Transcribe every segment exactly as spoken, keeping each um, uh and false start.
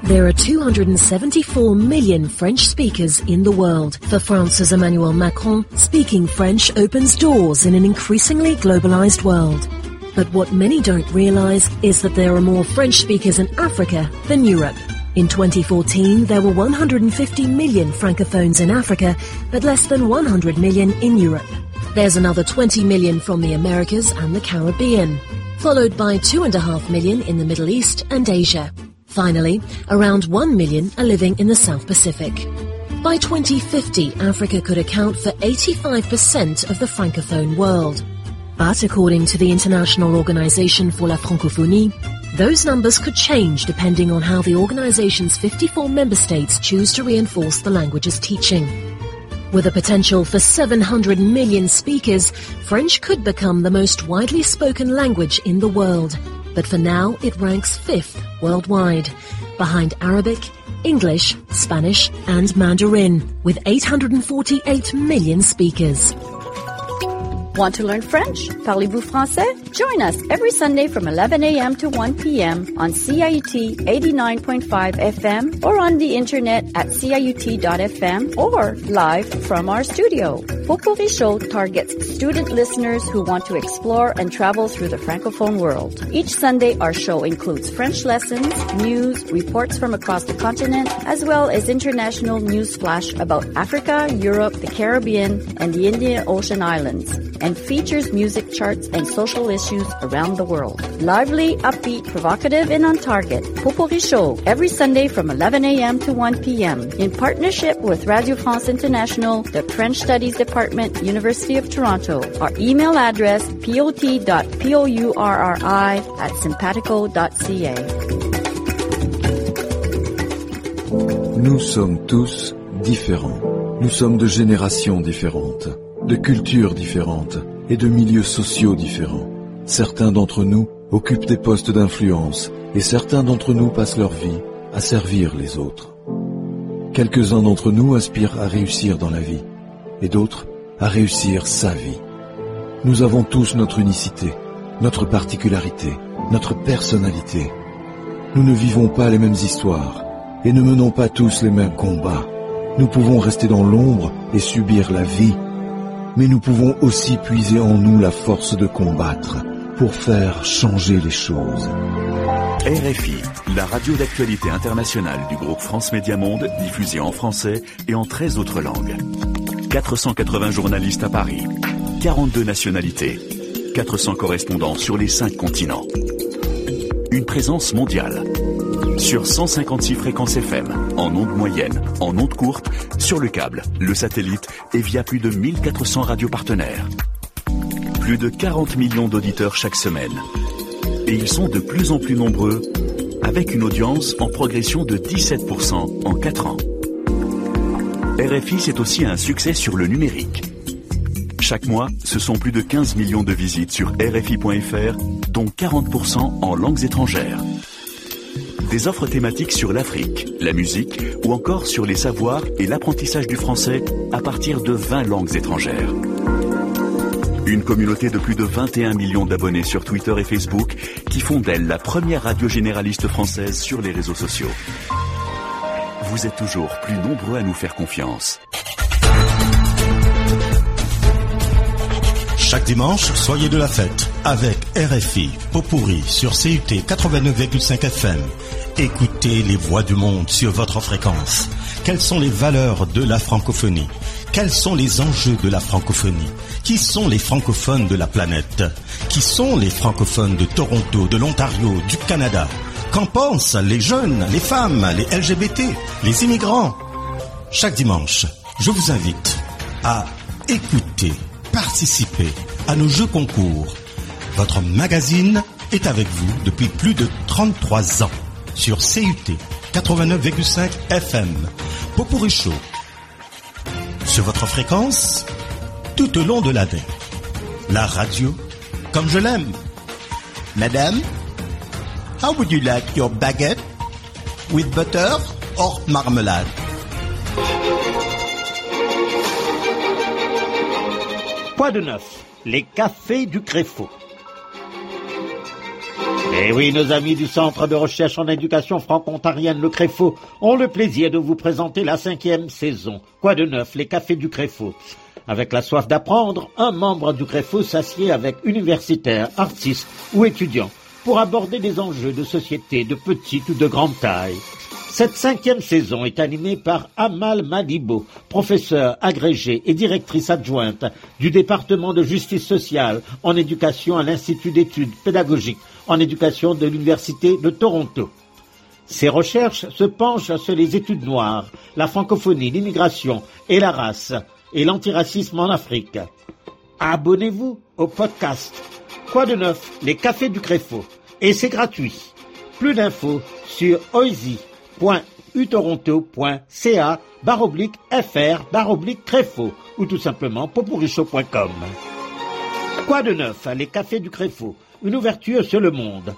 There are two hundred seventy-four million French speakers in the world. For France's Emmanuel Macron, speaking French opens doors in an increasingly globalized world. But what many don't realize is that there are more French speakers in Africa than Europe. In twenty fourteen, there were one hundred fifty million Francophones in Africa, but less than one hundred million in Europe. There's another twenty million from the Americas and the Caribbean, followed by two and a half million in the Middle East and Asia. Finally, around one million are living in the South Pacific. By twenty fifty, Africa could account for eighty-five percent of the Francophone world. But according to the International Organization for la Francophonie, those numbers could change depending on how the organization's fifty-four member states choose to reinforce the language's teaching. With a potential for seven hundred million speakers, French could become the most widely spoken language in the world. But for now, it ranks fifth worldwide, behind Arabic, English, Spanish, and Mandarin, with eight hundred forty-eight million speakers. Want to learn French? Parlez-vous français? Join us every Sunday from eleven a.m. to one p.m. on C I U T eighty-nine point five F M or on the internet at C I U T dot F M or live from our studio. Potpourri Show targets student listeners who want to explore and travel through the Francophone world. Each Sunday, our show includes French lessons, news, reports from across the continent, as well as international news flash about Africa, Europe, the Caribbean, and the Indian Ocean Islands, and features music charts and social issues around the world. Lively, upbeat, provocative, and on target. Potpourri Show, every Sunday from eleven a.m. to one p.m. in partnership with Radio France International, the French Studies Department, University of Toronto. Our email address, pot dot pourri at simpatico dot c a. Nous sommes tous différents. Nous sommes de générations différentes, de cultures différentes et de milieux sociaux différents. Certains d'entre nous occupent des postes d'influence et certains d'entre nous passent leur vie à servir les autres. Quelques-uns d'entre nous aspirent à réussir dans la vie et d'autres à réussir sa vie. Nous avons tous notre unicité, notre particularité, notre personnalité. Nous ne vivons pas les mêmes histoires et ne menons pas tous les mêmes combats. Nous pouvons rester dans l'ombre et subir la vie, mais nous pouvons aussi puiser en nous la force de combattre pour faire changer les choses. R F I, la radio d'actualité internationale du groupe France Média Monde, diffusée en français et en treize autres langues. quatre cent quatre-vingts journalistes à Paris, quarante-deux nationalités, quatre cents correspondants sur les cinq continents. Une présence mondiale. Sur cent cinquante-six fréquences F M, en ondes moyennes, en ondes courtes, sur le câble, le satellite et via plus de mille quatre cents radios partenaires. Plus de quarante millions d'auditeurs chaque semaine. Et ils sont de plus en plus nombreux, avec une audience en progression de dix-sept pour cent en quatre ans. R F I, c'est aussi un succès sur le numérique. Chaque mois, ce sont plus de quinze millions de visites sur R F I point F R, dont quarante pour cent en langues étrangères. Des offres thématiques sur l'Afrique, la musique ou encore sur les savoirs et l'apprentissage du français à partir de vingt langues étrangères. Une communauté de plus de vingt et un millions d'abonnés sur Twitter et Facebook qui font d'elle la première radio généraliste française sur les réseaux sociaux. Vous êtes toujours plus nombreux à nous faire confiance. Chaque dimanche, soyez de la fête avec R F I, Potpourri sur C U T quatre-vingt-neuf virgule cinq F M. Écoutez les voix du monde sur votre fréquence. Quelles sont les valeurs de la francophonie? Quels sont les enjeux de la francophonie? Qui sont les francophones de la planète? Qui sont les francophones de Toronto, de l'Ontario, du Canada? Qu'en pensent les jeunes, les femmes, les L G B T, les immigrants? Chaque dimanche, je vous invite à écouter, participer à nos jeux concours. Votre magazine est avec vous depuis plus de trente-trois ans sur C U T quatre-vingt-neuf virgule cinq F M. Potpourri Show sur votre fréquence tout au long de l'année. La radio comme je l'aime. Madame, how would you like your baguette? With butter or marmelade? Quoi de neuf? Les cafés du Créfau. Et oui, nos amis du Centre de recherche en éducation franco-ontarienne, le Créfo, ont le plaisir de vous présenter la cinquième saison. Quoi de neuf, les cafés du Créfo. Avec la soif d'apprendre, un membre du Créfo s'assied avec universitaires, artistes ou étudiants pour aborder des enjeux de société de petite ou de grande taille. Cette cinquième saison est animée par Amal Madibo, professeure agrégée et directrice adjointe du département de justice sociale en éducation à l'Institut d'études pédagogiques en éducation de l'Université de Toronto. Ses recherches se penchent sur les études noires, la francophonie, l'immigration et la race et l'antiracisme en Afrique. Abonnez-vous au podcast Quoi de neuf, les cafés du Créfo, et c'est gratuit. Plus d'infos sur oisy.utoronto.ca barre oblique fr barre oblique Créfo ou tout simplement popurichaud point com. Quoi de neuf, les cafés du Créfo, une ouverture sur le monde.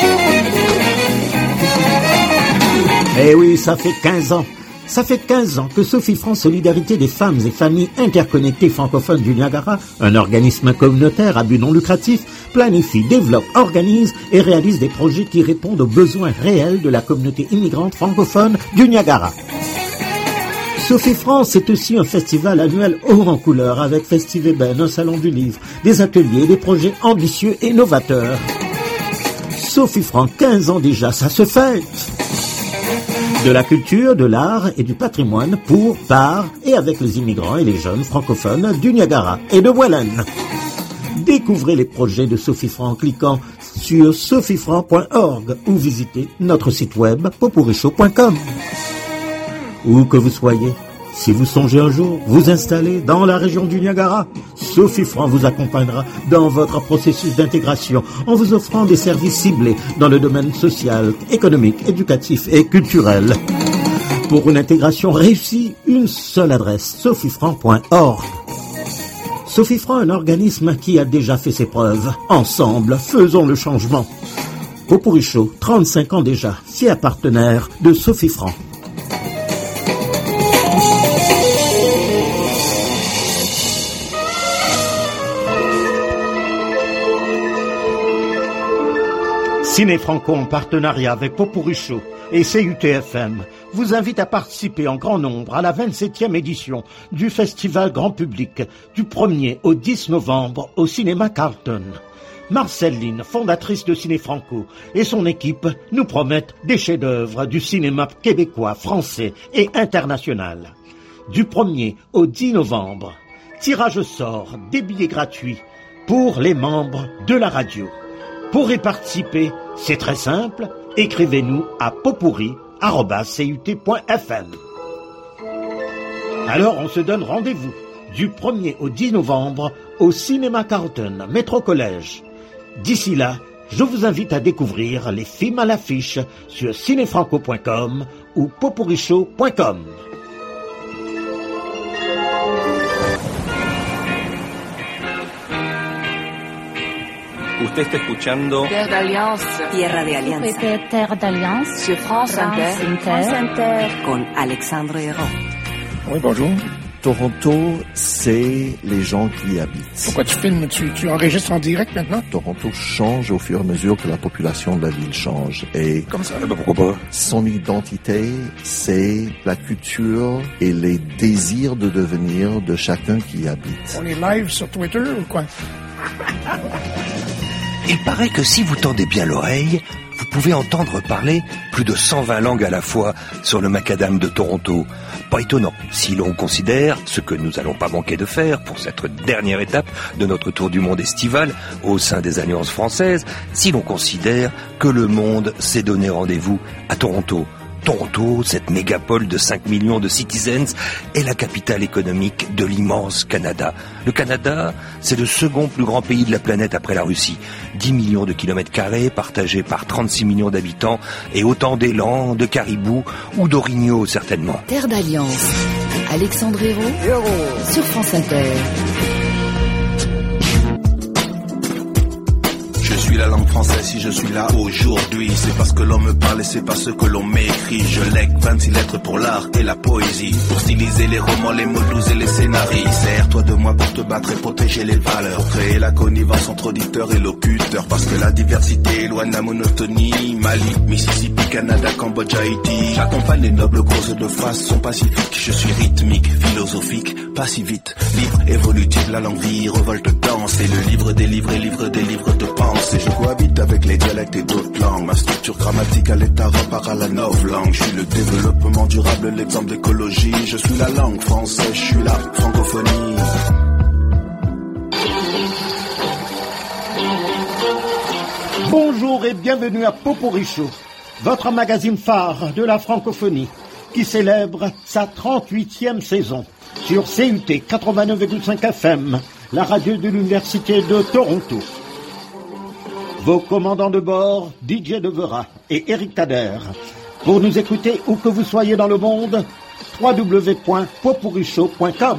Eh oui, ça fait quinze ans. Ça fait quinze ans que Sophie France Solidarité des femmes et familles interconnectées francophones du Niagara, un organisme communautaire à but non lucratif, planifie, développe, organise et réalise des projets qui répondent aux besoins réels de la communauté immigrante francophone du Niagara. Sophie France est aussi un festival annuel haut en couleur avec Festiveben, un salon du livre, des ateliers et des projets ambitieux et novateurs. Sophie France, quinze ans déjà, ça se fête! De la culture, de l'art et du patrimoine pour, par et avec les immigrants et les jeunes francophones du Niagara et de Welland. Découvrez les projets de Sophie Franc en cliquant sur sophie franc point org ou visitez notre site web popurichaud point com. Où que vous soyez, si vous songez un jour vous installer dans la région du Niagara, Sophie Franc vous accompagnera dans votre processus d'intégration en vous offrant des services ciblés dans le domaine social, économique, éducatif et culturel. Pour une intégration réussie, une seule adresse, sophie franc point org. Sophie Franc, un organisme qui a déjà fait ses preuves. Ensemble, faisons le changement. Popurichaud, trente-cinq ans déjà, fier partenaire de Sophie Franc. Ciné Franco en partenariat avec Popurichaud et C U T F M vous invite à participer en grand nombre à la vingt-septième édition du Festival Grand Public du premier au dix novembre au Cinéma Carlton. Marceline, fondatrice de Ciné Franco, et son équipe nous promettent des chefs-d'œuvre du cinéma québécois, français et international. Du premier au dix novembre, tirage au sort des billets gratuits pour les membres de la radio. Pour y participer, c'est très simple, écrivez-nous à popuri arobase c u t point f m. Alors on se donne rendez-vous du premier au dix novembre au Cinéma Carlton, Métro Collège. D'ici là, je vous invite à découvrir les films à l'affiche sur cinéfranco point com ou popurichaud point com. Usted está escuchando Terre d'Alliance. Tierra de Alianza. Terre d'Alliance. Sur France Inter. France Inter. Con Alexandre Hérault. Oui, bonjour. Toronto, c'est les gens qui y habitent. Pourquoi tu filmes? Tu, tu enregistres en direct maintenant? Toronto change au fur et à mesure que la population de la ville change. Et comme ça? Eh ben pourquoi pas? Son identité, c'est la culture et les désirs de devenir de chacun qui y habite. On est live sur Twitter ou quoi? Il paraît que si vous tendez bien l'oreille, vous pouvez entendre parler plus de cent vingt langues à la fois sur le macadam de Toronto. Pas étonnant, si l'on considère, ce que nous allons pas manquer de faire pour cette dernière étape de notre tour du monde estival au sein des Alliances françaises, si l'on considère que le monde s'est donné rendez-vous à Toronto. Toronto, cette mégapole de cinq millions de citizens, est la capitale économique de l'immense Canada. Le Canada, c'est le second plus grand pays de la planète après la Russie. dix millions de kilomètres carrés partagés par trente-six millions d'habitants et autant d'élans, de caribous ou d'orignaux certainement. Terre d'Alliance. Alexandre Hérault sur France Inter. suis la langue française, si je suis là aujourd'hui, c'est parce que l'on me parle et c'est pas ce que l'on m'écrit. Je lègue vingt-six lettres pour l'art et la poésie, pour styliser les romans, les mots doux et les scénarios. Sers-toi de moi pour te battre et protéger les valeurs, pour créer la connivence entre auditeurs et locuteurs, parce que la diversité éloigne la monotonie. Mali, Mississippi, Canada, Cambodge, Haïti. J'accompagne les nobles causes de façon pacifique. Je suis rythmique, philosophique, pas si vite, libre, évolutive, la langue vie, revolte, danse. Et le livre des livres et livre des livres de pensée. Je cohabite avec les dialectes et d'autres langues. Ma structure grammaticale est à repart à la novlangue. Je suis le développement durable, l'exemple d'écologie. Je suis la langue française, je suis la francophonie. Bonjour et bienvenue à Poporicho, votre magazine phare de la francophonie, qui célèbre sa trente-huitième saison sur C U T quatre-vingt-neuf virgule cinq F M, la radio de l'Université de Toronto. Vos commandants de bord, D J Devera et Eric Kader. Pour nous écouter où que vous soyez dans le monde, w w w point poporicho point com.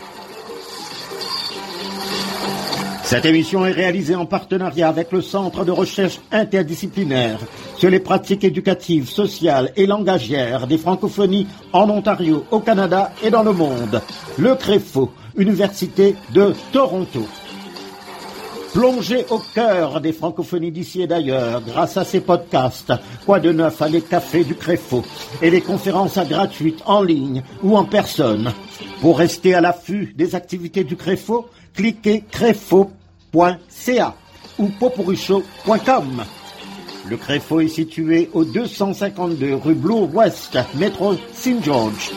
Cette émission est réalisée en partenariat avec le Centre de recherche interdisciplinaire sur les pratiques éducatives, sociales et langagières des francophonies en Ontario, au Canada et dans le monde, le CREFO, Université de Toronto. Plongez au cœur des francophonies d'ici et d'ailleurs grâce à ces podcasts, quoi de neuf à les cafés du CREFO et les conférences gratuites en ligne ou en personne. Pour rester à l'affût des activités du CREFO, cliquez crefo point c a ou poporicho point com. Le CREFO est situé au deux cent cinquante-deux rue Bloor West, métro Saint George.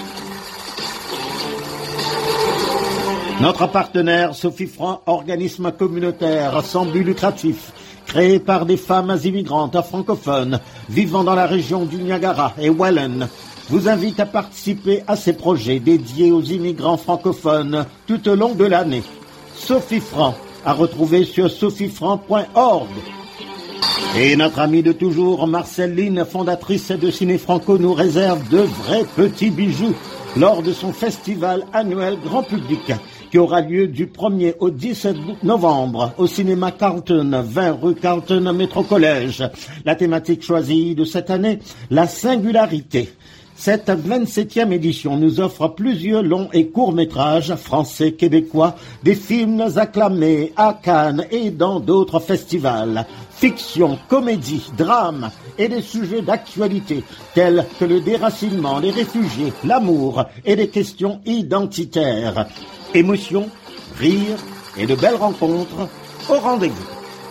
Notre partenaire, Sophie Franc, organisme communautaire sans but lucratif, créé par des femmes immigrantes francophones vivant dans la région du Niagara et Welland, vous invite à participer à ces projets dédiés aux immigrants francophones tout au long de l'année. Sophie Franc, à retrouver sur sophie franc point org. Et notre amie de toujours, Marcel Lynn, fondatrice de Ciné Franco, nous réserve de vrais petits bijoux lors de son festival annuel grand public qui aura lieu du premier au dix novembre au cinéma Carlton, vingt rue Carlton, Métro Collège. La thématique choisie de cette année, la singularité. Cette vingt-septième édition nous offre plusieurs longs et courts métrages français, québécois, des films acclamés à Cannes et dans d'autres festivals. Fiction, comédie, drame et des sujets d'actualité tels que le déracinement, les réfugiés, l'amour et des questions identitaires. Émotion, rire et de belles rencontres au rendez-vous.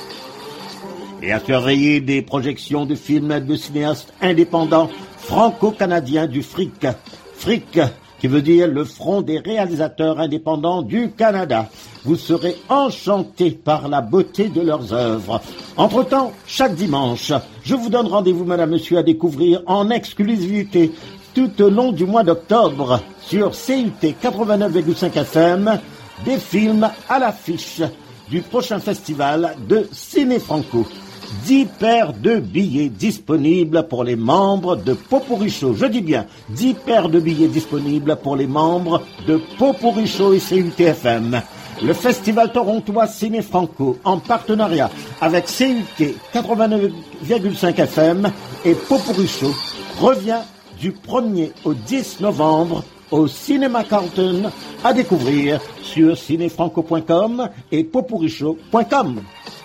Et à surveiller des projections de films de cinéastes indépendants franco-canadiens du F R I C. F R I C, qui veut dire le Front des réalisateurs indépendants du Canada. Vous serez enchantés par la beauté de leurs œuvres. Entre-temps, chaque dimanche, je vous donne rendez-vous, madame, monsieur, à découvrir en exclusivité tout au long du mois d'octobre sur C U T quatre-vingt-neuf virgule cinq F M des films à l'affiche du prochain festival de Ciné Franco. dix paires de billets disponibles pour les membres de Poporicho. Je dis bien, dix paires de billets disponibles pour les membres de Poporicho et C U T F M. Le festival torontois Ciné Franco, en partenariat avec C U T quatre-vingt-neuf virgule cinq F M et Poporicho, revient du premier au dix novembre au cinéma Carlton, à découvrir sur ciné franco point com et poporicho point com.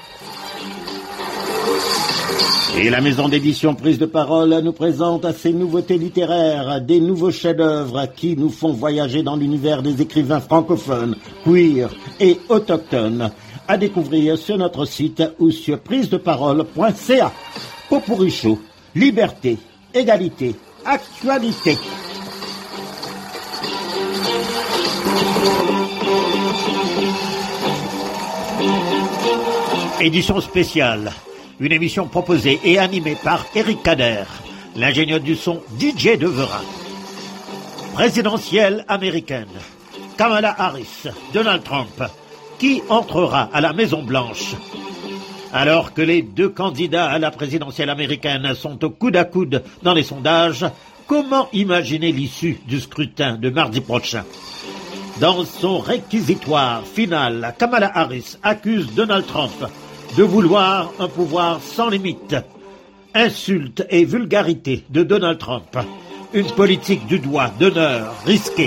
Et la maison d'édition Prise de Parole nous présente ses nouveautés littéraires, des nouveaux chefs-d'œuvre qui nous font voyager dans l'univers des écrivains francophones, queer et autochtones. À découvrir sur notre site ou sur prise de parole point c a. Poporicho, liberté, égalité, actualité. Édition spéciale. Une émission proposée et animée par Eric Kader, l'ingénieur du son D J Devera. Présidentielle américaine. Kamala Harris, Donald Trump. Qui entrera à la Maison-Blanche? Alors que les deux candidats à la présidentielle américaine sont au coude à coude dans les sondages, comment imaginer l'issue du scrutin de mardi prochain? Dans son réquisitoire final, Kamala Harris accuse Donald Trump de vouloir un pouvoir sans limite. Insultes et vulgarité de Donald Trump. Une politique du doigt d'honneur risquée.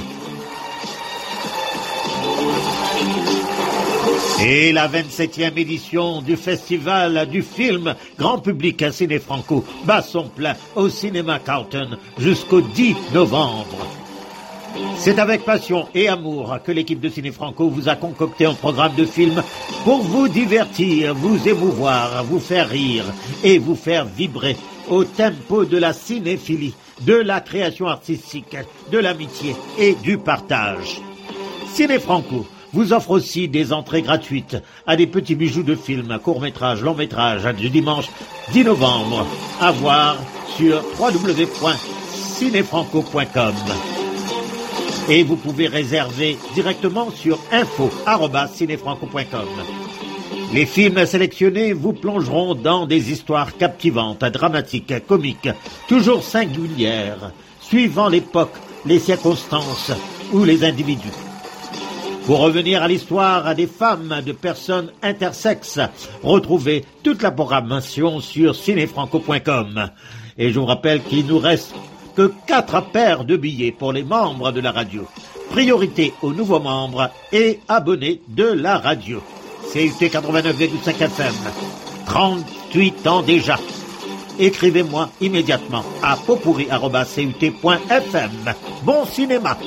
Et la vingt-septième édition du Festival du film grand public à Ciné Franco bat son plein au cinéma Carlton jusqu'au dix novembre. C'est avec passion et amour que l'équipe de Ciné Franco vous a concocté un programme de films pour vous divertir, vous émouvoir, vous faire rire et vous faire vibrer au tempo de la cinéphilie, de la création artistique, de l'amitié et du partage. Ciné Franco vous offre aussi des entrées gratuites à des petits bijoux de films, courts-métrages, longs-métrages du dimanche dix novembre. À voir sur w w w point ciné franco point com. Et vous pouvez réserver directement sur info arobase ciné franco point com. Les films sélectionnés vous plongeront dans des histoires captivantes, dramatiques, comiques, toujours singulières, suivant l'époque, les circonstances ou les individus. Pour revenir à l'histoire des femmes, de personnes intersexes, retrouvez toute la programmation sur ciné franco point com. Et je vous rappelle qu'il nous reste que quatre paires de billets pour les membres de la radio. Priorité aux nouveaux membres et abonnés de la radio. C U T quatre-vingt-neuf virgule cinq F M. trente-huit ans déjà. Écrivez-moi immédiatement à potpourri arobase c u t point f m. Bon cinéma.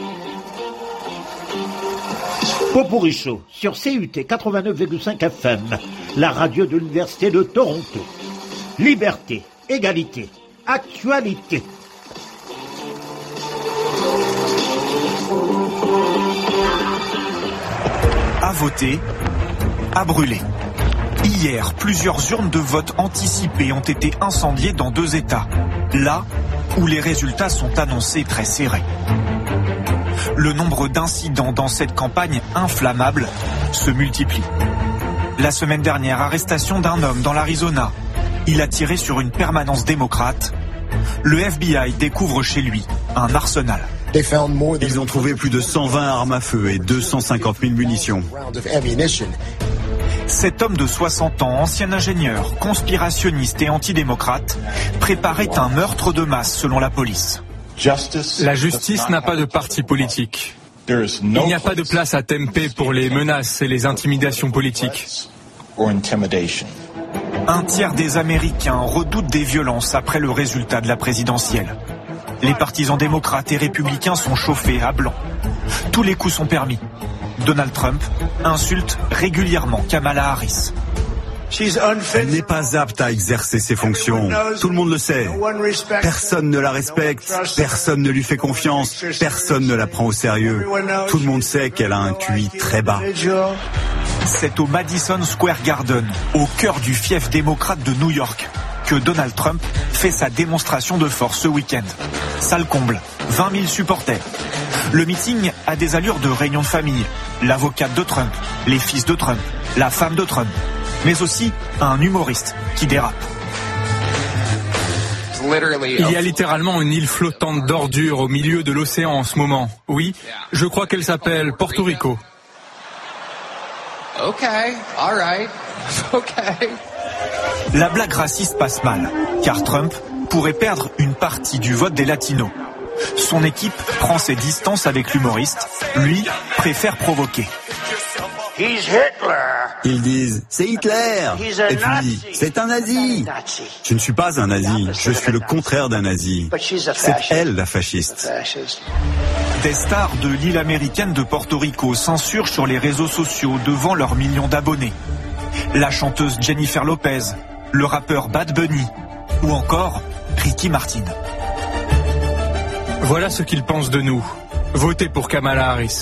Potpourri Show sur C U T quatre-vingt-neuf virgule cinq F M, la radio de l'Université de Toronto. Liberté, égalité, actualité. À voter, à brûler. Hier, plusieurs urnes de vote anticipées ont été incendiées dans deux États, là où les résultats sont annoncés très serrés. Le nombre d'incidents dans cette campagne inflammable se multiplie. La semaine dernière, arrestation d'un homme dans l'Arizona. Il a tiré sur une permanence démocrate. Le F B I découvre chez lui un arsenal. Ils ont trouvé plus de cent vingt armes à feu et deux cent cinquante mille munitions. Cet homme de soixante ans, ancien ingénieur, conspirationniste et antidémocrate, préparait un meurtre de masse selon la police. La justice n'a pas de parti politique. Il n'y a pas de place à Tempe pour les menaces et les intimidations politiques. Un tiers des Américains redoutent des violences après le résultat de la présidentielle. Les partisans démocrates et républicains sont chauffés à blanc. Tous les coups sont permis. Donald Trump insulte régulièrement Kamala Harris. Elle n'est pas apte à exercer ses fonctions. Tout le monde le sait. Personne ne la respecte, personne ne lui fait confiance, personne ne la prend au sérieux. Tout le monde sait qu'elle a un Q I très bas. C'est au Madison Square Garden, au cœur du fief démocrate de New York, que Donald Trump fait sa démonstration de force ce week-end. Salle comble, vingt mille supporters. Le meeting a des allures de réunion de famille. L'avocate de Trump, les fils de Trump, la femme de Trump, mais aussi un humoriste qui dérape. Il y a littéralement une île flottante d'ordures au milieu de l'océan en ce moment. Oui, je crois qu'elle s'appelle Porto Rico. Ok, all right, ok. La blague raciste passe mal, car Trump pourrait perdre une partie du vote des Latinos. Son équipe prend ses distances avec l'humoriste, lui préfère provoquer. Ils disent, c'est Hitler. Et puis, c'est un nazi. Je ne suis pas un nazi, je suis le contraire d'un nazi. C'est elle la fasciste. Des stars de l'île américaine de Porto Rico censurent sur les réseaux sociaux devant leurs millions d'abonnés. La chanteuse Jennifer Lopez, le rappeur Bad Bunny ou encore Ricky Martin. Voilà ce qu'ils pensent de nous. Votez pour Kamala Harris.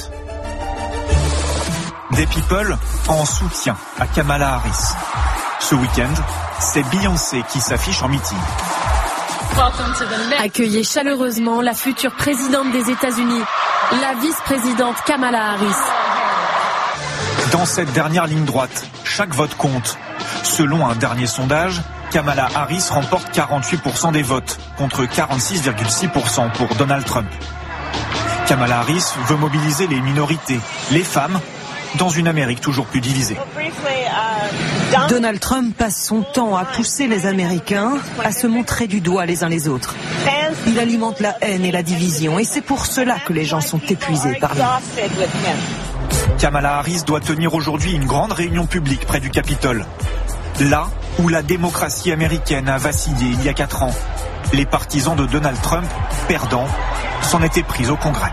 Des people en soutien à Kamala Harris. Ce week-end, c'est Beyoncé qui s'affiche en meeting. Accueillez chaleureusement la future présidente des États-Unis, la vice-présidente Kamala Harris. Dans cette dernière ligne droite, chaque vote compte. Selon un dernier sondage, Kamala Harris remporte quarante-huit pour cent des votes, contre quarante-six virgule six pour cent pour Donald Trump. Kamala Harris veut mobiliser les minorités, les femmes, dans une Amérique toujours plus divisée. Donald Trump passe son temps à pousser les Américains à se montrer du doigt les uns les autres. Il alimente la haine et la division et c'est pour cela que les gens sont épuisés par lui. Kamala Harris doit tenir aujourd'hui une grande réunion publique près du Capitole. Là où la démocratie américaine a vacillé il y a quatre ans. Les partisans de Donald Trump, perdants, s'en étaient pris au Congrès.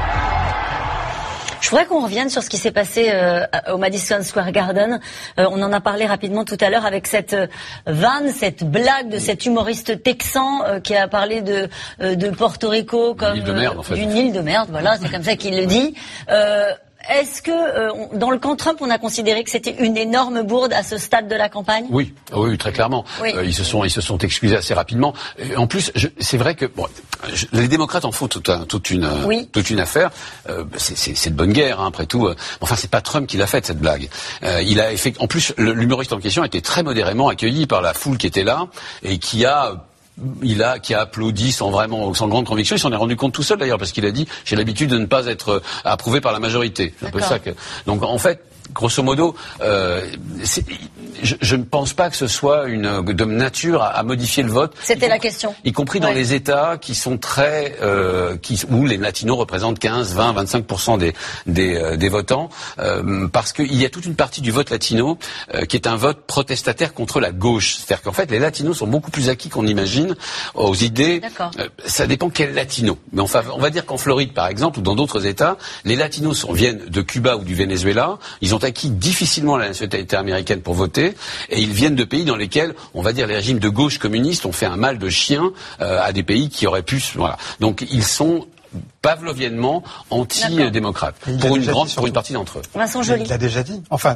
Je voudrais qu'on revienne sur ce qui s'est passé euh, au Madison Square Garden. Euh, on en a parlé rapidement tout à l'heure avec cette euh, vanne, cette blague de cet humoriste texan euh, qui a parlé de, euh, de Porto Rico comme une île de merde, en fait. D'une île de merde. Voilà, c'est comme ça qu'il le dit. Euh, Est-ce que, euh, on, dans le camp Trump, on a considéré que c'était une énorme bourde à ce stade de la campagne ? Oui, oui, très clairement. Oui. Euh, ils se sont, ils se sont excusés assez rapidement. Et en plus, je, c'est vrai que bon, je, les démocrates en font toute, un, toute une, oui. toute une affaire. Euh, c'est, c'est, c'est de bonne guerre, hein, après tout. Enfin, c'est pas Trump qui l'a faite cette blague. Euh, il a effect... En plus, le, l'humoriste en question a été très modérément accueilli par la foule qui était là et qui a Il a, qui a applaudi sans vraiment, sans grande conviction. Il s'en est rendu compte tout seul d'ailleurs parce qu'il a dit j'ai l'habitude de ne pas être approuvé par la majorité. C'est un peu ça que. Donc en fait, grosso modo, euh, c'est, je, je ne pense pas que ce soit une de nature à, à modifier le vote. C'était la question. Y compris dans ouais. les États qui sont très, euh, qui, où les latinos représentent quinze, vingt, vingt-cinq pour cent des des, euh, des votants, euh, parce qu'il y a toute une partie du vote latino euh, qui est un vote protestataire contre la gauche. C'est-à-dire qu'en fait, les latinos sont beaucoup plus acquis qu'on imagine aux idées. Euh, ça dépend quel latino. Mais enfin, on va dire qu'en Floride, par exemple, ou dans d'autres États, les latinos sont, viennent de Cuba ou du Venezuela. Ils ont acquis difficilement la nationalité américaine pour voter, et ils viennent de pays dans lesquels, on va dire, les régimes de gauche communistes ont fait un mal de chien euh, à des pays qui auraient pu... Voilà. Donc ils sont pavloviennement anti-démocrates, pour une grande, pour une partie d'entre eux. Vincent Joly. Il l'a déjà dit. Enfin,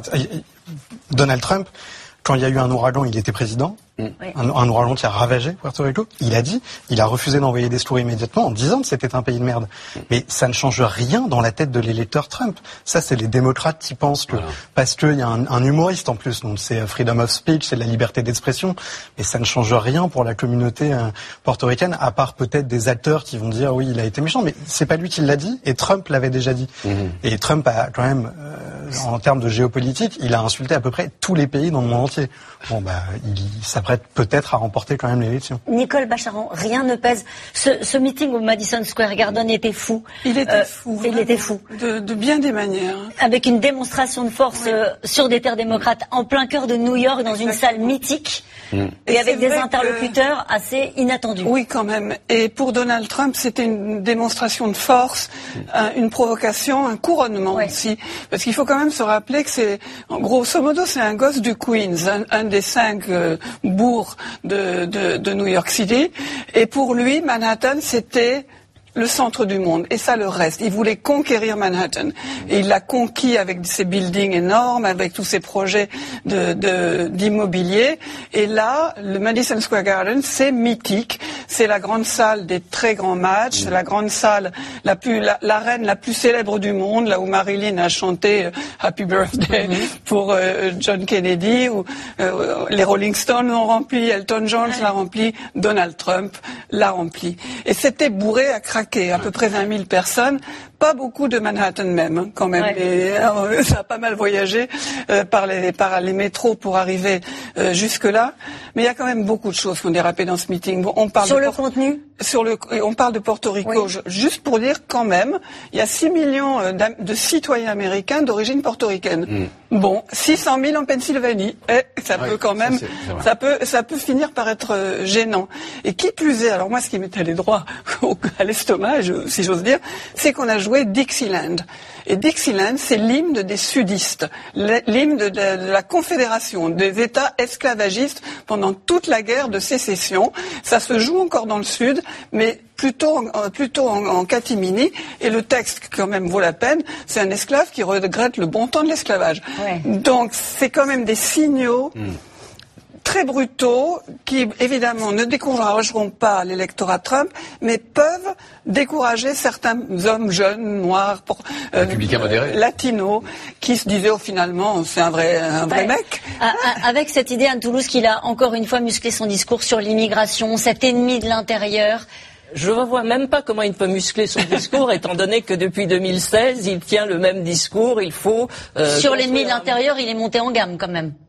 Donald Trump, quand il y a eu un ouragan, il était président. Oui. Un, un ouragan qui a ravagé Puerto Rico. Il a dit, il a refusé d'envoyer des secours immédiatement en disant que c'était un pays de merde. Mais ça ne change rien dans la tête de l'électeur Trump. Ça, c'est les démocrates qui pensent que, voilà. parce qu'il y a un, un humoriste en plus, donc c'est freedom of speech, c'est la liberté d'expression. Mais ça ne change rien pour la communauté euh, portoricaine, à part peut-être des acteurs qui vont dire oui, il a été méchant. Mais c'est pas lui qui l'a dit, et Trump l'avait déjà dit. Mmh. Et Trump a quand même, euh, en termes de géopolitique, il a insulté à peu près tous les pays dans le monde entier. Bon, bah, il s'apprête peut-être à remporter quand même l'élection. Nicole Bacharan, rien ne pèse. Ce, ce meeting au Madison Square Garden était fou. Il était euh, fou. Il était fou. De, de bien des manières. Avec une démonstration de force oui. euh, sur des terres démocrates, en plein cœur de New York, dans Exactement. Une salle mythique, mmh. et, et avec des interlocuteurs que... assez inattendus. Oui, quand même. Et pour Donald Trump, c'était une démonstration de force, mmh. un, une provocation, un couronnement ouais. aussi. Parce qu'il faut quand même se rappeler que c'est, grosso modo, c'est un gosse du Queens, un, un des cinq euh, bourgs de, de, de New York City. Et pour lui, Manhattan, c'était le centre du monde, et ça le reste. Il voulait conquérir Manhattan, et il l'a conquis avec ses buildings énormes, avec tous ses projets de, de, d'immobilier. Et là, le Madison Square Garden, c'est mythique. C'est la grande salle des très grands matchs, c'est la grande salle, la plus, la, l'arène la plus célèbre du monde, là où Marilyn a chanté euh, Happy Birthday mm-hmm. pour euh, John Kennedy, où euh, les Rolling Stones l'ont rempli, Elton John l'a rempli, Donald Trump l'a rempli. Et c'était bourré à craquer. À peu près vingt mille personnes, pas beaucoup de Manhattan même, hein, quand même. Ouais. Et, euh, ça a pas mal voyagé euh, par, les, par les métros pour arriver euh, jusque-là. Mais il y a quand même beaucoup de choses qui ont dérapé dans ce meeting. Bon, on parle sur de le Por- contenu sur le, On parle de Porto Rico, oui. je, juste pour dire quand même, il y a six millions de citoyens américains d'origine portoricaine. Mm. Bon, six cent mille en Pennsylvanie. Eh, ça ouais, peut quand même, ça, c'est, c'est ça, peut, ça peut finir par être euh, gênant. Et qui plus est, alors moi ce qui m'est allé droit à l'estomac, si j'ose dire, c'est qu'on a joué Dixieland. Et Dixieland, c'est l'hymne des sudistes, l'hymne de, de, de la Confédération des États esclavagistes pendant toute la guerre de sécession. Ça se joue encore dans le sud, mais plutôt, en, plutôt en, en catimini. Et le texte, qui quand même vaut la peine, c'est un esclave qui regrette le bon temps de l'esclavage. Ouais. Donc, c'est quand même des signaux... Mmh. très brutaux, qui évidemment ne décourageront pas l'électorat Trump, mais peuvent décourager certains hommes jeunes, noirs, pour, euh, républicains modérés, latinos, qui se disaient oh, finalement c'est un vrai, un vrai ouais. mec. Avec cette idée, Anne Toulouse, qu'il a encore une fois musclé son discours sur l'immigration, cet ennemi de l'intérieur. Je ne vois même pas comment il peut muscler son discours, étant donné que depuis deux mille seize, il tient le même discours. Il faut euh, sur l'ennemi de l'intérieur, il est monté en gamme quand même.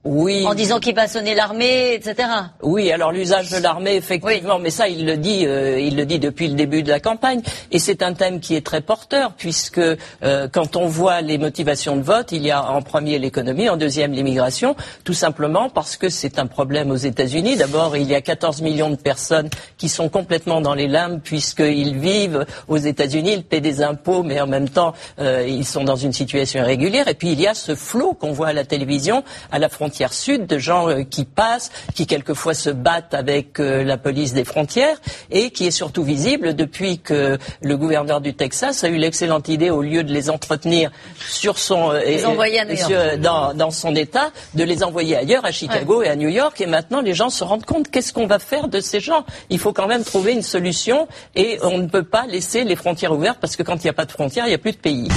Oui. En disant qu'il va sonner l'armée, et cetera. Oui, alors l'usage de l'armée, effectivement, oui. mais ça, il le dit, euh, il le dit depuis le début de la campagne, et c'est un thème qui est très porteur, puisque euh, quand on voit les motivations de vote, il y a en premier l'économie, en deuxième l'immigration, tout simplement parce que c'est un problème aux États-Unis. D'abord, il y a quatorze millions de personnes qui sont complètement dans les limbes, puisqu'ils vivent aux États-Unis, ils paient des impôts, mais en même temps, euh, ils sont dans une situation irrégulière. Et puis il y a ce flot qu'on voit à la télévision, à la frontière sud, de gens euh, qui passent, qui quelquefois se battent avec euh, la police des frontières, et qui est surtout visible depuis que le gouverneur du Texas a eu l'excellente idée, au lieu de les entretenir sur son euh, les envoyer à New York. Sur, dans, dans son État, de les envoyer ailleurs, à Chicago ouais. et à New York. Et maintenant, les gens se rendent compte, qu'est-ce qu'on va faire de ces gens? Il faut quand même trouver une solution, et on ne peut pas laisser les frontières ouvertes, parce que quand il n'y a pas de frontières, il n'y a plus de pays.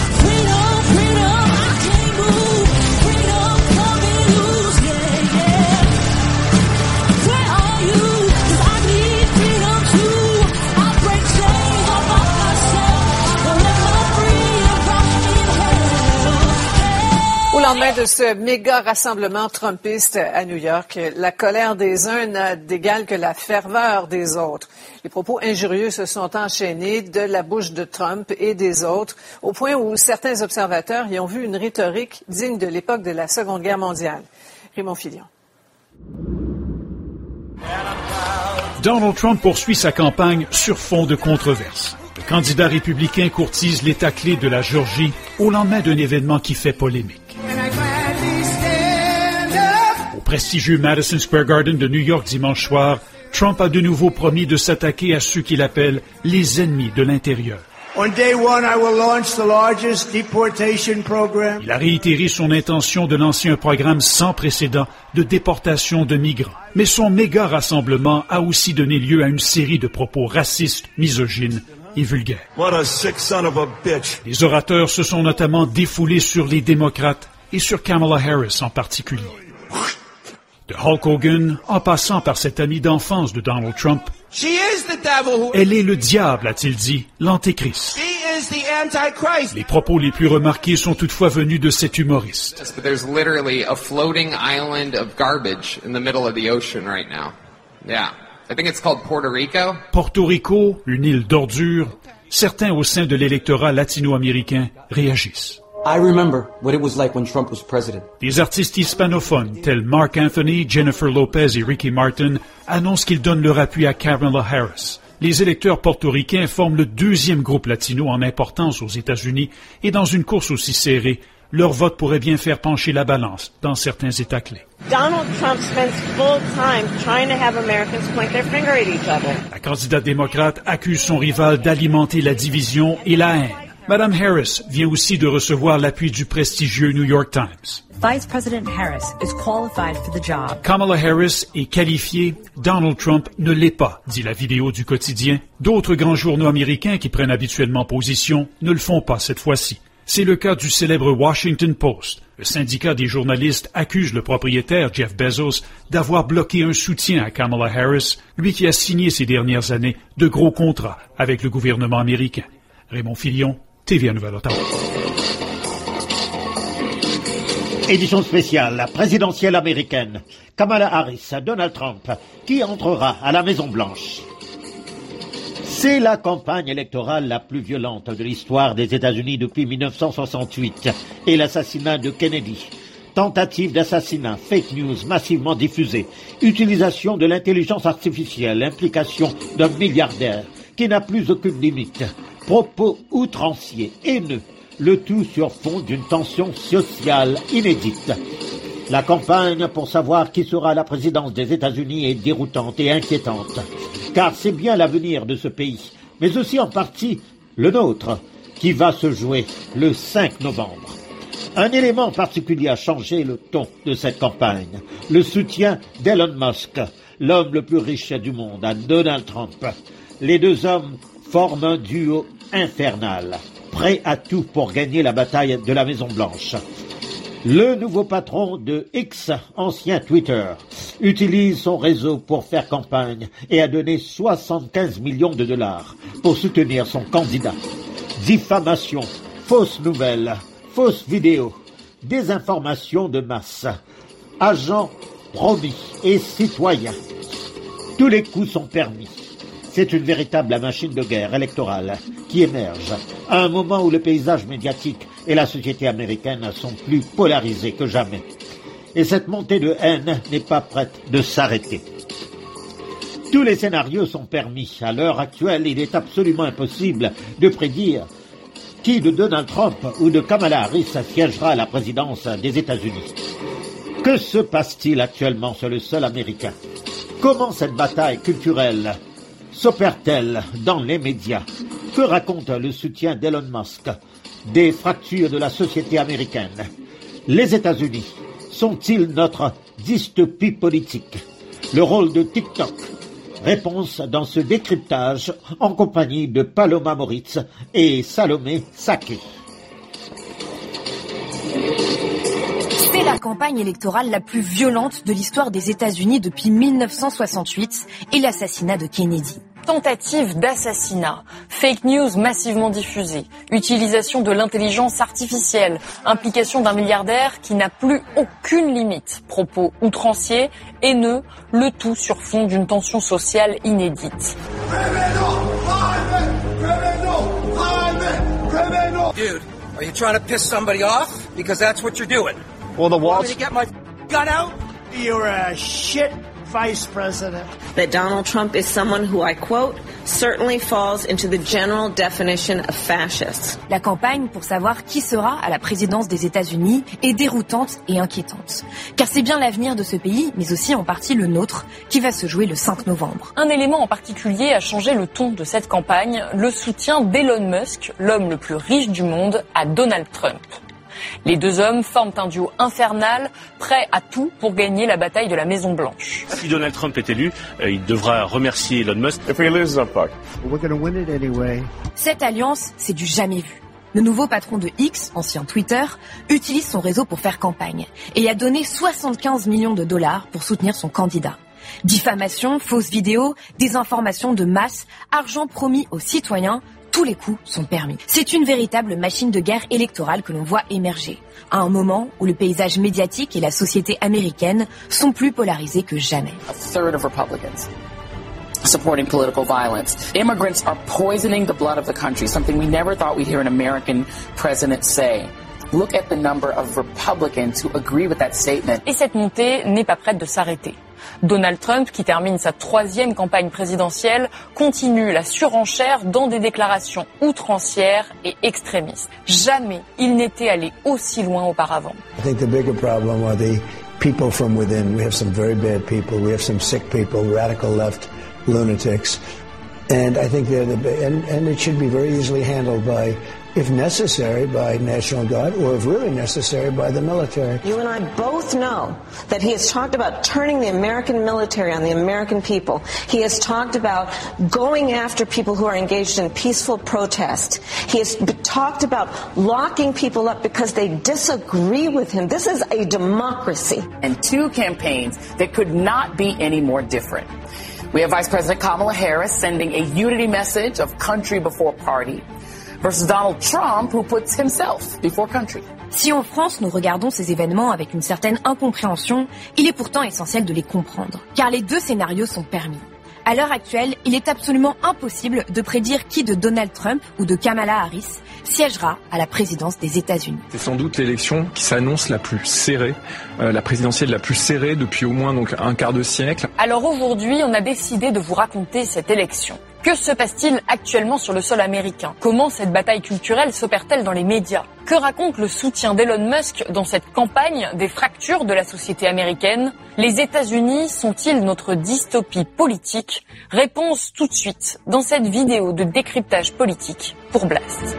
Au lendemain de ce méga rassemblement trumpiste à New York, la colère des uns n'a d'égal que la ferveur des autres. Les propos injurieux se sont enchaînés de la bouche de Trump et des autres, au point où certains observateurs y ont vu une rhétorique digne de l'époque de la Seconde Guerre mondiale. Raymond Filion. Donald Trump poursuit sa campagne sur fond de controverses. Le candidat républicain courtise l'état clé de la Géorgie au lendemain d'un événement qui fait polémique. Au prestigieux Madison Square Garden de New York dimanche soir, Trump a de nouveau promis de s'attaquer à ceux qu'il appelle les ennemis de l'intérieur. Il a réitéré son intention de lancer un programme sans précédent de déportation de migrants. Mais son méga rassemblement a aussi donné lieu à une série de propos racistes, misogynes et vulgaires. Les orateurs se sont notamment défoulés sur les démocrates et sur Kamala Harris en particulier. De Hulk Hogan, en passant par cette amie d'enfance de Donald Trump, elle est le diable, a-t-il dit, l'antéchrist. Les propos les plus remarqués sont toutefois venus de cet humoriste. Porto Rico, une île d'ordures, certains au sein de l'électorat latino-américain réagissent. I remember what it was like when Trump was president. Des artistes hispanophones tels Mark Anthony, Jennifer Lopez et Ricky Martin annoncent qu'ils donnent leur appui à Kamala Harris. Les électeurs portoricains forment le deuxième groupe latino en importance aux États-Unis, et dans une course aussi serrée, leur vote pourrait bien faire pencher la balance dans certains États clés. Donald Trump spends full time trying to have Americans point their finger at each other. La candidate démocrate accuse son rival d'alimenter la division et la haine. Madame Harris vient aussi de recevoir l'appui du prestigieux New York Times. Vice President Harris is qualified for the job. Kamala Harris est qualifiée, Donald Trump ne l'est pas, dit la vidéo du quotidien. D'autres grands journaux américains qui prennent habituellement position ne le font pas cette fois-ci. C'est le cas du célèbre Washington Post. Le syndicat des journalistes accuse le propriétaire Jeff Bezos d'avoir bloqué un soutien à Kamala Harris, lui qui a signé ces dernières années de gros contrats avec le gouvernement américain. Raymond Filion, T V A Nouvelle-Ottawa. Édition spéciale, la présidentielle américaine. Kamala Harris, Donald Trump, qui entrera à la Maison-Blanche. C'est la campagne électorale la plus violente de l'histoire des États-Unis depuis mille neuf cent soixante-huit et l'assassinat de Kennedy. Tentative d'assassinat, fake news massivement diffusée, utilisation de l'intelligence artificielle, implication d'un milliardaire qui n'a plus aucune limite, propos outranciers, haineux, le tout sur fond d'une tension sociale inédite. La campagne pour savoir qui sera à la présidence des États-Unis est déroutante et inquiétante, car c'est bien l'avenir de ce pays, mais aussi en partie le nôtre, qui va se jouer le cinq novembre. Un élément particulier a changé le ton de cette campagne, le soutien d'Elon Musk, l'homme le plus riche du monde, à Donald Trump. Les deux hommes forment un duo infernal, prêt à tout pour gagner la bataille de la Maison-Blanche. Le nouveau patron de X, ancien Twitter, utilise son réseau pour faire campagne et a donné soixante-quinze millions de dollars pour soutenir son candidat. Diffamation, fausses nouvelles, fausses vidéos, désinformation de masse. agents promis et citoyens. Tous les coups sont permis. C'est une véritable machine de guerre électorale qui émerge à un moment où le paysage médiatique et la société américaine sont plus polarisés que jamais. Et cette montée de haine n'est pas prête de s'arrêter. Tous les scénarios sont permis. À l'heure actuelle, il est absolument impossible de prédire qui de Donald Trump ou de Kamala Harris siégera à la présidence des États-Unis. Que se passe-t-il actuellement sur le sol américain? Comment cette bataille culturelle s'opère-t-elle dans les médias? Que raconte le soutien d'Elon Musk des fractures de la société américaine? Les États-Unis sont-ils notre dystopie politique? Le rôle de TikTok? Réponse dans ce décryptage en compagnie de Paloma Moritz et Salomé Saké. C'est la campagne électorale la plus violente de l'histoire des États-Unis depuis mille neuf cent soixante-huit et l'assassinat de Kennedy. Tentative d'assassinat, fake news massivement diffusées, utilisation de l'intelligence artificielle, implication d'un milliardaire qui n'a plus aucune limite, propos outranciers, haineux, le tout sur fond d'une tension sociale inédite. Dude, are you trying to piss somebody off? Because that's what you're doing. Well, the Want me to get my gun out? You're a shit vice president. That Donald Trump is someone who, I quote, certainly falls into the general definition of fascist. La campagne pour savoir qui sera à la présidence des États-Unis est déroutante et inquiétante. Car c'est bien l'avenir de ce pays, mais aussi en partie le nôtre, qui va se jouer le cinq novembre. Un élément en particulier a changé le ton de cette campagne, le soutien d'Elon Musk, l'homme le plus riche du monde, à Donald Trump. Les deux hommes forment un duo infernal, prêt à tout pour gagner la bataille de la Maison-Blanche. Si Donald Trump est élu, euh, il devra remercier Elon Musk. If he loses, I'm fucked. We're gonna win it anyway. Cette alliance, c'est du jamais vu. Le nouveau patron de X, ancien Twitter, utilise son réseau pour faire campagne et a donné soixante-quinze millions de dollars pour soutenir son candidat. Diffamation, fausses vidéos, désinformation de masse, argent promis aux citoyens, tous les coups sont permis. C'est une véritable machine de guerre électorale que l'on voit émerger, à un moment où le paysage médiatique et la société américaine sont plus polarisés que jamais. A third of Republicans supporting political violence. Immigrants are poisoning the blood of the country, something we never thought we'd hear an American president say. Look at the number of Republicans who agree with that statement. Et cette montée n'est pas prête de s'arrêter. Donald Trump, qui termine sa troisième campagne présidentielle, continue la surenchère dans des déclarations outrancières et extrémistes. Jamais il n'était allé aussi loin auparavant. I think the bigger problem are the people from within. We have some very bad people. We have some sick people, radical left lunatics. And I think they're the and, and it should be very easily handled by, if necessary, by National Guard, or if really necessary, by the military. You and I both know that he has talked about turning the American military on the American people. He has talked about going after people who are engaged in peaceful protest. He has b- talked about locking people up because they disagree with him. This is a democracy. And two campaigns that could not be any more different. We have Vice President Kamala Harris sending a unity message of country before party, versus Donald Trump, who puts himself before country. Si en France, nous regardons ces événements avec une certaine incompréhension, il est pourtant essentiel de les comprendre, car les deux scénarios sont permis. À l'heure actuelle, il est absolument impossible de prédire qui de Donald Trump ou de Kamala Harris siégera à la présidence des États-Unis. C'est sans doute l'élection qui s'annonce la plus serrée, euh, la présidentielle la plus serrée depuis au moins donc un quart de siècle. Alors aujourd'hui, on a décidé de vous raconter cette élection. Que se passe-t-il actuellement sur le sol américain? Comment cette bataille culturelle s'opère-t-elle dans les médias? Que raconte le soutien d'Elon Musk dans cette campagne des fractures de la société américaine? Les États-Unis sont-ils notre dystopie politique? Réponse tout de suite dans cette vidéo de décryptage politique pour Blast.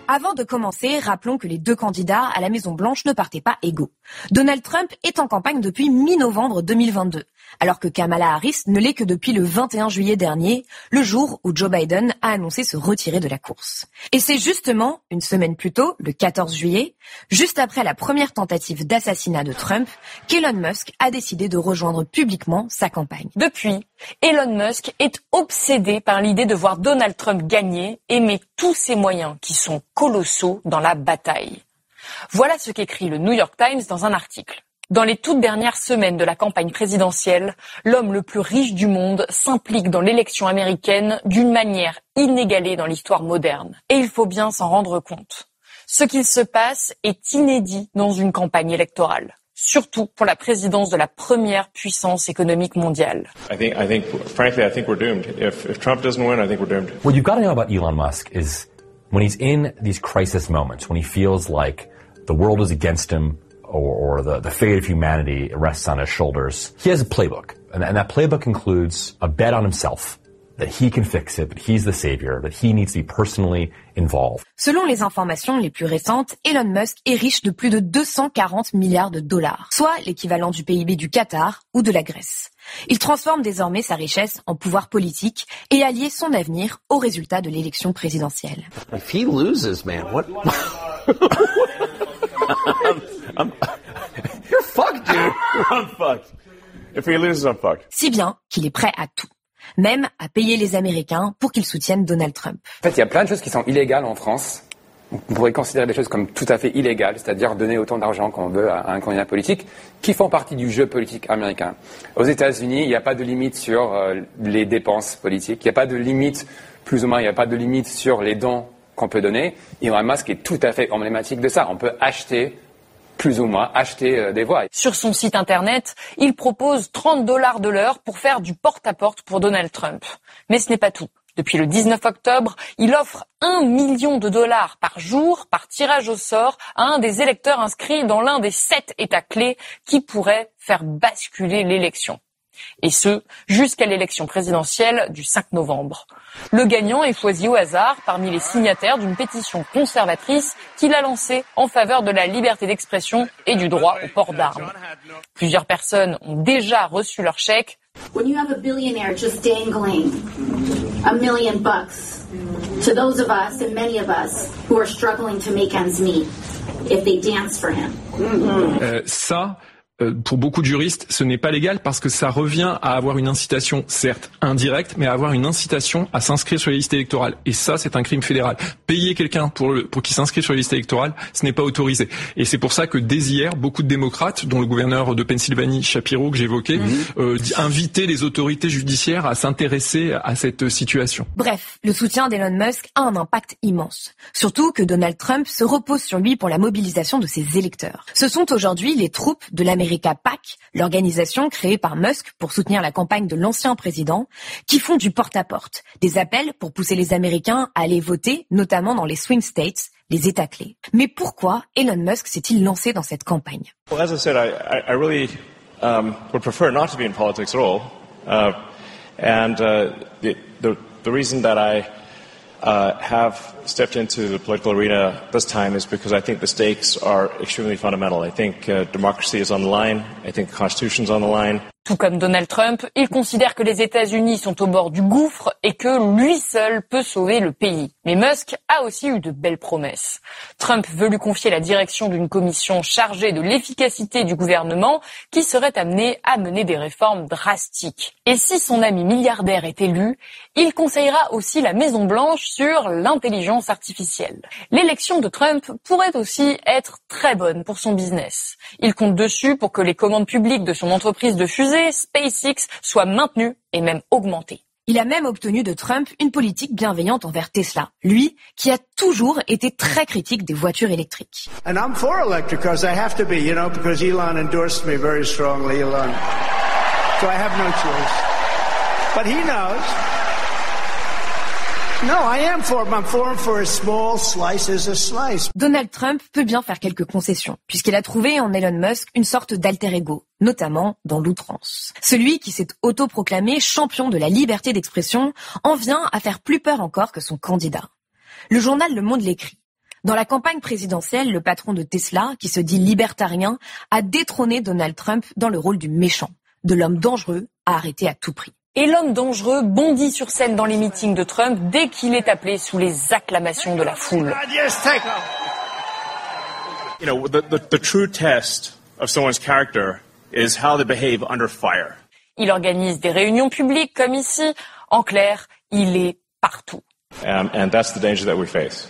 Avant de commencer, rappelons que les deux candidats à la Maison-Blanche ne partaient pas égaux. Donald Trump est en campagne depuis mi-novembre deux mille vingt-deux, alors que Kamala Harris ne l'est que depuis le vingt et un juillet dernier, le jour où Joe Biden a annoncé se retirer de la course. Et c'est justement, une semaine plus tôt, le quatorze juillet, juste après la première tentative d'assassinat de Trump, qu'Elon Musk a décidé de rejoindre publiquement sa campagne. Depuis, Elon Musk est obsédé par l'idée de voir Donald Trump gagner et met tous ses moyens, qui sont colossaux, dans la bataille. Voilà ce qu'écrit le New York Times dans un article. Dans les toutes dernières semaines de la campagne présidentielle, l'homme le plus riche du monde s'implique dans l'élection américaine d'une manière inégalée dans l'histoire moderne. Et il faut bien s'en rendre compte. Ce qu'il se passe est inédit dans une campagne électorale. Surtout pour la présidence de la première puissance économique mondiale. I think, I think, frankly, I think we're doomed. If, if Trump doesn't win, I think we're doomed. What you've got to know about Elon Musk is when he's in these crisis moments, when he feels like the world is against him or, or the, the fate of humanity rests on his shoulders, he has a playbook. And, and that playbook includes a bet on himself. That he can fix it, that he's the savior, that he needs to be personally involved. Selon les informations les plus récentes, Elon Musk est riche de plus de deux cent quarante milliards de dollars, soit l'équivalent du P I B du Qatar ou de la Grèce. Il transforme désormais sa richesse en pouvoir politique et allie son avenir aux résultats de l'élection présidentielle. If he loses, man, what? I'm, I'm, you're fucked, dude. I'm fucked. If he loses, I'm fucked. Si bien qu'il est prêt à tout. Même à payer les Américains pour qu'ils soutiennent Donald Trump. En fait, il y a plein de choses qui sont illégales en France. On pourrait considérer des choses comme tout à fait illégales, c'est-à-dire donner autant d'argent qu'on veut à un candidat politique, qui font partie du jeu politique américain. Aux États-Unis, il n'y a pas de limite sur euh, les dépenses politiques, il n'y a pas de limite, plus ou moins, il n'y a pas de limite sur les dons qu'on peut donner. Et Elon Musk est tout à fait emblématique de ça. On peut acheter plus ou moins acheter euh, des voix. Sur son site internet, il propose trente dollars de l'heure pour faire du porte-à-porte pour Donald Trump. Mais ce n'est pas tout. Depuis le dix-neuf octobre, il offre un million de dollars par jour par tirage au sort à un des électeurs inscrits dans l'un des sept États clés qui pourraient faire basculer l'élection. Et ce, jusqu'à l'élection présidentielle du cinq novembre. Le gagnant est choisi au hasard parmi les signataires d'une pétition conservatrice qu'il a lancée en faveur de la liberté d'expression et du droit au port d'armes. Plusieurs personnes ont déjà reçu leur chèque. When you have a billionaire just dangling a million bucks to those of us and many of us who are struggling to make ends meet if they dance for him. Euh, ça Euh, pour beaucoup de juristes, ce n'est pas légal parce que ça revient à avoir une incitation, certes indirecte, mais à avoir une incitation à s'inscrire sur les listes électorales. Et ça, c'est un crime fédéral. Payer quelqu'un pour, le, pour qu'il s'inscrive sur les listes électorales, ce n'est pas autorisé. Et c'est pour ça que dès hier, beaucoup de démocrates, dont le gouverneur de Pennsylvanie, Shapiro, que j'évoquais, mmh. euh, invitaient les autorités judiciaires à s'intéresser à cette situation. Bref, le soutien d'Elon Musk a un impact immense. Surtout que Donald Trump se repose sur lui pour la mobilisation de ses électeurs. Ce sont aujourd'hui les troupes de l'Amérique America PAC, l'organisation créée par Musk pour soutenir la campagne de l'ancien président, qui font du porte-à-porte, des appels pour pousser les Américains à aller voter, notamment dans les swing states, les États clés. Mais pourquoi Elon Musk s'est-il lancé dans cette campagne? Well, as I said, I, I really um, would prefer not to be in politics at all, uh, and uh, the, the the reason that I Uh, have stepped into the political arena this time is because I think the stakes are extremely fundamental. I think uh, democracy is on the line. I think the Constitution is on the line. Tout comme Donald Trump, il considère que les États-Unis sont au bord du gouffre et que lui seul peut sauver le pays. Mais Musk a aussi eu de belles promesses. Trump veut lui confier la direction d'une commission chargée de l'efficacité du gouvernement qui serait amenée à mener des réformes drastiques. Et si son ami milliardaire est élu, il conseillera aussi la Maison-Blanche sur l'intelligence artificielle. L'élection de Trump pourrait aussi être très bonne pour son business. Il compte dessus pour que les commandes publiques de son entreprise de fusée SpaceX soit maintenue et même augmentée. Il a même obtenu de Trump une politique bienveillante envers Tesla, lui qui a toujours été très critique des voitures électriques. And I'm for electric cars. I have to be, you know, because Elon endorsed me very strongly, Elon. So I have no choice. But he knows. No, I am for him. I'm for him for a small slice is a slice. Donald Trump peut bien faire quelques concessions, puisqu'il a trouvé en Elon Musk une sorte d'alter ego, notamment dans l'outrance. Celui qui s'est autoproclamé champion de la liberté d'expression en vient à faire plus peur encore que son candidat. Le journal Le Monde l'écrit. Dans la campagne présidentielle, le patron de Tesla, qui se dit libertarien, a détrôné Donald Trump dans le rôle du méchant, de l'homme dangereux à arrêter à tout prix. Et l'homme dangereux bondit sur scène dans les meetings de Trump dès qu'il est appelé sous les acclamations de la foule. You know, the, the, the true test of someone's character is how they behave under fire. Il organise des réunions publiques comme ici. En clair, il est partout. Um, and that's the danger that we face.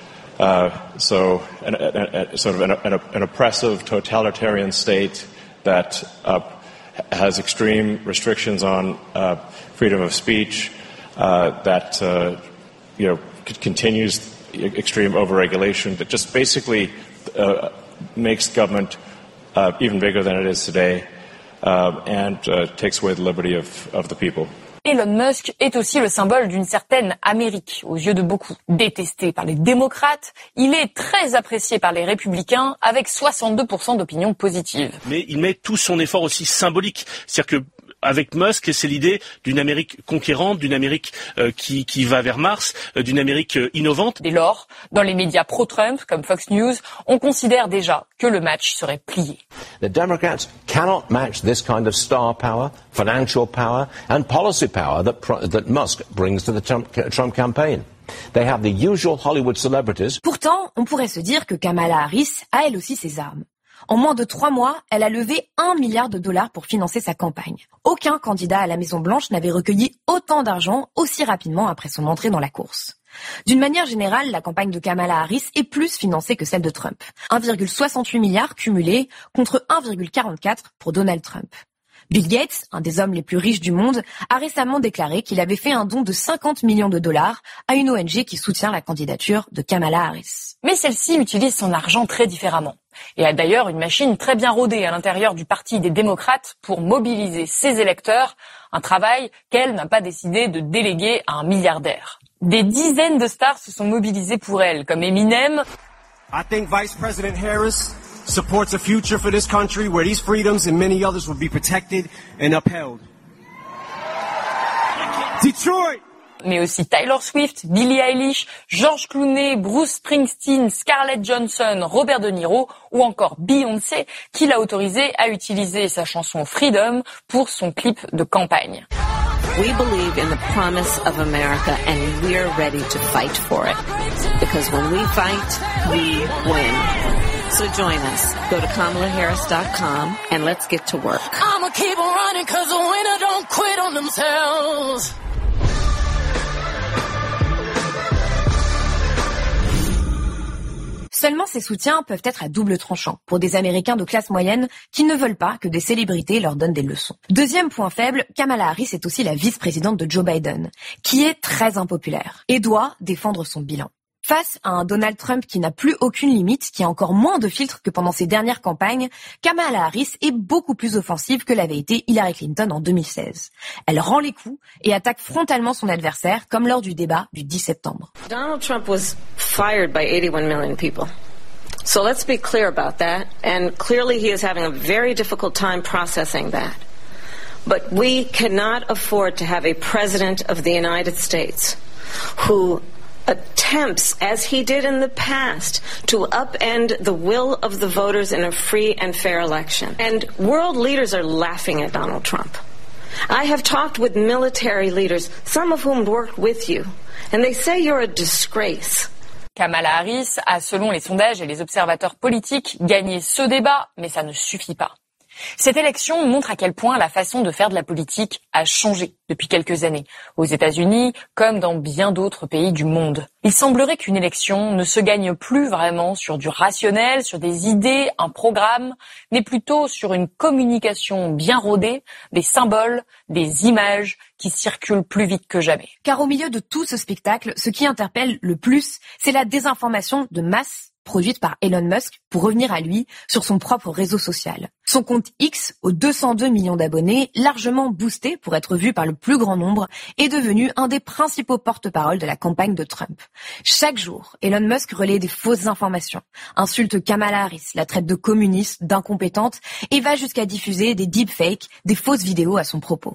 Uh, so, an, a, a, sort of an, an, an oppressive, totalitarian state that uh, has extreme restrictions on uh, freedom of speech, uh, that uh, you know c- continues extreme overregulation, that just basically uh, makes government uh, even bigger than it is today, uh, and uh, takes away the liberty of, of the people. Elon Musk est aussi le symbole d'une certaine Amérique, aux yeux de beaucoup. Détesté par les démocrates, il est très apprécié par les républicains, avec soixante-deux pour cent d'opinions positives. Mais il met tout son effort aussi symbolique. C'est-à-dire que avec Musk, c'est l'idée d'une Amérique conquérante, d'une Amérique euh, qui, qui va vers Mars, euh, d'une Amérique euh, innovante. Dès lors, dans les médias pro-Trump, comme Fox News, on considère déjà que le match serait plié. The Democrats cannot match this kind of star power, financial power and policy power that, that Musk brings to the Trump, Trump campaign. They have the usual Hollywood celebrities. Pourtant, on pourrait se dire que Kamala Harris a elle aussi ses armes. En moins de trois mois, elle a levé un milliard de dollars pour financer sa campagne. Aucun candidat à la Maison-Blanche n'avait recueilli autant d'argent aussi rapidement après son entrée dans la course. D'une manière générale, la campagne de Kamala Harris est plus financée que celle de Trump. un virgule soixante-huit milliard cumulés contre un virgule quarante-quatre pour Donald Trump. Bill Gates, un des hommes les plus riches du monde, a récemment déclaré qu'il avait fait un don de cinquante millions de dollars à une O N G qui soutient la candidature de Kamala Harris. Mais celle-ci utilise son argent très différemment. Et a d'ailleurs une machine très bien rodée à l'intérieur du Parti des démocrates pour mobiliser ses électeurs, un travail qu'elle n'a pas décidé de déléguer à un milliardaire. Des dizaines de stars se sont mobilisées pour elle, comme Eminem. I think Vice President Harris supports a future for this country where these freedoms and many others will be protected and upheld. Detroit! Mais aussi Taylor Swift, Billie Eilish, George Clooney, Bruce Springsteen, Scarlett Johansson, Robert De Niro ou encore Beyoncé, qui l'a autorisé à utiliser sa chanson Freedom pour son clip de campagne. We believe in the promise of America and we're ready to fight for it. Because when we fight, we win. So join us. Go to Kamala Harris dot com and let's get to work. I'ma keep on running cause the winner don't quit on themselves. Seulement, ces soutiens peuvent être à double tranchant pour des Américains de classe moyenne qui ne veulent pas que des célébrités leur donnent des leçons. Deuxième point faible, Kamala Harris est aussi la vice-présidente de Joe Biden, qui est très impopulaire et doit défendre son bilan. Face à un Donald Trump qui n'a plus aucune limite, qui a encore moins de filtres que pendant ses dernières campagnes, Kamala Harris est beaucoup plus offensive que l'avait été Hillary Clinton en deux mille seize. Elle rend les coups et attaque frontalement son adversaire, comme lors du débat du dix septembre. Donald Trump was fired by eighty-one million people. So let's be clear about that. And clearly he is having a very difficult time processing that. But we cannot afford to have a president of the United States who attempts, as he did in the past, to upend the will of the voters in a free and fair election. And world leaders are laughing at Donald Trump. I have talked with military leaders, some of whom worked with you, and they say you're a disgrace. Kamala Harris a, selon les sondages et les observateurs politiques, gagné ce débat, mais ça ne suffit pas. Cette élection montre à quel point la façon de faire de la politique a changé depuis quelques années, aux États-Unis comme dans bien d'autres pays du monde. Il semblerait qu'une élection ne se gagne plus vraiment sur du rationnel, sur des idées, un programme, mais plutôt sur une communication bien rodée, des symboles, des images qui circulent plus vite que jamais. Car au milieu de tout ce spectacle, ce qui interpelle le plus, c'est la désinformation de masse produite par Elon Musk pour revenir à lui sur son propre réseau social. Son compte X, aux deux cent deux millions d'abonnés, largement boosté pour être vu par le plus grand nombre, est devenu un des principaux porte-parole de la campagne de Trump. Chaque jour, Elon Musk relaie des fausses informations, insulte Kamala Harris, la traite de communiste, d'incompétente, et va jusqu'à diffuser des deepfakes, des fausses vidéos à son propos.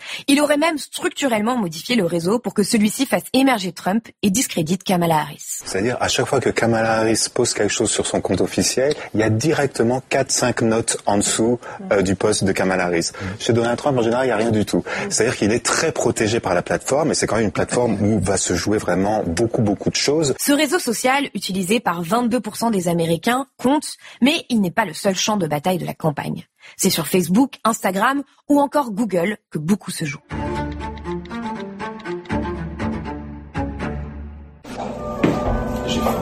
Il aurait même structurellement modifié le réseau pour que celui-ci fasse émerger Trump et discrédite Kamala Harris. C'est-à-dire, à chaque fois que Kamala Harris pose quelque chose sur son compte officiel, il y a directement quatre cinq notes en dessous euh, du post de Kamala Harris. Chez Donald Trump, en général, il n'y a rien du tout. C'est-à-dire qu'il est très protégé par la plateforme, et c'est quand même une plateforme où va se jouer vraiment beaucoup, beaucoup de choses. Ce réseau social, utilisé par vingt-deux pour cent des Américains, compte, mais il n'est pas le seul champ de bataille de la campagne. C'est sur Facebook, Instagram ou encore Google que beaucoup se jouent. J'ai faim.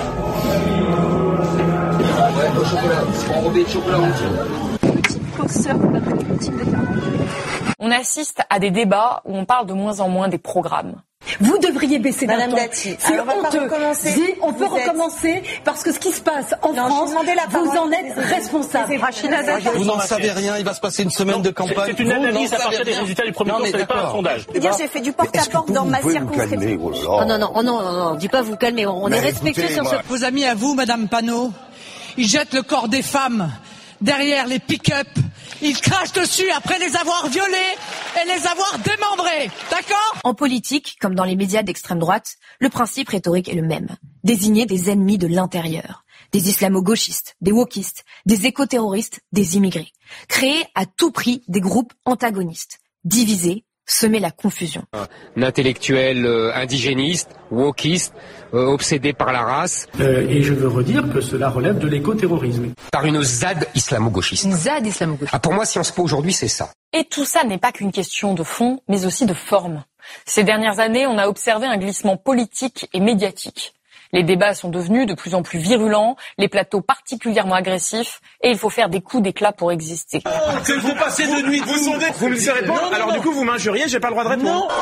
Ouais, au chocolat. Enrobé de chocolat en dessous. On assiste à des débats où on parle de moins en moins des programmes. Vous devriez baisser d'un Madame ton. Dati, C'est alors on va honteux. pas recommencer. Si, on peut Vous êtes- recommencer parce que ce qui se passe en Non, France, je vous demandais la vous parole. en êtes Désolée. responsable. Rachida Dati. Vous n'en savez rien, il va se passer une semaine de campagne. C'est une Vous analyse n'en à partir savez des rien. résultats du premier Non, tour, mais ce n'est pas un d'accord. sondage. Je veux dire, j'ai fait du porte-à-porte dans ma circonscription. Oh non, non, oh non, non, non, dis pas vous calmer, on Mais est respectueux écoutez, sur moi- ce... Vos amis à vous, Madame Panot, ils jettent le corps des femmes derrière les pick-up. Ils crachent dessus après les avoir violées et les avoir démembrées. D'accord ? En politique, comme dans les médias d'extrême droite, le principe rhétorique est le même. Désigner des ennemis de l'intérieur. Des islamo-gauchistes, des wokistes, des éco-terroristes, des immigrés. Créer à tout prix des groupes antagonistes. Diviser, semer la confusion. Un intellectuel euh, indigéniste, wokiste, euh, obsédé par la race. Euh, et je veux redire que cela relève de l'éco-terrorisme. Par une ZAD islamo-gauchiste. Une ZAD islamo-gauchiste. Ah, pour moi, Sciences Po aujourd'hui, c'est ça. Et tout ça n'est pas qu'une question de fond, mais aussi de forme. Ces dernières années, on a observé un glissement politique et médiatique. Les débats sont devenus de plus en plus virulents, les plateaux particulièrement agressifs, et il faut faire des coups d'éclat pour exister. Que vous passez de nuit, vous sondez, vous me laissez répondre, Non, non, alors non. du coup vous m'injuriez, j'ai pas le droit de répondre. Non.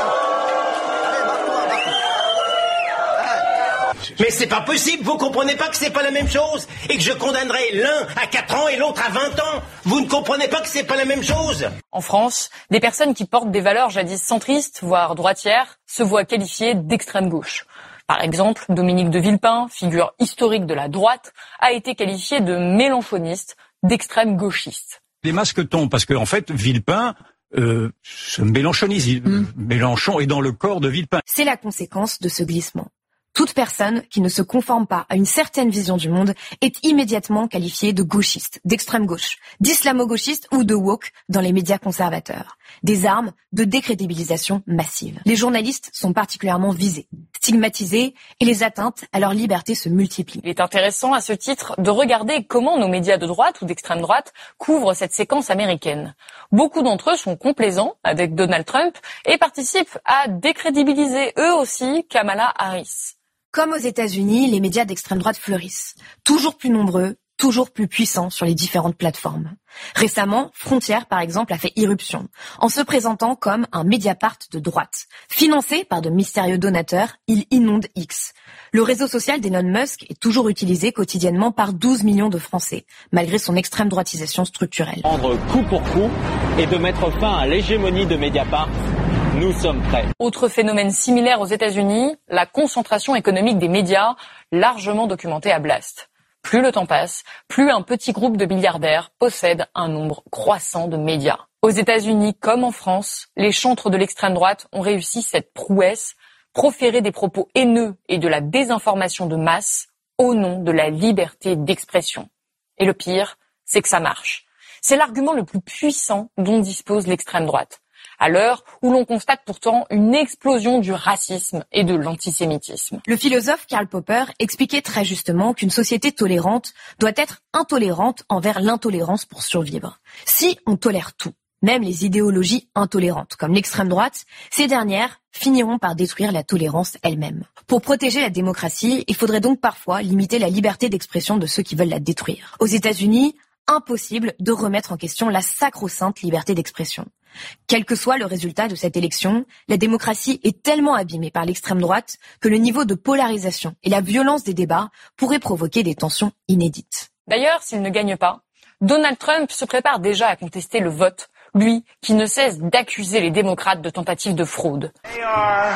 Mais c'est pas possible, vous comprenez pas que c'est pas la même chose et que je condamnerai l'un à quatre ans et l'autre à vingt ans. Vous ne comprenez pas que c'est pas la même chose. En France, des personnes qui portent des valeurs jadis centristes, voire droitières, se voient qualifiées d'extrême gauche. Par exemple, Dominique de Villepin, figure historique de la droite, a été qualifié de mélenchoniste, d'extrême gauchiste. Les masques tombent parce que en fait Villepin euh, se mélenchonise. Il- Mm. Mélenchon est dans le corps de Villepin. C'est la conséquence de ce glissement. Toute personne qui ne se conforme pas à une certaine vision du monde est immédiatement qualifiée de gauchiste, d'extrême gauche, d'islamo-gauchiste ou de woke dans les médias conservateurs. Des armes de décrédibilisation massive. Les journalistes sont particulièrement visés, stigmatisés et les atteintes à leur liberté se multiplient. Il est intéressant à ce titre de regarder comment nos médias de droite ou d'extrême droite couvrent cette séquence américaine. Beaucoup d'entre eux sont complaisants avec Donald Trump et participent à décrédibiliser eux aussi Kamala Harris. Comme aux États-Unis, les médias d'extrême droite fleurissent, toujours plus nombreux, toujours plus puissants sur les différentes plateformes. Récemment, Frontier, par exemple, a fait irruption, en se présentant comme un Mediapart de droite. Financé par de mystérieux donateurs, il inonde X. Le réseau social d'Elon Musk est toujours utilisé quotidiennement par douze millions de Français, malgré son extrême droitisation structurelle. Prendre coup pour coup et de mettre fin à l'hégémonie de Mediapart. Nous sommes prêts. Autre phénomène similaire aux États-Unis, la concentration économique des médias, largement documentée à Blast. Plus le temps passe, plus un petit groupe de milliardaires possède un nombre croissant de médias. Aux États-Unis comme en France, les chantres de l'extrême droite ont réussi cette prouesse, proférer des propos haineux et de la désinformation de masse au nom de la liberté d'expression. Et le pire, c'est que ça marche. C'est l'argument le plus puissant dont dispose l'extrême droite. À l'heure où l'on constate pourtant une explosion du racisme et de l'antisémitisme. Le philosophe Karl Popper expliquait très justement qu'une société tolérante doit être intolérante envers l'intolérance pour survivre. Si on tolère tout, même les idéologies intolérantes comme l'extrême droite, ces dernières finiront par détruire la tolérance elle-même. Pour protéger la démocratie, il faudrait donc parfois limiter la liberté d'expression de ceux qui veulent la détruire. Aux États-Unis, impossible de remettre en question la sacro-sainte liberté d'expression. Quel que soit le résultat de cette élection, la démocratie est tellement abîmée par l'extrême droite que le niveau de polarisation et la violence des débats pourraient provoquer des tensions inédites. D'ailleurs, s'il ne gagne pas, Donald Trump se prépare déjà à contester le vote, lui qui ne cesse d'accuser les démocrates de tentatives de fraude. They are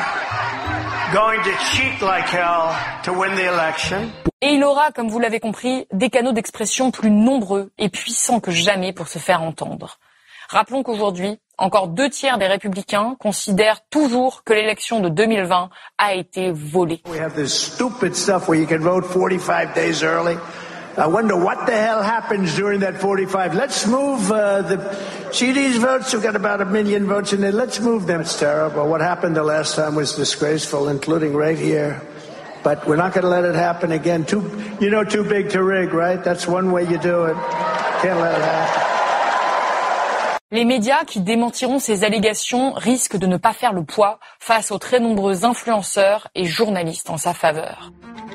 going to cheat like hell to win the election. Et il aura, comme vous l'avez compris, des canaux d'expression plus nombreux et puissants que jamais pour se faire entendre. Rappelons qu'aujourd'hui, Encore deux tiers des républicains considèrent toujours que l'élection de deux mille vingt a été volée. We have this stupid stuff where you can vote forty-five days early. I wonder what the hell happens during that forty-five. Let's move uh, the see these votes. We've got about a million votes in there. Let's move them. It's terrible. What happened the last time was disgraceful, including right here. But we're not going to let it happen again. Too, you know, too big to rig, right? That's one way you do it. Can't let it happen. Les médias qui démentiront ces allégations risquent de ne pas faire le poids face aux très nombreux influenceurs et journalistes en sa faveur.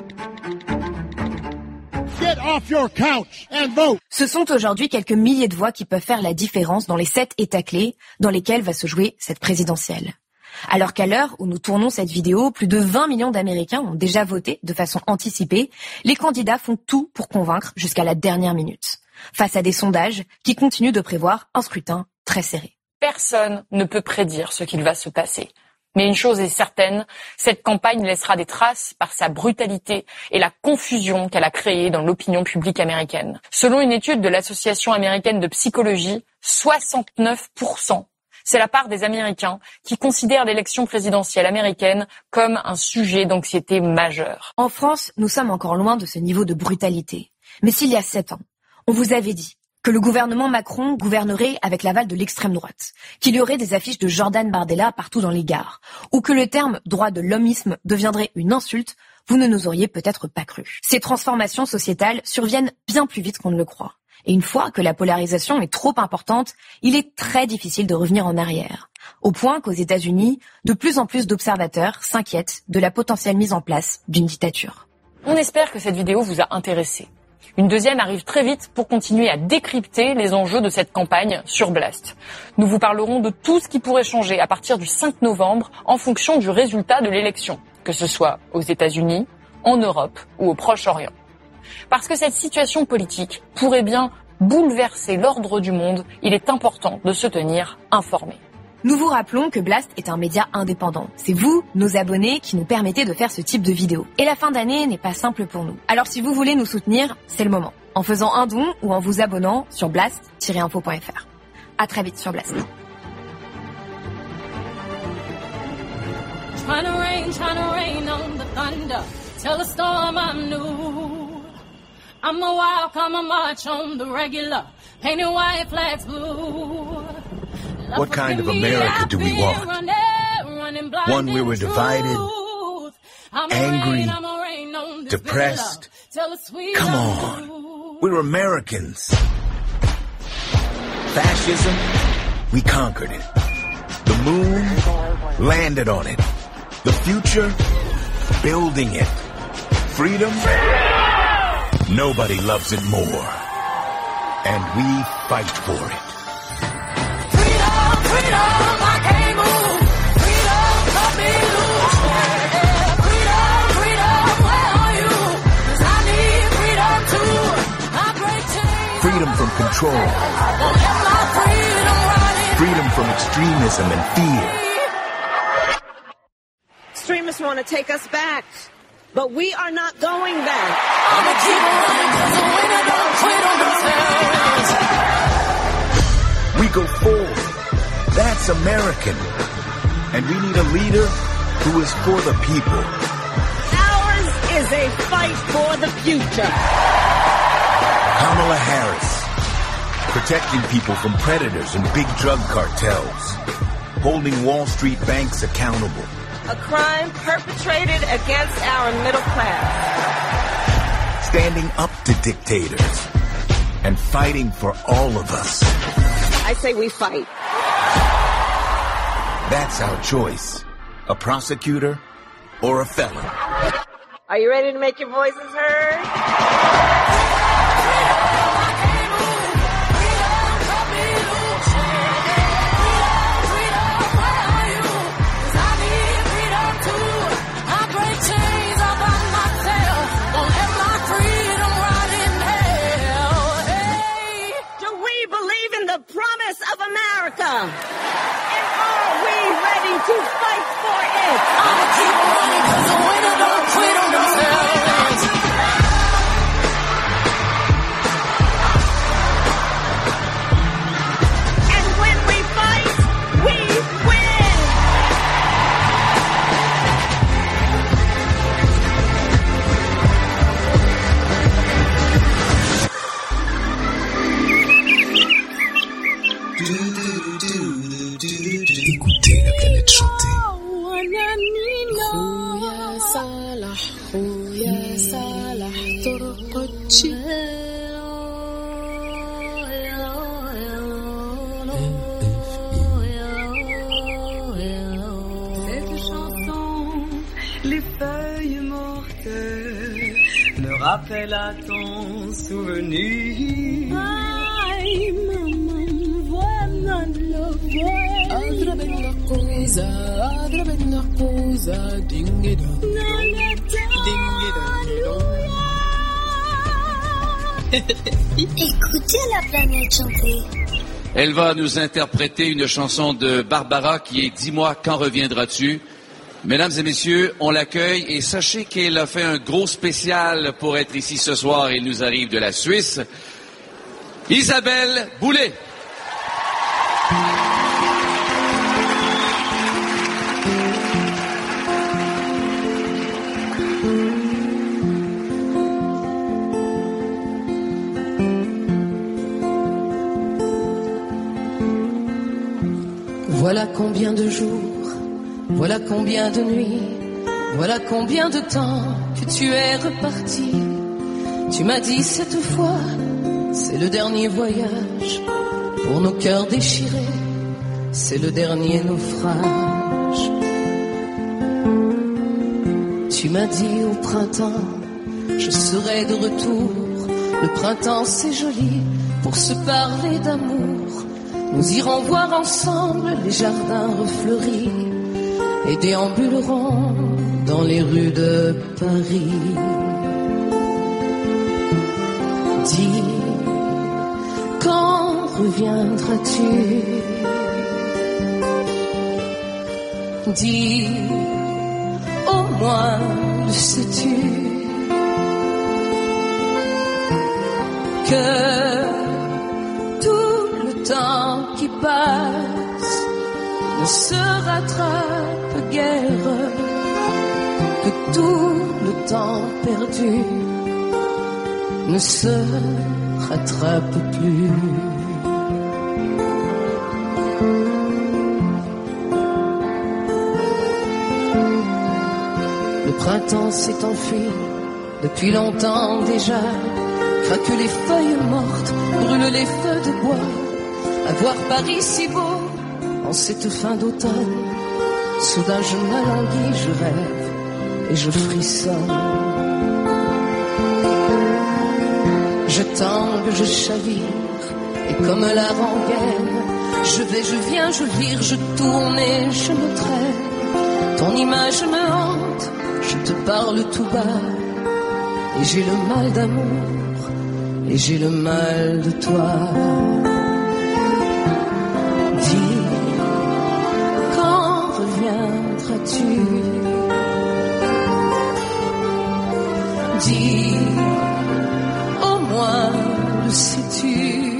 Get off your couch and vote. Ce sont aujourd'hui quelques milliers de voix qui peuvent faire la différence dans les sept États clés dans lesquels va se jouer cette présidentielle. Alors qu'à l'heure où nous tournons cette vidéo, plus de vingt millions d'Américains ont déjà voté de façon anticipée, les candidats font tout pour convaincre jusqu'à la dernière minute, face à des sondages qui continuent de prévoir un scrutin très serré. Personne ne peut prédire ce qu'il va se passer. Mais une chose est certaine, cette campagne laissera des traces par sa brutalité et la confusion qu'elle a créée dans l'opinion publique américaine. Selon une étude de l'Association américaine de psychologie, soixante-neuf pour cent, c'est la part des Américains qui considèrent l'élection présidentielle américaine comme un sujet d'anxiété majeure. En France, nous sommes encore loin de ce niveau de brutalité. Mais s'il y a sept ans, on vous avait dit que le gouvernement Macron gouvernerait avec l'aval de l'extrême droite, qu'il y aurait des affiches de Jordan Bardella partout dans les gares, ou que le terme « droit de l'hommisme » deviendrait une insulte, vous ne nous auriez peut-être pas cru. Ces transformations sociétales surviennent bien plus vite qu'on ne le croit. Et une fois que la polarisation est trop importante, il est très difficile de revenir en arrière. Au point qu'aux États-Unis, de plus en plus d'observateurs s'inquiètent de la potentielle mise en place d'une dictature. On espère que cette vidéo vous a intéressé. Une deuxième arrive très vite pour continuer à décrypter les enjeux de cette campagne sur Blast. Nous vous parlerons de tout ce qui pourrait changer à partir du cinq novembre en fonction du résultat de l'élection, que ce soit aux États-Unis, en Europe ou au Proche-Orient. Parce que cette situation politique pourrait bien bouleverser l'ordre du monde, il est important de se tenir informé. Nous vous rappelons que Blast est un média indépendant. C'est vous, nos abonnés, qui nous permettez de faire ce type de vidéo. Et la fin d'année n'est pas simple pour nous. Alors si vous voulez nous soutenir, c'est le moment. En faisant un don ou en vous abonnant sur blast tiret info point f r. À très vite sur Blast. Trying to rain, trying to rain on the thunder. Tell the storm I'm new. I'm a walk, I'm a march on the regular. Painted white flags blue. What kind of America do we want? One where we're divided, angry, depressed? Come on, we're Americans. Fascism, we conquered it. The moon, landed on it. The future, building it. Freedom, nobody loves it more. And we fight for it. Freedom, I can't move. Freedom, cut me loose. Yeah, freedom, freedom, where are you? 'Cause I need freedom too. I break chains. Freedom from control. Won't let my freedom run in. Freedom from extremism and fear. Extremists want to take us back, but we are not going back. I'ma keep running 'cause the winner don't quit on themselves. We go forward. That's American. And we need a leader who is for the people. Ours is a fight for the future. Kamala Harris. Protecting people from predators and big drug cartels. Holding Wall Street banks accountable. A crime perpetrated against our middle class. Standing up to dictators. And fighting for all of us. I say we fight. That's our choice. A prosecutor or a felon. Are you ready to make your voices heard? Promise of America. And are we ready to fight for it? I'ma keep running 'cause the winner don't quit on themselves. rappelle à ton souvenir. Ay, mamá, buena loca. Adra bella cosa, adra bella cosa, dingida, dingida. Écoutez la planète chanter. Elle va nous interpréter une chanson de Barbara qui est « Dis-moi quand reviendras-tu ». Mesdames et messieurs, on l'accueille et sachez qu'elle a fait un gros spécial pour être ici ce soir. Elle nous arrive de la Suisse. Isabelle Boulay. Voilà combien de jours, voilà combien de nuits, voilà combien de temps que tu es reparti. Tu m'as dit cette fois, c'est le dernier voyage. Pour nos cœurs déchirés, c'est le dernier naufrage. Tu m'as dit au printemps, je serai de retour. Le printemps c'est joli pour se parler d'amour. Nous irons voir ensemble les jardins refleuris et déambulerons dans les rues de Paris. Dis, quand reviendras-tu? Dis, au moins le sais-tu que tout le temps qui passe ne se rattrape guère, que tout le temps perdu ne se rattrape plus. Le printemps s'est enfui depuis longtemps déjà, craquent les feuilles mortes, brûlent les feux de bois. À voir Paris si beau en cette fin d'automne, soudain je m'alanguis, je rêve et je frissonne. Je tangue, je chavire, et comme la rengaine, je vais, je viens, je vire, je tourne et je me traîne. Ton image me hante, je te parle tout bas, et j'ai le mal d'amour, et j'ai le mal de toi. Dis, quand reviendras-tu? Dis, au moins le sais-tu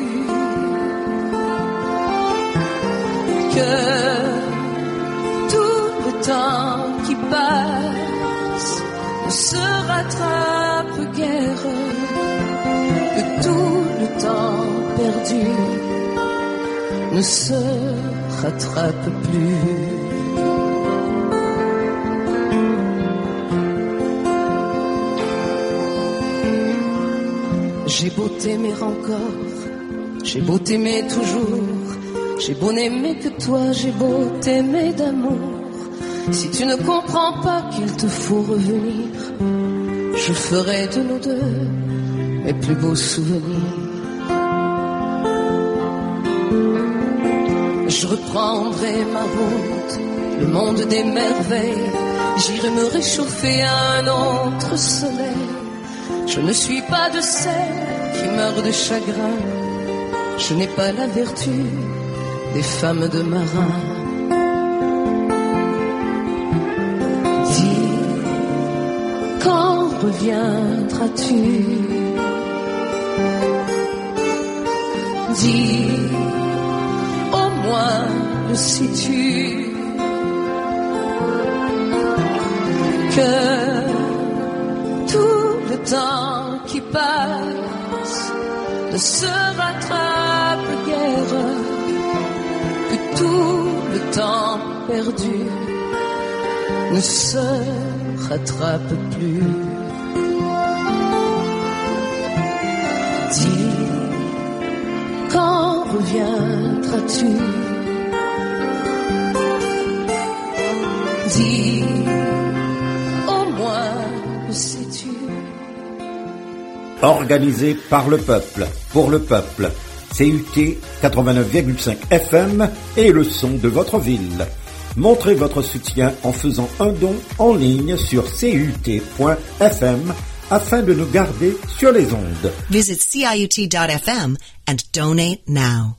que tout le temps qui passe ne se rattrape guère, que tout le temps perdu ne se rattrape plus. J'ai beau t'aimer encore, j'ai beau t'aimer toujours, j'ai beau n'aimer que toi, j'ai beau t'aimer d'amour. Si tu ne comprends pas qu'il te faut revenir, je ferai de nous deux mes plus beaux souvenirs. Je reprendrai ma route, le monde des merveilles, j'irai me réchauffer à un autre soleil. Je ne suis pas de celles qui meurent de chagrin, je n'ai pas la vertu des femmes de marins. Dis, quand reviendras-tu? Dis, au moins le sais-tu que tout le temps qui passe ne se rattrape guère, que tout le temps perdu ne se rattrape plus. Dis, quand reviendras-tu? Dis, au moins le sais-tu Organisé par le peuple, pour le peuple. C U T quatre-vingt-neuf virgule cinq F M est le son de votre ville. Montrez votre soutien en faisant un don en ligne sur C U T point F M afin de nous garder sur les ondes. Visit C I U T dot F M and donate now.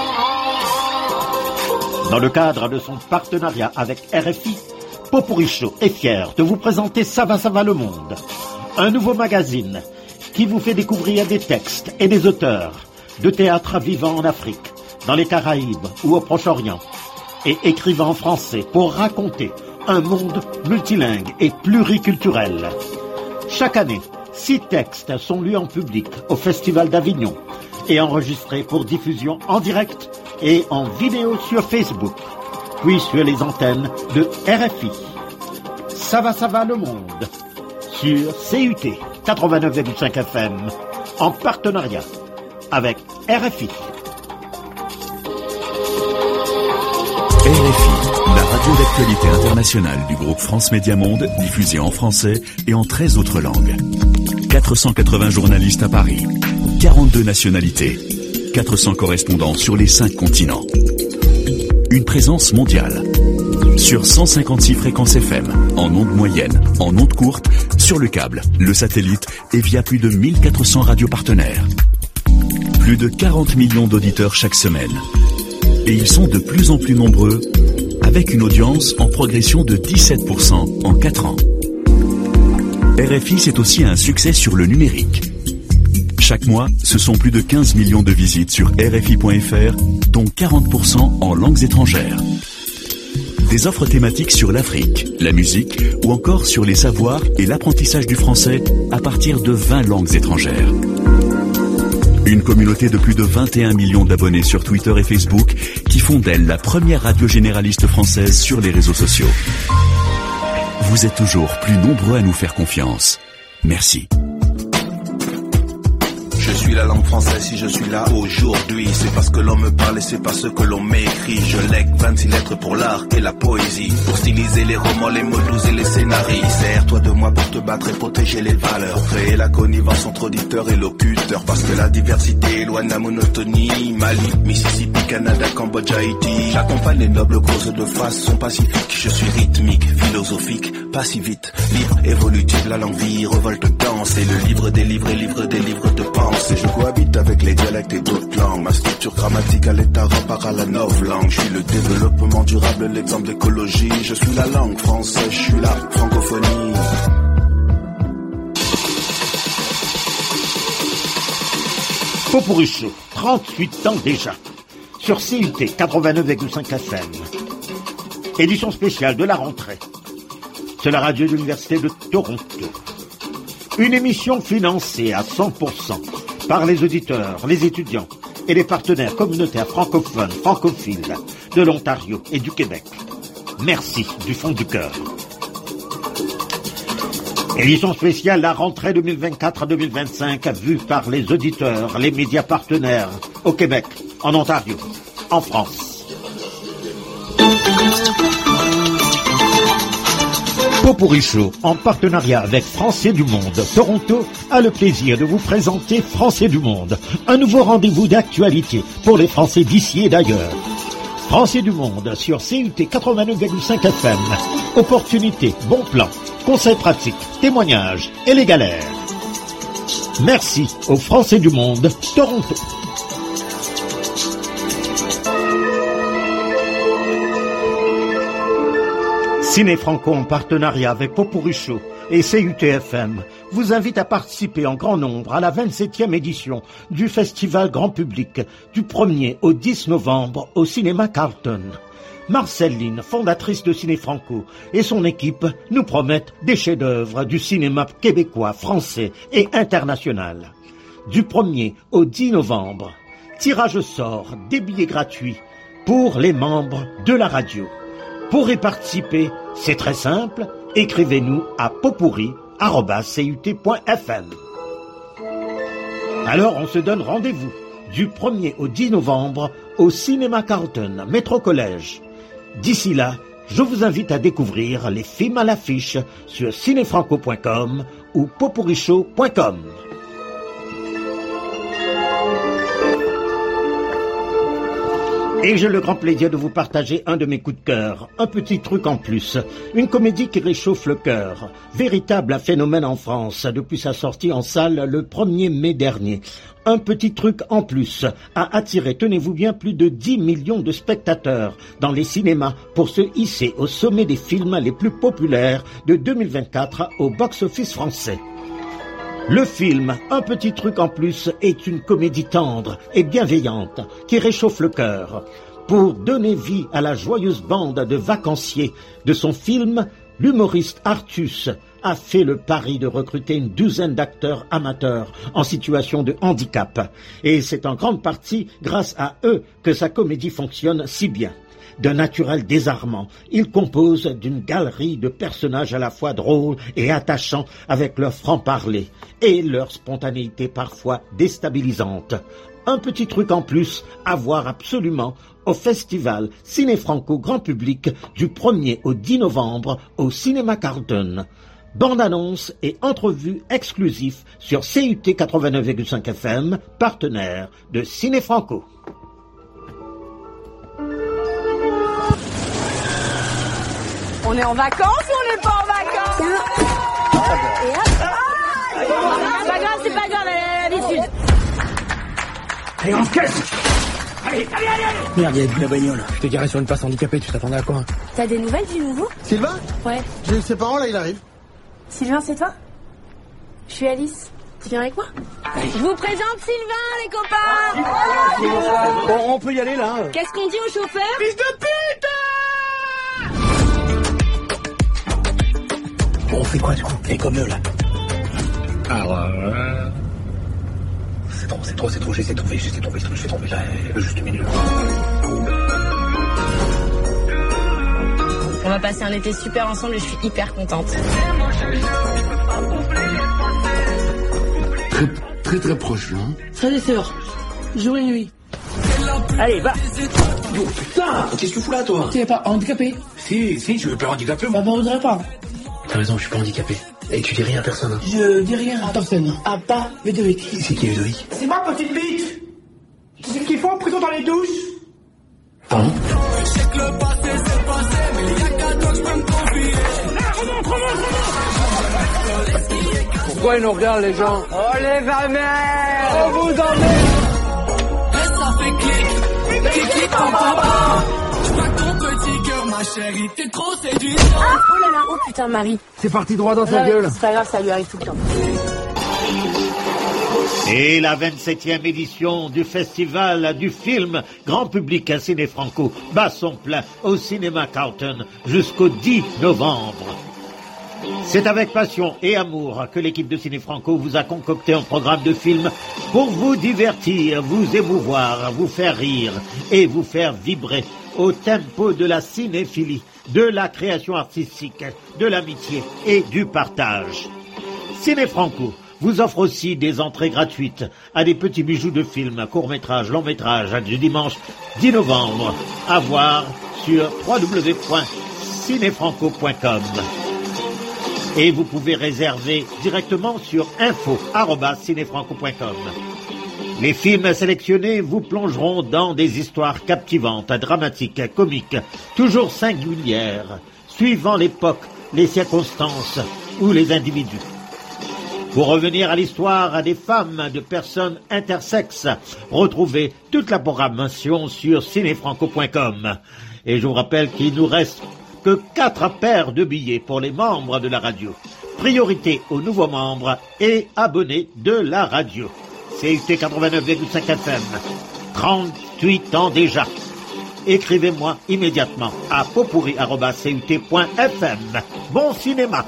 Dans le cadre de son partenariat avec R F I, Popurrí Show est fier de vous présenter Ça va, ça va le monde, un nouveau magazine qui vous fait découvrir des textes et des auteurs de théâtre vivant en Afrique, dans les Caraïbes ou au Proche-Orient, et écrivant en français pour raconter un monde multilingue et pluriculturel. Chaque année, six textes sont lus en public au Festival d'Avignon et enregistrés pour diffusion en direct et en vidéo sur Facebook, puis sur les antennes de R F I. Ça va, ça va le monde, sur C U T quatre-vingt-neuf virgule cinq F M, en partenariat avec R F I. R F I, la radio d'actualité internationale du groupe France Média Monde, diffusée en français et en treize autres langues. quatre cent quatre-vingts journalistes à Paris, quarante-deux nationalités, quatre cents correspondants sur les cinq continents. Une présence mondiale. Sur cent cinquante-six fréquences F M, en ondes moyennes, en ondes courtes, sur le câble, le satellite et via plus de mille quatre cents radios partenaires. Plus de quarante millions d'auditeurs chaque semaine. Et ils sont de plus en plus nombreux, avec une audience en progression de dix-sept pour cent en quatre ans. R F I, c'est aussi un succès sur le numérique. Chaque mois, ce sont plus de quinze millions de visites sur R F I point F R, dont quarante pour cent en langues étrangères. Des offres thématiques sur l'Afrique, la musique ou encore sur les savoirs et l'apprentissage du français à partir de vingt langues étrangères. Une communauté de plus de vingt et un millions d'abonnés sur Twitter et Facebook qui font d'elle la première radio généraliste française sur les réseaux sociaux. Vous êtes toujours plus nombreux à nous faire confiance. Merci. Je suis la langue française si je suis là aujourd'hui. C'est parce que l'on me parle et c'est parce que l'on m'écrit. Je lègue vingt-six lettres pour l'art et la poésie, pour styliser les romans, les mots doux et les scénarios. Sers-toi de moi pour te battre et protéger les valeurs, pour créer la connivence entre auditeurs et locuteurs. Parce que la diversité éloigne la monotonie. Mali, Mississippi, Canada, Cambodge, Haïti. J'accompagne les nobles causes de façon pacifique. Je suis rythmique, philosophique, pas si vite. Libre, évolutive, la langue vie, revolte, danse. Et le livre des livres et livre des livres de pensée. Je cohabite avec les dialectes et d'autres langues. Ma structure grammaticale est à rapport à la novlangue. Je suis le développement durable, l'exemple d'écologie. Je suis la langue française, je suis la francophonie. Popurrí Show, trente-huit ans déjà, sur C U T quatre-vingt-neuf virgule cinq F M. Édition spéciale de la rentrée. C'est la radio de l'Université de Toronto. Une émission financée à cent pour cent par les auditeurs, les étudiants et les partenaires communautaires francophones, francophiles de l'Ontario et du Québec. Merci du fond du cœur. Édition spéciale la rentrée deux mille vingt-quatre à deux mille vingt-cinq, vue par les auditeurs, les médias partenaires au Québec, en Ontario, en France. Popurrí Show, en partenariat avec Français du Monde, Toronto, a le plaisir de vous présenter Français du Monde, un nouveau rendez-vous d'actualité pour les Français d'ici et d'ailleurs. Français du Monde sur C U T quatre-vingt-neuf virgule cinq F M. Opportunités, bons plans, conseils pratiques, témoignages et les galères. Merci aux Français du Monde, Toronto. Ciné Franco, en partenariat avec Popurrí Show et C U T F M, vous invite à participer en grand nombre à la vingt-septième édition du Festival Grand Public du premier au dix novembre au Cinéma Carlton. Marceline, fondatrice de Ciné Franco, et son équipe nous promettent des chefs-d'œuvre du cinéma québécois, français et international. Du premier au dix novembre, tirage au sort des billets gratuits pour les membres de la radio. Pour y participer, c'est très simple, écrivez-nous à popurrí arobase c u t point f m. Alors on se donne rendez-vous du premier au dix novembre au Cinéma Carlton, Métro Collège. D'ici là, je vous invite à découvrir les films à l'affiche sur ciné franco point com ou popurrí show point com. Et j'ai le grand plaisir de vous partager un de mes coups de cœur, un petit truc en plus, une comédie qui réchauffe le cœur, véritable phénomène en France depuis sa sortie en salle le premier mai dernier. Un petit truc en plus a attiré, tenez-vous bien, plus de dix millions de spectateurs dans les cinémas pour se hisser au sommet des films les plus populaires de deux mille vingt-quatre au box-office français. Le film Un petit truc en plus est une comédie tendre et bienveillante qui réchauffe le cœur. Pour donner vie à la joyeuse bande de vacanciers de son film, l'humoriste Artus a fait le pari de recruter une douzaine d'acteurs amateurs en situation de handicap. Et c'est en grande partie grâce à eux que sa comédie fonctionne si bien. D'un naturel désarmant, il compose d'une galerie de personnages à la fois drôles et attachants avec leur franc-parler et leur spontanéité parfois déstabilisante. Un petit truc en plus à voir absolument au festival Ciné Franco grand public du premier au dix novembre au Cinéma Carlton. Bande-annonce et entrevue exclusif sur C U T quatre-vingt-neuf virgule cinq F M, partenaire de Ciné Franco. On est en vacances ou on n'est pas en vacances? Et hop. C'est pas grave, c'est pas grave, elle a l'habitude. Allez, on se casse. Allez, allez, allez, allez. Merde, il y a de la bagnole. Je t'ai garé sur une place handicapée, tu t'attendais à quoi? T'as des nouvelles du nouveau? Sylvain? Ouais. J'ai ses parents, là, il arrive. Sylvain, c'est toi? Je suis Alice. Tu viens avec moi? Je vous présente Sylvain, les copains. On, on peut y aller, là. Qu'est-ce qu'on dit au chauffeur? Fils de pute! Bon, on fait quoi, du coup? Et comme eux, là. Alors, euh... C'est trop, c'est trop, c'est trop, j'essaie de trouver, j'essaie de trouver, je fais trouver, là, juste une minute. On va passer un été super ensemble et je suis hyper contente. Très, très, très proche, là. Hein. Frères et sœurs, jour et nuit. Allez, va. Oh, putain, qu'est-ce que tu fous là, toi? Tu n'es pas handicapé? Si, si, je veux pas handicapé, moi. Bah, on voudrait pas. T'as raison, je suis pas handicapé. Et tu dis rien à personne. Hein. Je dis rien à personne. À part Ludovic. Qui c'est qui est Ludovic? C'est ma petite bite. Tu sais ce qu'ils font en prison dans les douches? Pardon? Pourquoi ils nous regardent, les gens? Oh, les va-mères! On vous emmène! Ça fait clic, clic, clic, pam, pam, pam. Je vois ton petit cœur, ma chérie, t'es trop séduisant. Ah, oh là là, oh putain, Marie. C'est parti droit dans sa Ah, gueule. C'est pas grave, ça lui arrive tout le temps. Et la vingt-septième édition du festival du film grand public à Ciné Franco bat son plein au Cinéma Carlton jusqu'au dix novembre. C'est avec passion et amour que l'équipe de Ciné Franco vous a concocté un programme de films pour vous divertir, vous émouvoir, vous faire rire et vous faire vibrer au tempo de la cinéphilie, de la création artistique, de l'amitié et du partage. Ciné Franco vous offre aussi des entrées gratuites à des petits bijoux de films, courts-métrages, longs-métrages du dimanche dix novembre. À voir sur w w w point ciné franco point com. Et vous pouvez réserver directement sur info arobase ciné franco point com. Les films sélectionnés vous plongeront dans des histoires captivantes, dramatiques, comiques, toujours singulières, suivant l'époque, les circonstances ou les individus. Pour revenir à l'histoire des femmes, de personnes intersexes, retrouvez toute la programmation sur ciné franco point com. Et je vous rappelle qu'il nous reste que quatre paires de billets pour les membres de la radio. Priorité aux nouveaux membres et abonnés de la radio. C U T quatre-vingt-neuf virgule cinq F M. trente-huit ans déjà. Écrivez-moi immédiatement à potpourri arobase c u t point f m. Bon cinéma.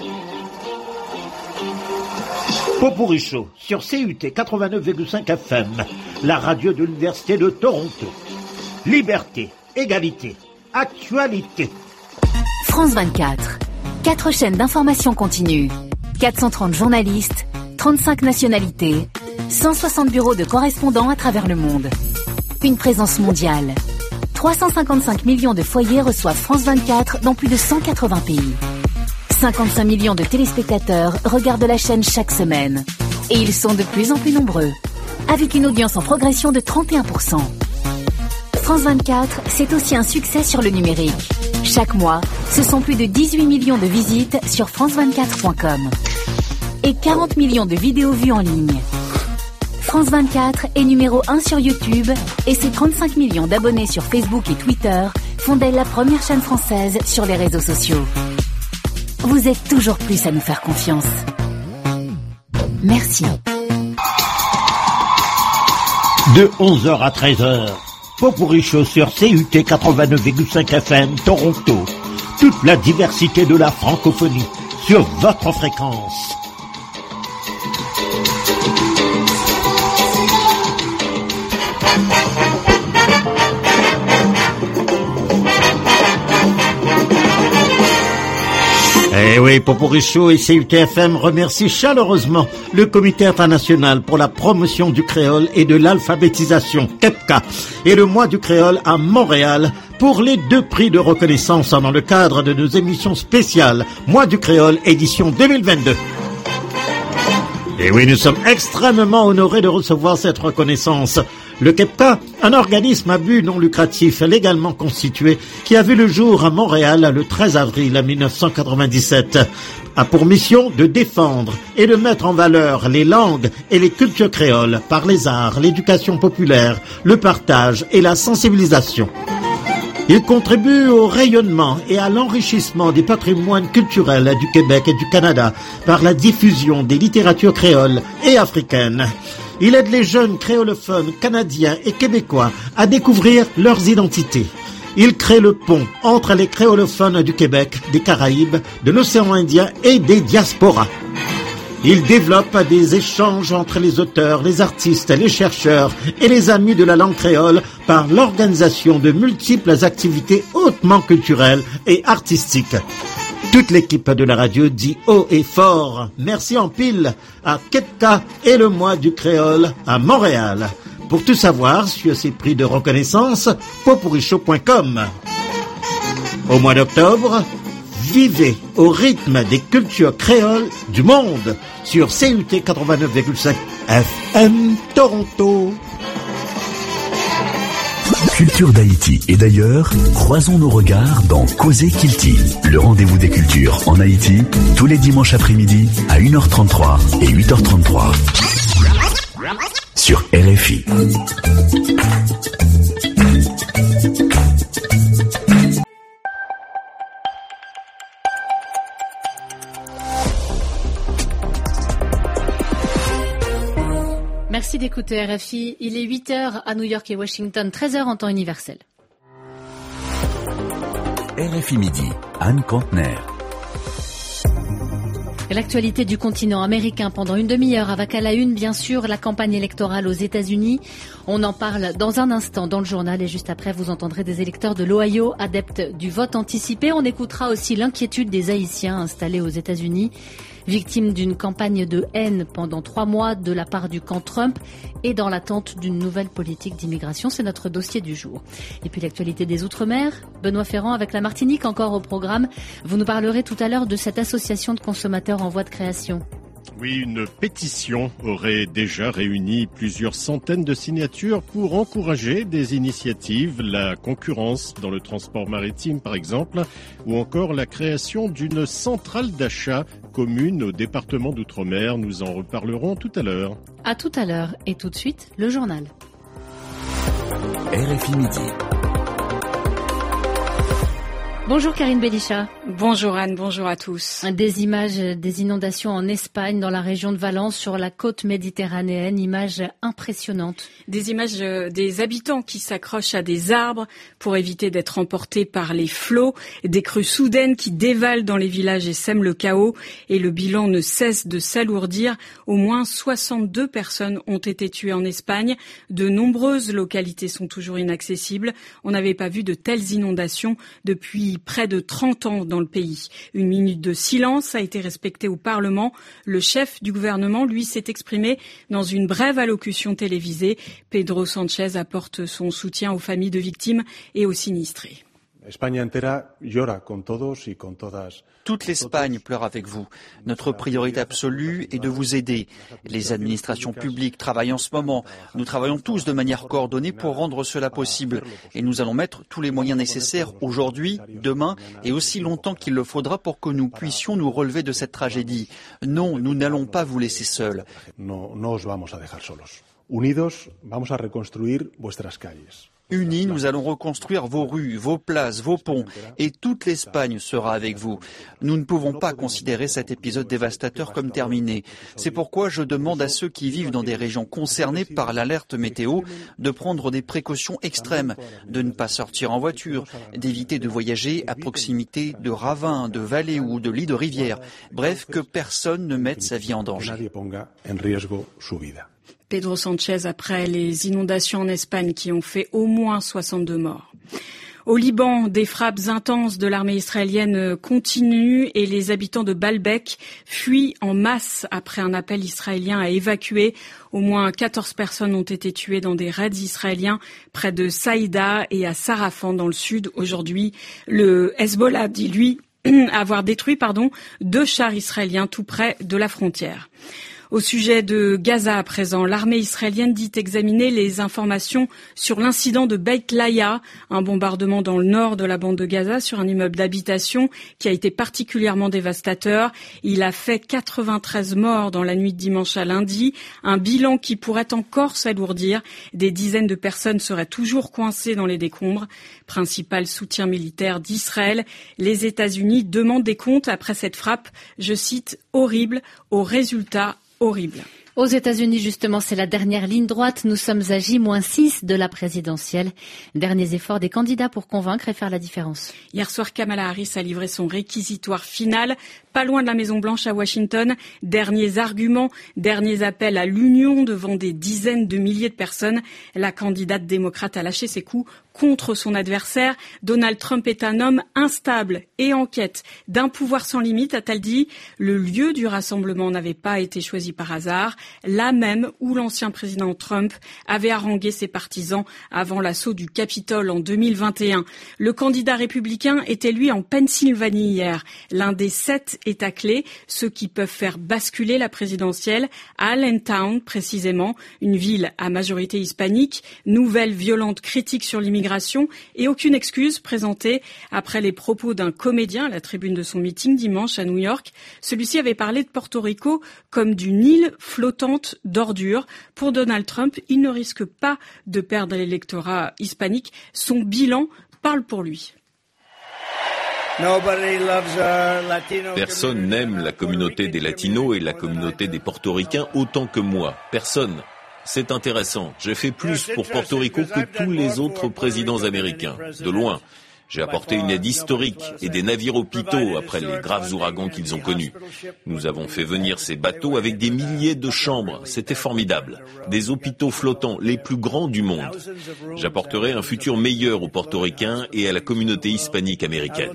Potpourri Show sur C U T quatre-vingt-neuf virgule cinq F M, la radio de l'Université de Toronto. Liberté, égalité, actualité. France vingt-quatre. Quatre chaînes d'information continue. quatre cent trente journalistes, trente-cinq nationalités, cent soixante bureaux de correspondants à travers le monde. Une présence mondiale. trois cent cinquante-cinq millions de foyers reçoivent France vingt-quatre dans plus de cent quatre-vingts pays. cinquante-cinq millions de téléspectateurs regardent la chaîne chaque semaine. Et ils sont de plus en plus nombreux, avec une audience en progression de trente et un pour cent. France vingt-quatre, c'est aussi un succès sur le numérique. Chaque mois, ce sont plus de dix-huit millions de visites sur france vingt-quatre point com et quarante millions de vidéos vues en ligne. France vingt-quatre est numéro un sur YouTube et ses trente-cinq millions d'abonnés sur Facebook et Twitter font d'elle la première chaîne française sur les réseaux sociaux. Vous êtes toujours plus à nous faire confiance. Merci. De onze heures à treize heures, Popurrí Show sur C U T quatre-vingt-neuf virgule cinq F M Toronto. Toute la diversité de la francophonie sur votre fréquence. Eh oui, Popurrí Show et C U T F M remercient chaleureusement le Comité international pour la promotion du créole et de l'alphabétisation, C E P C A, et le mois du créole à Montréal pour les deux prix de reconnaissance dans le cadre de nos émissions spéciales Mois du créole édition deux mille vingt-deux. Et oui, nous sommes extrêmement honorés de recevoir cette reconnaissance. Le C E P C A, un organisme à but non lucratif légalement constitué qui a vu le jour à Montréal le treize avril mille neuf cent quatre-vingt-dix-sept, a pour mission de défendre et de mettre en valeur les langues et les cultures créoles par les arts, l'éducation populaire, le partage et la sensibilisation. Il contribue au rayonnement et à l'enrichissement des patrimoines culturels du Québec et du Canada par la diffusion des littératures créoles et africaines. Il aide les jeunes créolophones canadiens et québécois à découvrir leurs identités. Il crée le pont entre les créolophones du Québec, des Caraïbes, de l'océan Indien et des diasporas. Il développe des échanges entre les auteurs, les artistes, les chercheurs et les amis de la langue créole par l'organisation de multiples activités hautement culturelles et artistiques. Toute l'équipe de la radio dit haut et fort merci en pile à C E P C A et le mois du créole à Montréal. Pour tout savoir sur ces prix de reconnaissance, popurrí show point com. Au mois d'octobre, vivez au rythme des cultures créoles du monde sur C U T quatre-vingt-neuf virgule cinq F M Toronto. Culture d'Haïti et d'ailleurs, croisons nos regards dans Causer Kilti, le rendez-vous des cultures en Haïti, tous les dimanches après-midi à une heure trente-trois et huit heures trente-trois. Sur R F I. Merci d'écouter R F I. Il est huit heures à New York et Washington, treize heures en temps universel. R F I Midi, Anne Contener. L'actualité du continent américain pendant une demi-heure avec à la une, bien sûr, la campagne électorale aux États-Unis. On en parle dans un instant dans le journal et juste après, vous entendrez des électeurs de l'Ohio, adeptes du vote anticipé. On écoutera aussi l'inquiétude des Haïtiens installés aux États-Unis, victimes d'une campagne de haine pendant trois mois de la part du camp Trump et dans l'attente d'une nouvelle politique d'immigration. C'est notre dossier du jour. Et puis l'actualité des Outre-mer, Benoît Ferrand avec la Martinique encore au programme. Vous nous parlerez tout à l'heure de cette association de consommateurs en voie de création. Oui, une pétition aurait déjà réuni plusieurs centaines de signatures pour encourager des initiatives, la concurrence dans le transport maritime par exemple, ou encore la création d'une centrale d'achat commune au département d'Outre-mer. Nous en reparlerons tout à l'heure. À tout à l'heure et tout de suite, le journal. R F I Midi. Bonjour Karine Bélichat. Bonjour Anne, bonjour à tous. Des images des inondations en Espagne, dans la région de Valence, sur la côte méditerranéenne, images impressionnantes. Des images des habitants qui s'accrochent à des arbres pour éviter d'être emportés par les flots, des crues soudaines qui dévalent dans les villages et sèment le chaos, et le bilan ne cesse de s'alourdir. Au moins soixante-deux personnes ont été tuées en Espagne. De nombreuses localités sont toujours inaccessibles. On n'avait pas vu de telles inondations depuis près de trente ans dans le pays. Une minute de silence a été respectée au Parlement. Le chef du gouvernement, lui, s'est exprimé dans une brève allocution télévisée. Pedro Sánchez apporte son soutien aux familles de victimes et aux sinistrés. Toute l'Espagne pleure avec vous. Notre priorité absolue est de vous aider. Les administrations publiques travaillent en ce moment. Nous travaillons tous de manière coordonnée pour rendre cela possible. Et nous allons mettre tous les moyens nécessaires aujourd'hui, demain et aussi longtemps qu'il le faudra pour que nous puissions nous relever de cette tragédie. Non, nous n'allons pas vous laisser seuls. Unidos, vamos a reconstruir vuestras calles. Unis, nous allons reconstruire vos rues, vos places, vos ponts, et toute l'Espagne sera avec vous. Nous ne pouvons pas considérer cet épisode dévastateur comme terminé. C'est pourquoi je demande à ceux qui vivent dans des régions concernées par l'alerte météo de prendre des précautions extrêmes, de ne pas sortir en voiture, d'éviter de voyager à proximité de ravins, de vallées ou de lits de rivières. Bref, que personne ne mette sa vie en danger. Pedro Sanchez après les inondations en Espagne qui ont fait au moins soixante-deux morts. Au Liban, des frappes intenses de l'armée israélienne continuent et les habitants de Baalbek fuient en masse après un appel israélien à évacuer. Au moins quatorze personnes ont été tuées dans des raids israéliens près de Saïda et à Sarafan dans le sud. Aujourd'hui, le Hezbollah dit, lui, avoir détruit pardon, deux chars israéliens tout près de la frontière. Au sujet de Gaza à présent, l'armée israélienne dit examiner les informations sur l'incident de Beit Laïa, un bombardement dans le nord de la bande de Gaza sur un immeuble d'habitation qui a été particulièrement dévastateur. Il a fait quatre-vingt-treize morts dans la nuit de dimanche à lundi, un bilan qui pourrait encore s'alourdir. Des dizaines de personnes seraient toujours coincées dans les décombres. Principal soutien militaire d'Israël, les États-Unis demandent des comptes après cette frappe, je cite, horrible, au résultat horrible. Aux États-Unis, justement, c'est la dernière ligne droite. Nous sommes à J moins six de la présidentielle. Derniers efforts des candidats pour convaincre et faire la différence. Hier soir, Kamala Harris a livré son réquisitoire final, pas loin de la Maison-Blanche à Washington. Derniers arguments, derniers appels à l'union devant des dizaines de milliers de personnes. La candidate démocrate a lâché ses coups contre son adversaire. Donald Trump est un homme instable et en quête d'un pouvoir sans limite, a-t-elle dit. Le lieu du rassemblement n'avait pas été choisi par hasard, là même où l'ancien président Trump avait harangué ses partisans avant l'assaut du Capitole en deux mille vingt et un. Le candidat républicain était lui en Pennsylvanie hier, l'un des sept États clés, ceux qui peuvent faire basculer la présidentielle, à Allentown précisément, une ville à majorité hispanique, nouvelle violente critique sur l'immigration et aucune excuse présentée après les propos d'un comédien à la tribune de son meeting dimanche à New York. Celui-ci avait parlé de Porto Rico comme d'une île flottante d'ordures. Pour Donald Trump, il ne risque pas de perdre l'électorat hispanique. Son bilan parle pour lui. Personne n'aime la communauté des Latinos et la communauté des Portoricains autant que moi. Personne. C'est intéressant. J'ai fait plus pour Porto Rico que tous les autres présidents américains. De loin. J'ai apporté une aide historique et des navires hôpitaux après les graves ouragans qu'ils ont connus. Nous avons fait venir ces bateaux avec des milliers de chambres. C'était formidable. Des hôpitaux flottants, les plus grands du monde. J'apporterai un futur meilleur aux Portoricains et à la communauté hispanique américaine.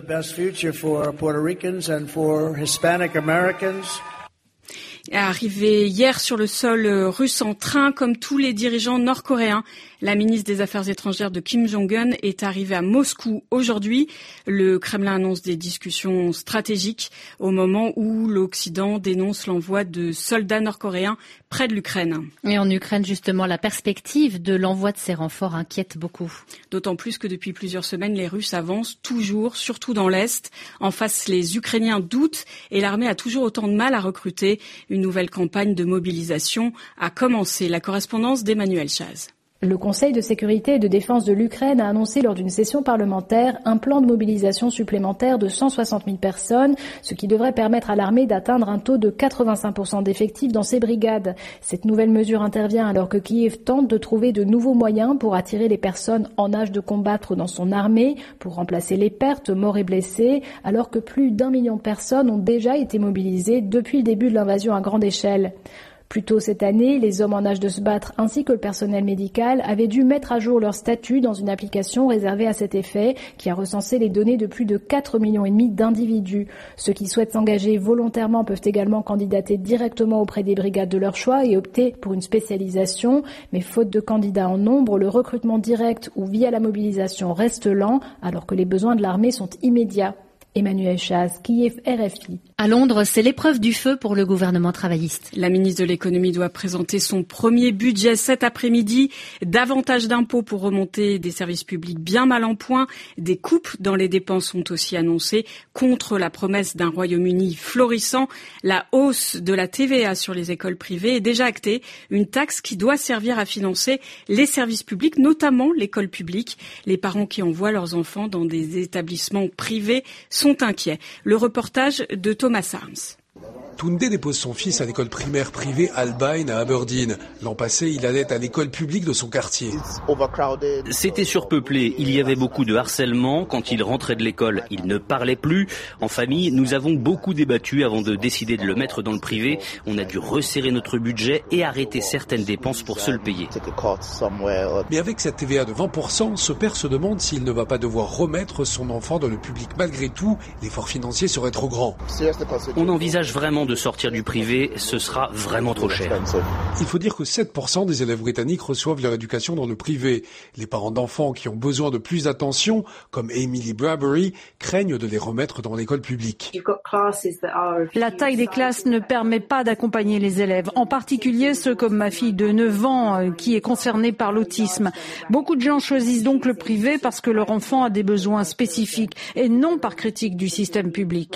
Arrivé hier sur le sol russe en train, comme tous les dirigeants nord-coréens, la ministre des Affaires étrangères de Kim Jong-un est arrivée à Moscou aujourd'hui. Le Kremlin annonce des discussions stratégiques au moment où l'Occident dénonce l'envoi de soldats nord-coréens près de l'Ukraine. Et en Ukraine, justement, la perspective de l'envoi de ces renforts inquiète beaucoup. D'autant plus que depuis plusieurs semaines, les Russes avancent toujours, surtout dans l'Est. En face, les Ukrainiens doutent et l'armée a toujours autant de mal à recruter. Une nouvelle campagne de mobilisation a commencé. La correspondance d'Emmanuel Chaz. Le Conseil de sécurité et de défense de l'Ukraine a annoncé lors d'une session parlementaire un plan de mobilisation supplémentaire de cent soixante mille personnes, ce qui devrait permettre à l'armée d'atteindre un taux de quatre-vingt-cinq pour cent d'effectifs dans ses brigades. Cette nouvelle mesure intervient alors que Kiev tente de trouver de nouveaux moyens pour attirer les personnes en âge de combattre dans son armée, pour remplacer les pertes, morts et blessés, alors que plus d'un million de personnes ont déjà été mobilisées depuis le début de l'invasion à grande échelle. Plus tôt cette année, les hommes en âge de se battre ainsi que le personnel médical avaient dû mettre à jour leur statut dans une application réservée à cet effet qui a recensé les données de plus de quatre millions et demi d'individus. Ceux qui souhaitent s'engager volontairement peuvent également candidater directement auprès des brigades de leur choix et opter pour une spécialisation. Mais faute de candidats en nombre, le recrutement direct ou via la mobilisation reste lent alors que les besoins de l'armée sont immédiats. Emmanuel Chaz, Kiev, R F I. À Londres, c'est l'épreuve du feu pour le gouvernement travailliste. La ministre de l'économie doit présenter son premier budget cet après-midi. Davantage d'impôts pour remonter des services publics bien mal en point. Des coupes dans les dépenses sont aussi annoncées contre la promesse d'un Royaume-Uni florissant. La hausse de la T V A sur les écoles privées est déjà actée. Une taxe qui doit servir à financer les services publics, notamment l'école publique. Les parents qui envoient leurs enfants dans des établissements privés sont inquiets. Le reportage de Thomas Arms. Toundé dépose son fils à l'école primaire privée Albine à Aberdeen. L'an passé, il allait à l'école publique de son quartier. C'était surpeuplé. Il y avait beaucoup de harcèlement. Quand il rentrait de l'école, il ne parlait plus. En famille, nous avons beaucoup débattu avant de décider de le mettre dans le privé. On a dû resserrer notre budget et arrêter certaines dépenses pour se le payer. Mais avec cette T V A de vingt pour cent, ce père se demande s'il ne va pas devoir remettre son enfant dans le public malgré tout. L'effort financier serait trop grand. On envisage vraiment de sortir du privé, ce sera vraiment trop cher. Il faut dire que sept pour cent des élèves britanniques reçoivent leur éducation dans le privé. Les parents d'enfants qui ont besoin de plus d'attention, comme Emily Bradbury, craignent de les remettre dans l'école publique. La taille des classes ne permet pas d'accompagner les élèves, en particulier ceux comme ma fille de neuf ans qui est concernée par l'autisme. Beaucoup de gens choisissent donc le privé parce que leur enfant a des besoins spécifiques et non par critique du système public.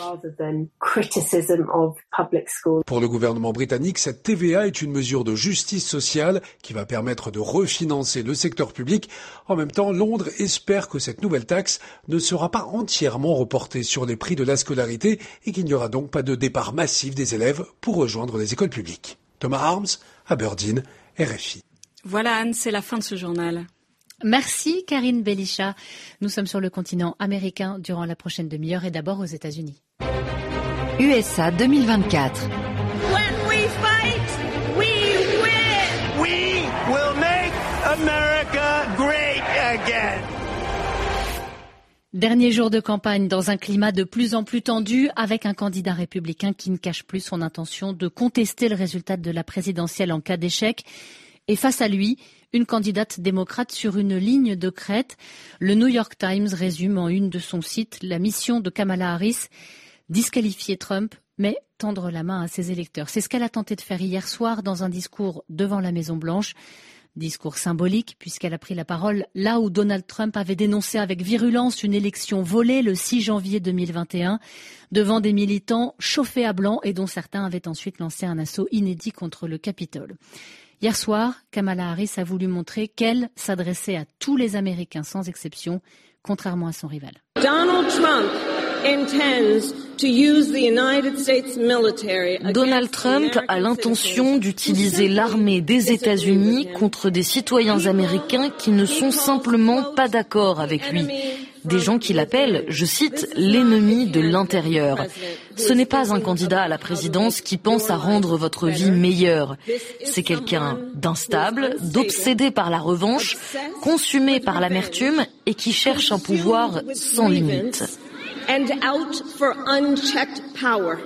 Pour le gouvernement britannique, cette T V A est une mesure de justice sociale qui va permettre de refinancer le secteur public. En même temps, Londres espère que cette nouvelle taxe ne sera pas entièrement reportée sur les prix de la scolarité et qu'il n'y aura donc pas de départ massif des élèves pour rejoindre les écoles publiques. Thomas Arms, Aberdeen, R F I. Voilà Anne, c'est la fin de ce journal. Merci Karine Belisha. Nous sommes sur le continent américain durant la prochaine demi-heure et d'abord aux États-Unis. U S A deux mille vingt-quatre. When we fight, we win. We will make America great again. Dernier jour de campagne dans un climat de plus en plus tendu avec un candidat républicain qui ne cache plus son intention de contester le résultat de la présidentielle en cas d'échec. Et face à lui, une candidate démocrate sur une ligne de crête. Le New York Times résume en une de son site la mission de Kamala Harris. Disqualifier Trump, mais tendre la main à ses électeurs. C'est ce qu'elle a tenté de faire hier soir dans un discours devant la Maison-Blanche. Discours symbolique, puisqu'elle a pris la parole là où Donald Trump avait dénoncé avec virulence une élection volée le six janvier deux mille vingt et un, devant des militants chauffés à blanc et dont certains avaient ensuite lancé un assaut inédit contre le Capitole. Hier soir, Kamala Harris a voulu montrer qu'elle s'adressait à tous les Américains sans exception, contrairement à son rival. Donald Trump Donald Trump a l'intention d'utiliser l'armée des États-Unis contre des citoyens américains qui ne sont simplement pas d'accord avec lui. Des gens qui l'appellent, je cite, l'ennemi de l'intérieur. Ce n'est pas un candidat à la présidence qui pense à rendre votre vie meilleure. C'est quelqu'un d'instable, d'obsédé par la revanche, consumé par l'amertume et qui cherche un pouvoir sans limite. And out for unchecked power.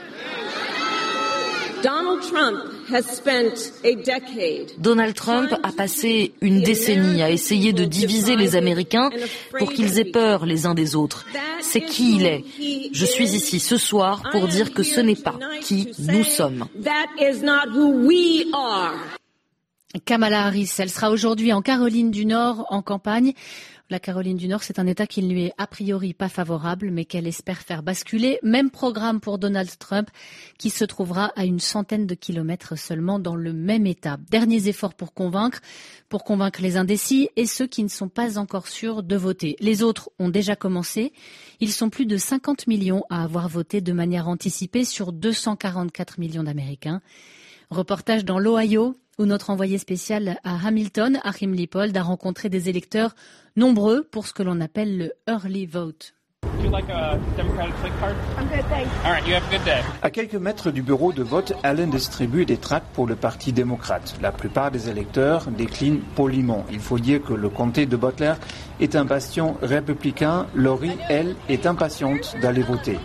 Donald Trump has spent a decade. Donald Trump a passé une décennie à essayer de diviser les Américains pour qu'ils aient peur les uns des autres. C'est qui il est. Je suis ici ce soir pour dire que ce n'est pas qui nous sommes. That is not who we are. Kamala Harris, elle sera aujourd'hui en Caroline du Nord en campagne. La Caroline du Nord, c'est un État qui ne lui est a priori pas favorable, mais qu'elle espère faire basculer. Même programme pour Donald Trump, qui se trouvera à une centaine de kilomètres seulement dans le même État. Derniers efforts pour convaincre, pour convaincre les indécis et ceux qui ne sont pas encore sûrs de voter. Les autres ont déjà commencé. Ils sont plus de cinquante millions à avoir voté de manière anticipée sur deux cent quarante-quatre millions d'Américains. Reportage dans l'Ohio, où notre envoyé spécial à Hamilton, Achim Lippold, a rencontré des électeurs nombreux pour ce que l'on appelle le early vote. À quelques mètres du bureau de vote, Allen distribue des tracts pour le Parti démocrate. La plupart des électeurs déclinent poliment. Il faut dire que le comté de Butler est un bastion républicain. Laurie, elle, est impatiente d'aller voter.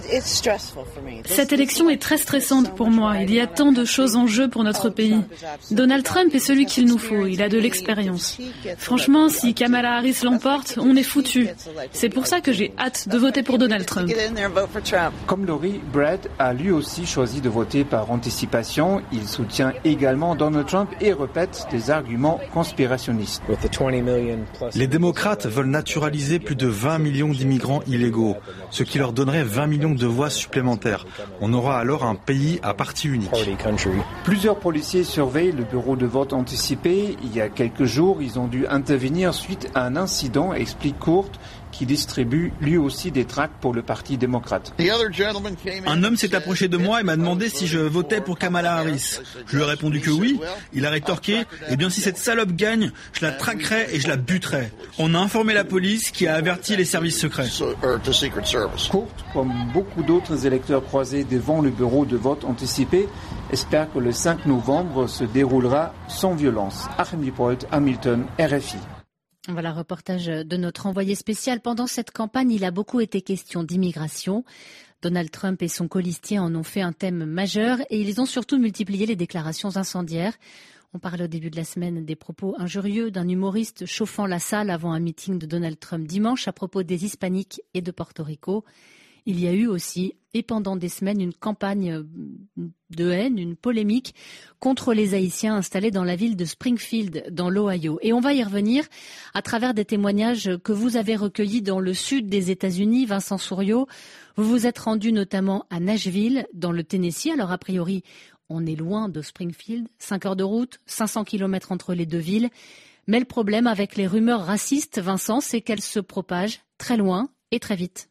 Cette élection est très stressante pour moi. Il y a tant de choses en jeu pour notre pays. Donald Trump est celui qu'il nous faut. Il a de l'expérience. Franchement, si Kamala Harris l'emporte, on est foutu. C'est pour ça que j'ai hâte de voter pour Donald Trump. Comme Laurie, Brad a lui aussi choisi de voter par anticipation. Il soutient également Donald Trump et répète des arguments conspirationnistes. Les démocrates veulent naturaliser plus de vingt millions d'immigrants illégaux, ce qui leur donnerait vingt millions de voix supplémentaires. On aura alors un pays à parti unique. Plusieurs policiers surveillent le bureau de vote anticipé. Il y a quelques jours, ils ont dû intervenir suite à un incident, explique Courte, qui distribue lui aussi des tracts pour le Parti démocrate. Un homme s'est approché de moi et m'a demandé si je votais pour Kamala Harris. Je lui ai répondu que oui. Il a rétorqué « Eh bien, si cette salope gagne, je la traquerai et je la buterai ». On a informé la police qui a averti les services secrets. Courte, comme beaucoup d'autres électeurs croisés devant le bureau de vote anticipé, espère que le cinq novembre se déroulera sans violence. Achim Diepold, Hamilton, R F I. Voilà, reportage de notre envoyé spécial. Pendant cette campagne, il a beaucoup été question d'immigration. Donald Trump et son colistier en ont fait un thème majeur et ils ont surtout multiplié les déclarations incendiaires. On parlait au début de la semaine des propos injurieux d'un humoriste chauffant la salle avant un meeting de Donald Trump dimanche à propos des Hispaniques et de Porto Rico. Il y a eu aussi, et pendant des semaines, une campagne de haine, une polémique contre les Haïtiens installés dans la ville de Springfield, dans l'Ohio. Et on va y revenir à travers des témoignages que vous avez recueillis dans le sud des États-Unis. Vincent Souriau, vous vous êtes rendu notamment à Nashville, dans le Tennessee. Alors a priori, on est loin de Springfield, cinq heures de route, cinq cents kilomètres entre les deux villes. Mais le problème avec les rumeurs racistes, Vincent, c'est qu'elles se propagent très loin et très vite.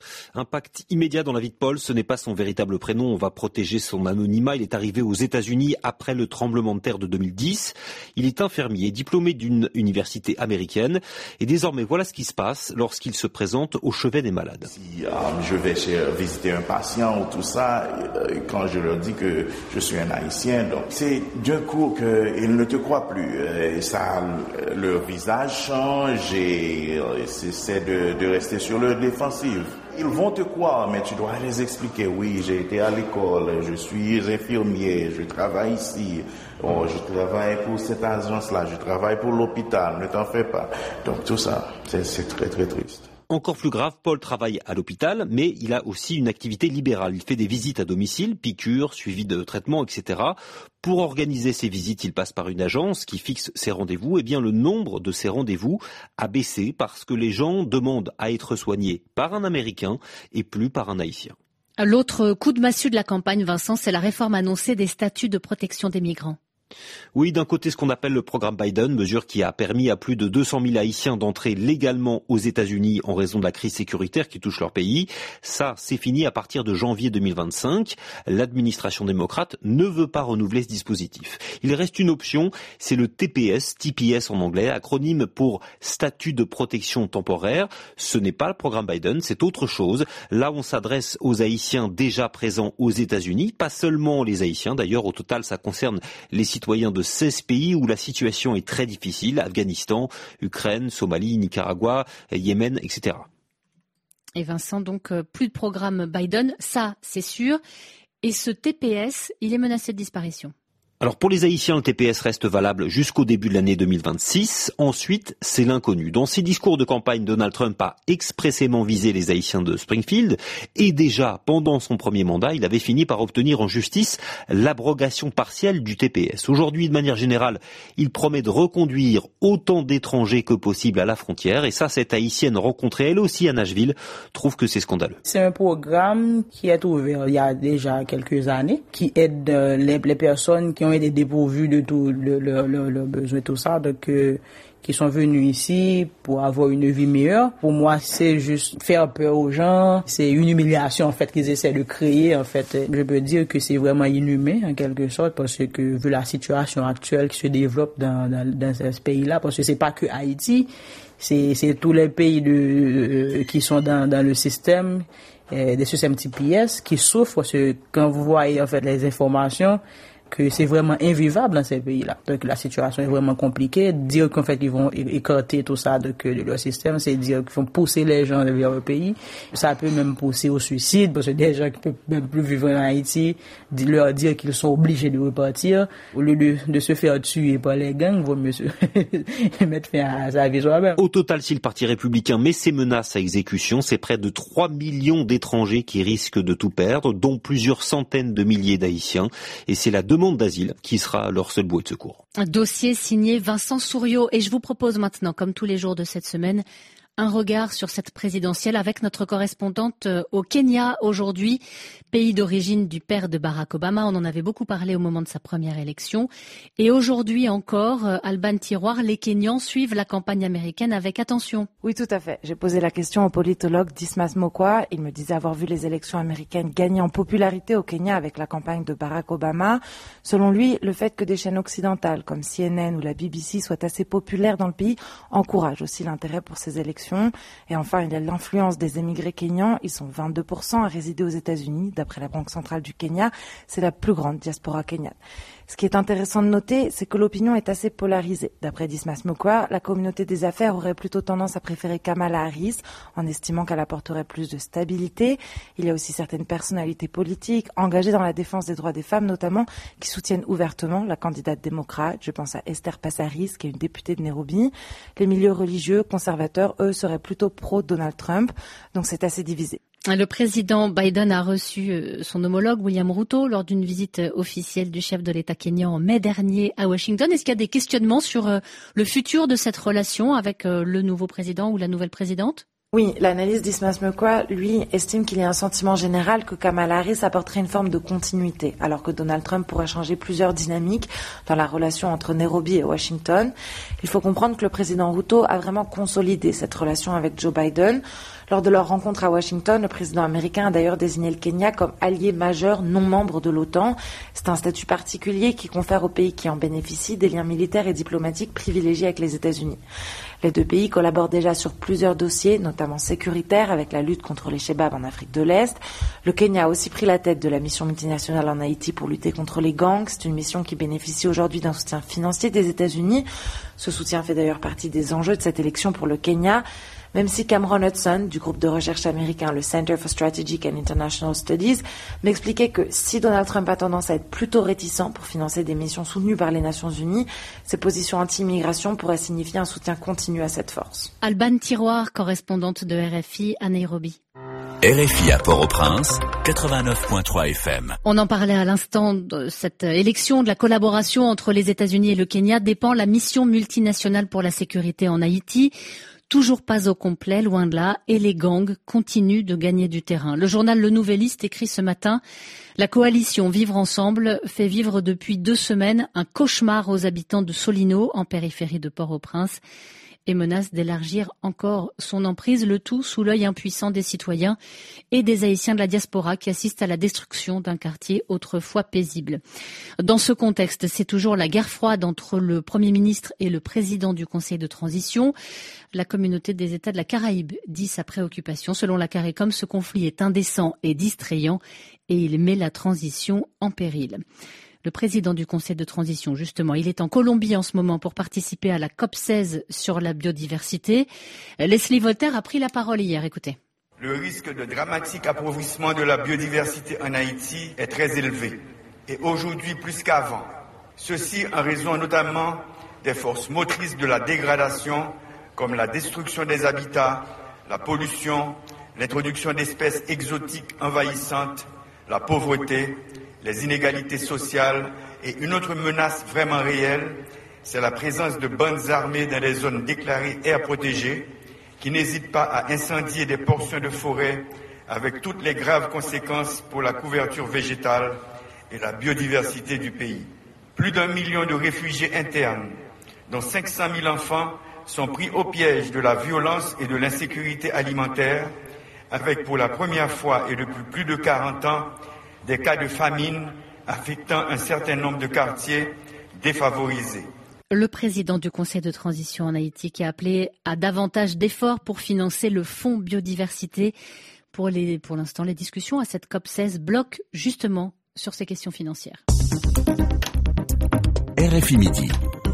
Impact immédiat dans la vie de Paul, ce n'est pas son véritable prénom, on va protéger son anonymat. Il est arrivé aux États-Unis après le tremblement de terre de deux mille dix. Il est infirmier, diplômé d'une université américaine. Et désormais, voilà ce qui se passe lorsqu'il se présente au chevet des malades. Si euh, je vais chez, euh, visiter un patient ou tout ça, euh, quand je leur dis que je suis un Haïtien, donc c'est d'un coup qu'ils ne te croient plus. Euh, ça, leur visage change et euh, c'est de, de rester sur leur défensive. Ils vont te croire, mais tu dois les expliquer. Oui, j'ai été à l'école, je suis infirmier, je travaille ici, oh, je travaille pour cette agence-là, je travaille pour l'hôpital, ne t'en fais pas. Donc tout ça, c'est, c'est très très triste. Encore plus grave, Paul travaille à l'hôpital, mais il a aussi une activité libérale. Il fait des visites à domicile, piqûres, suivi de traitements, et cetera. Pour organiser ces visites, il passe par une agence qui fixe ses rendez-vous. Eh bien, le nombre de ces rendez-vous a baissé parce que les gens demandent à être soignés par un Américain et plus par un Haïtien. L'autre coup de massue de la campagne, Vincent, c'est la réforme annoncée des statuts de protection des migrants. Oui, d'un côté, ce qu'on appelle le programme Biden, mesure qui a permis à plus de deux cent mille Haïtiens d'entrer légalement aux États-Unis en raison de la crise sécuritaire qui touche leur pays. Ça, c'est fini à partir de janvier deux mille vingt-cinq. L'administration démocrate ne veut pas renouveler ce dispositif. Il reste une option, c'est le T P S, T P S en anglais, acronyme pour statut de protection temporaire. Ce n'est pas le programme Biden, c'est autre chose. Là, on s'adresse aux Haïtiens déjà présents aux États-Unis, pas seulement les Haïtiens. D'ailleurs, au total, ça concerne les citoyens citoyens de seize pays où la situation est très difficile, Afghanistan, Ukraine, Somalie, Nicaragua, Yémen, et cetera. Et Vincent, donc plus de programme Biden, ça c'est sûr. Et ce T P S, il est menacé de disparition. Alors pour les Haïtiens, le T P S reste valable jusqu'au début de l'année deux mille vingt-six. Ensuite, c'est l'inconnu. Dans ses discours de campagne, Donald Trump a expressément visé les Haïtiens de Springfield. Et déjà, pendant son premier mandat, il avait fini par obtenir en justice l'abrogation partielle du T P S. Aujourd'hui, de manière générale, il promet de reconduire autant d'étrangers que possible à la frontière. Et ça, cette Haïtienne rencontrée elle aussi à Nashville trouve que c'est scandaleux. C'est un programme qui est ouvert il y a déjà quelques années, qui aide les, les personnes qui ont été dépourvus de tout le, le, le, le besoin, tout ça, donc euh, qui sont venus ici pour avoir une vie meilleure. Pour moi, c'est juste faire peur aux gens. C'est une humiliation en fait qu'ils essaient de créer. En fait, je peux dire que c'est vraiment inhumain en quelque sorte parce que vu la situation actuelle qui se développe dans, dans, dans ce pays-là, parce que c'est pas que Haïti. c'est, c'est tous les pays de, euh, qui sont dans, dans le système, euh, des systèmes T P S, qui souffrent parce que quand vous voyez en fait les informations, que c'est vraiment invivable dans ces pays-là. Donc la situation est vraiment compliquée. Dire qu'en fait ils vont écarter tout ça de, de leur système, c'est dire qu'ils vont pousser les gens vers le pays. Ça peut même pousser au suicide, parce que des gens qui peuvent même plus vivre en Haïti, leur dire qu'ils sont obligés de repartir, au lieu de, de se faire tuer par les gangs, vaut mieux se mettre fin à sa vie soi-même. Au total, si le Parti républicain met ses menaces à exécution, c'est près de trois millions d'étrangers qui risquent de tout perdre, dont plusieurs centaines de milliers d'Haïtiens. Et c'est la demande d'asile qui sera leur seul bouée de secours. Un dossier signé Vincent Souriau. Et je vous propose maintenant, comme tous les jours de cette semaine, un regard sur cette présidentielle avec notre correspondante au Kenya aujourd'hui, pays d'origine du père de Barack Obama. On en avait beaucoup parlé au moment de sa première élection. Et aujourd'hui encore, Alban Tiroir, les Kenyans suivent la campagne américaine avec attention. Oui, tout à fait. J'ai posé la question au politologue Dismas Mokwa. Il me disait avoir vu les élections américaines gagner en popularité au Kenya avec la campagne de Barack Obama. Selon lui, le fait que des chaînes occidentales comme C N N ou la B B C soient assez populaires dans le pays encourage aussi l'intérêt pour ces élections. Et enfin, il y a l'influence des émigrés kenyans. Ils sont vingt-deux pour cent à résider aux États-Unis. D'après la Banque centrale du Kenya, c'est la plus grande diaspora kenyane. Ce qui est intéressant de noter, c'est que l'opinion est assez polarisée. D'après Dismas Mokwa, la communauté des affaires aurait plutôt tendance à préférer Kamala Harris, en estimant qu'elle apporterait plus de stabilité. Il y a aussi certaines personnalités politiques engagées dans la défense des droits des femmes, notamment, qui soutiennent ouvertement la candidate démocrate. Je pense à Esther Passaris, qui est une députée de Nairobi. Les milieux religieux, conservateurs, eux, seraient plutôt pro-Donald Trump. Donc c'est assez divisé. Le président Biden a reçu son homologue William Ruto lors d'une visite officielle du chef de l'État kényan en mai dernier à Washington. Est-ce qu'il y a des questionnements sur le futur de cette relation avec le nouveau président ou la nouvelle présidente ? Oui, l'analyse d'Ismas Mokwa, lui, estime qu'il y a un sentiment général que Kamala Harris apporterait une forme de continuité, alors que Donald Trump pourrait changer plusieurs dynamiques dans la relation entre Nairobi et Washington. Il faut comprendre que le président Ruto a vraiment consolidé cette relation avec Joe Biden. Lors de leur rencontre à Washington, le président américain a d'ailleurs désigné le Kenya comme allié majeur non membre de l'OTAN. C'est un statut particulier qui confère au pays qui en bénéficie des liens militaires et diplomatiques privilégiés avec les États-Unis. Les deux pays collaborent déjà sur plusieurs dossiers, notamment sécuritaires, avec la lutte contre les Chebabs en Afrique de l'Est. Le Kenya a aussi pris la tête de la mission multinationale en Haïti pour lutter contre les gangs. C'est une mission qui bénéficie aujourd'hui d'un soutien financier des États-Unis. Ce soutien fait d'ailleurs partie des enjeux de cette élection pour le Kenya. Même si Cameron Hudson, du groupe de recherche américain, le Center for Strategic and International Studies, m'expliquait que si Donald Trump a tendance à être plutôt réticent pour financer des missions soutenues par les Nations Unies, ses positions anti-immigration pourraient signifier un soutien continu à cette force. Alban Tiroir, correspondante de R F I à Nairobi. R F I à Port-au-Prince, quatre-vingt-neuf virgule trois F M. On en parlait à l'instant de cette élection, de la collaboration entre les États-Unis et le Kenya dépend la mission multinationale pour la sécurité en Haïti. Toujours pas au complet, loin de là, et les gangs continuent de gagner du terrain. Le journal Le Nouvelliste écrit ce matin « La coalition Vivre Ensemble fait vivre depuis deux semaines un cauchemar aux habitants de Solino, en périphérie de Port-au-Prince, et menace d'élargir encore son emprise, le tout sous l'œil impuissant des citoyens et des Haïtiens de la diaspora qui assistent à la destruction d'un quartier autrefois paisible. Dans ce contexte, c'est toujours la guerre froide entre le Premier ministre et le président du Conseil de transition. La communauté des États de la Caraïbe dit sa préoccupation. Selon la CARICOM, ce conflit est indécent et distrayant et il met la transition en péril. Le président du Conseil de transition, justement, il est en Colombie en ce moment pour participer à la COP seize sur la biodiversité. Leslie Voltaire a pris la parole hier, écoutez. Le risque de dramatique appauvrissement de la biodiversité en Haïti est très élevé, et aujourd'hui plus qu'avant. Ceci en raison notamment des forces motrices de la dégradation, comme la destruction des habitats, la pollution, l'introduction d'espèces exotiques envahissantes, la pauvreté, les inégalités sociales et une autre menace vraiment réelle, c'est la présence de bandes armées dans les zones déclarées aires protégées qui n'hésitent pas à incendier des portions de forêt avec toutes les graves conséquences pour la couverture végétale et la biodiversité du pays. Plus d'un million de réfugiés internes, dont cinq cent mille enfants, sont pris au piège de la violence et de l'insécurité alimentaire, avec pour la première fois et depuis plus de quarante ans, des cas de famine affectant un certain nombre de quartiers défavorisés. Le président du Conseil de transition en Haïti qui a appelé à davantage d'efforts pour financer le fonds biodiversité. Pour, les, pour l'instant, les discussions à cette COP seize bloquent justement sur ces questions financières. R F I Midi.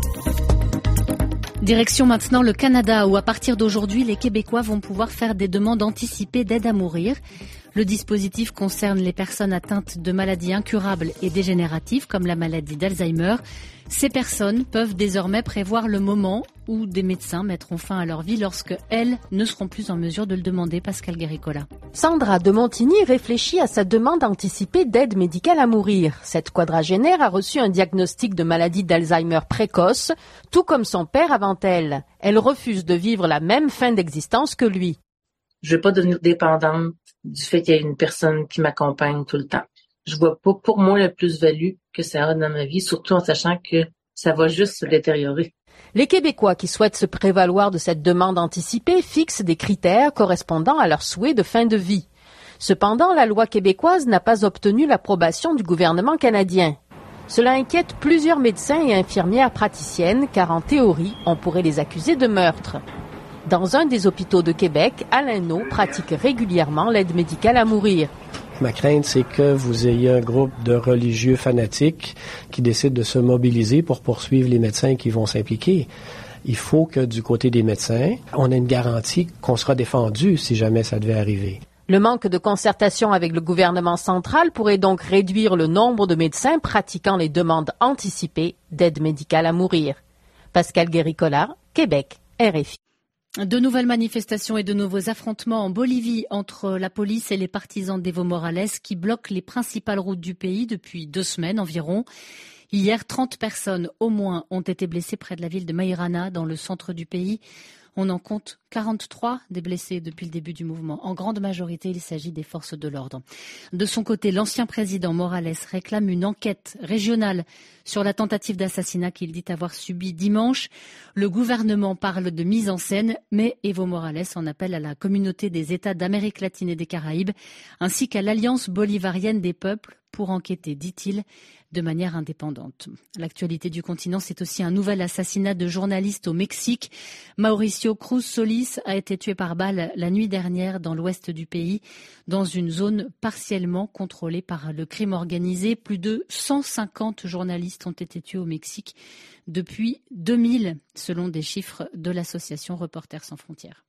Direction maintenant le Canada où à partir d'aujourd'hui, les Québécois vont pouvoir faire des demandes anticipées d'aide à mourir. Le dispositif concerne les personnes atteintes de maladies incurables et dégénératives comme la maladie d'Alzheimer. Ces personnes peuvent désormais prévoir le moment où des médecins mettront fin à leur vie lorsque elles ne seront plus en mesure de le demander. Pascal Guéricola. Sandra de Montigny réfléchit à sa demande anticipée d'aide médicale à mourir. Cette quadragénaire a reçu un diagnostic de maladie d'Alzheimer précoce, tout comme son père avant elle. Elle refuse de vivre la même fin d'existence que lui. Je ne veux pas devenir dépendante du fait qu'il y a une personne qui m'accompagne tout le temps. Je vois pas pour moi la plus-value que ça a dans ma vie, surtout en sachant que ça va juste se détériorer. Les Québécois qui souhaitent se prévaloir de cette demande anticipée fixent des critères correspondant à leurs souhaits de fin de vie. Cependant, la loi québécoise n'a pas obtenu l'approbation du gouvernement canadien. Cela inquiète plusieurs médecins et infirmières praticiennes car en théorie, on pourrait les accuser de meurtre. Dans un des hôpitaux de Québec, Alain Naud pratique régulièrement l'aide médicale à mourir. Ma crainte, c'est que vous ayez un groupe de religieux fanatiques qui décident de se mobiliser pour poursuivre les médecins qui vont s'impliquer. Il faut que du côté des médecins, on ait une garantie qu'on sera défendu si jamais ça devait arriver. Le manque de concertation avec le gouvernement central pourrait donc réduire le nombre de médecins pratiquant les demandes anticipées d'aide médicale à mourir. Pascal Guéricola, Québec, R F I. De nouvelles manifestations et de nouveaux affrontements en Bolivie entre la police et les partisans d'Evo Morales qui bloquent les principales routes du pays depuis deux semaines environ. Hier, trente personnes au moins ont été blessées près de la ville de Mairana dans le centre du pays. On en compte quarante-trois des blessés depuis le début du mouvement. En grande majorité, il s'agit des forces de l'ordre. De son côté, l'ancien président Morales réclame une enquête régionale sur la tentative d'assassinat qu'il dit avoir subie dimanche. Le gouvernement parle de mise en scène, mais Evo Morales en appelle à la communauté des États d'Amérique latine et des Caraïbes, ainsi qu'à l'Alliance bolivarienne des peuples pour enquêter, dit-il, de manière indépendante. L'actualité du continent, c'est aussi un nouvel assassinat de journaliste au Mexique. Mauricio Cruz Solis a été tué par balle la nuit dernière dans l'ouest du pays, dans une zone partiellement contrôlée par le crime organisé. Plus de cent cinquante journalistes ont été tués au Mexique depuis deux mille, selon des chiffres de l'association Reporters sans frontières.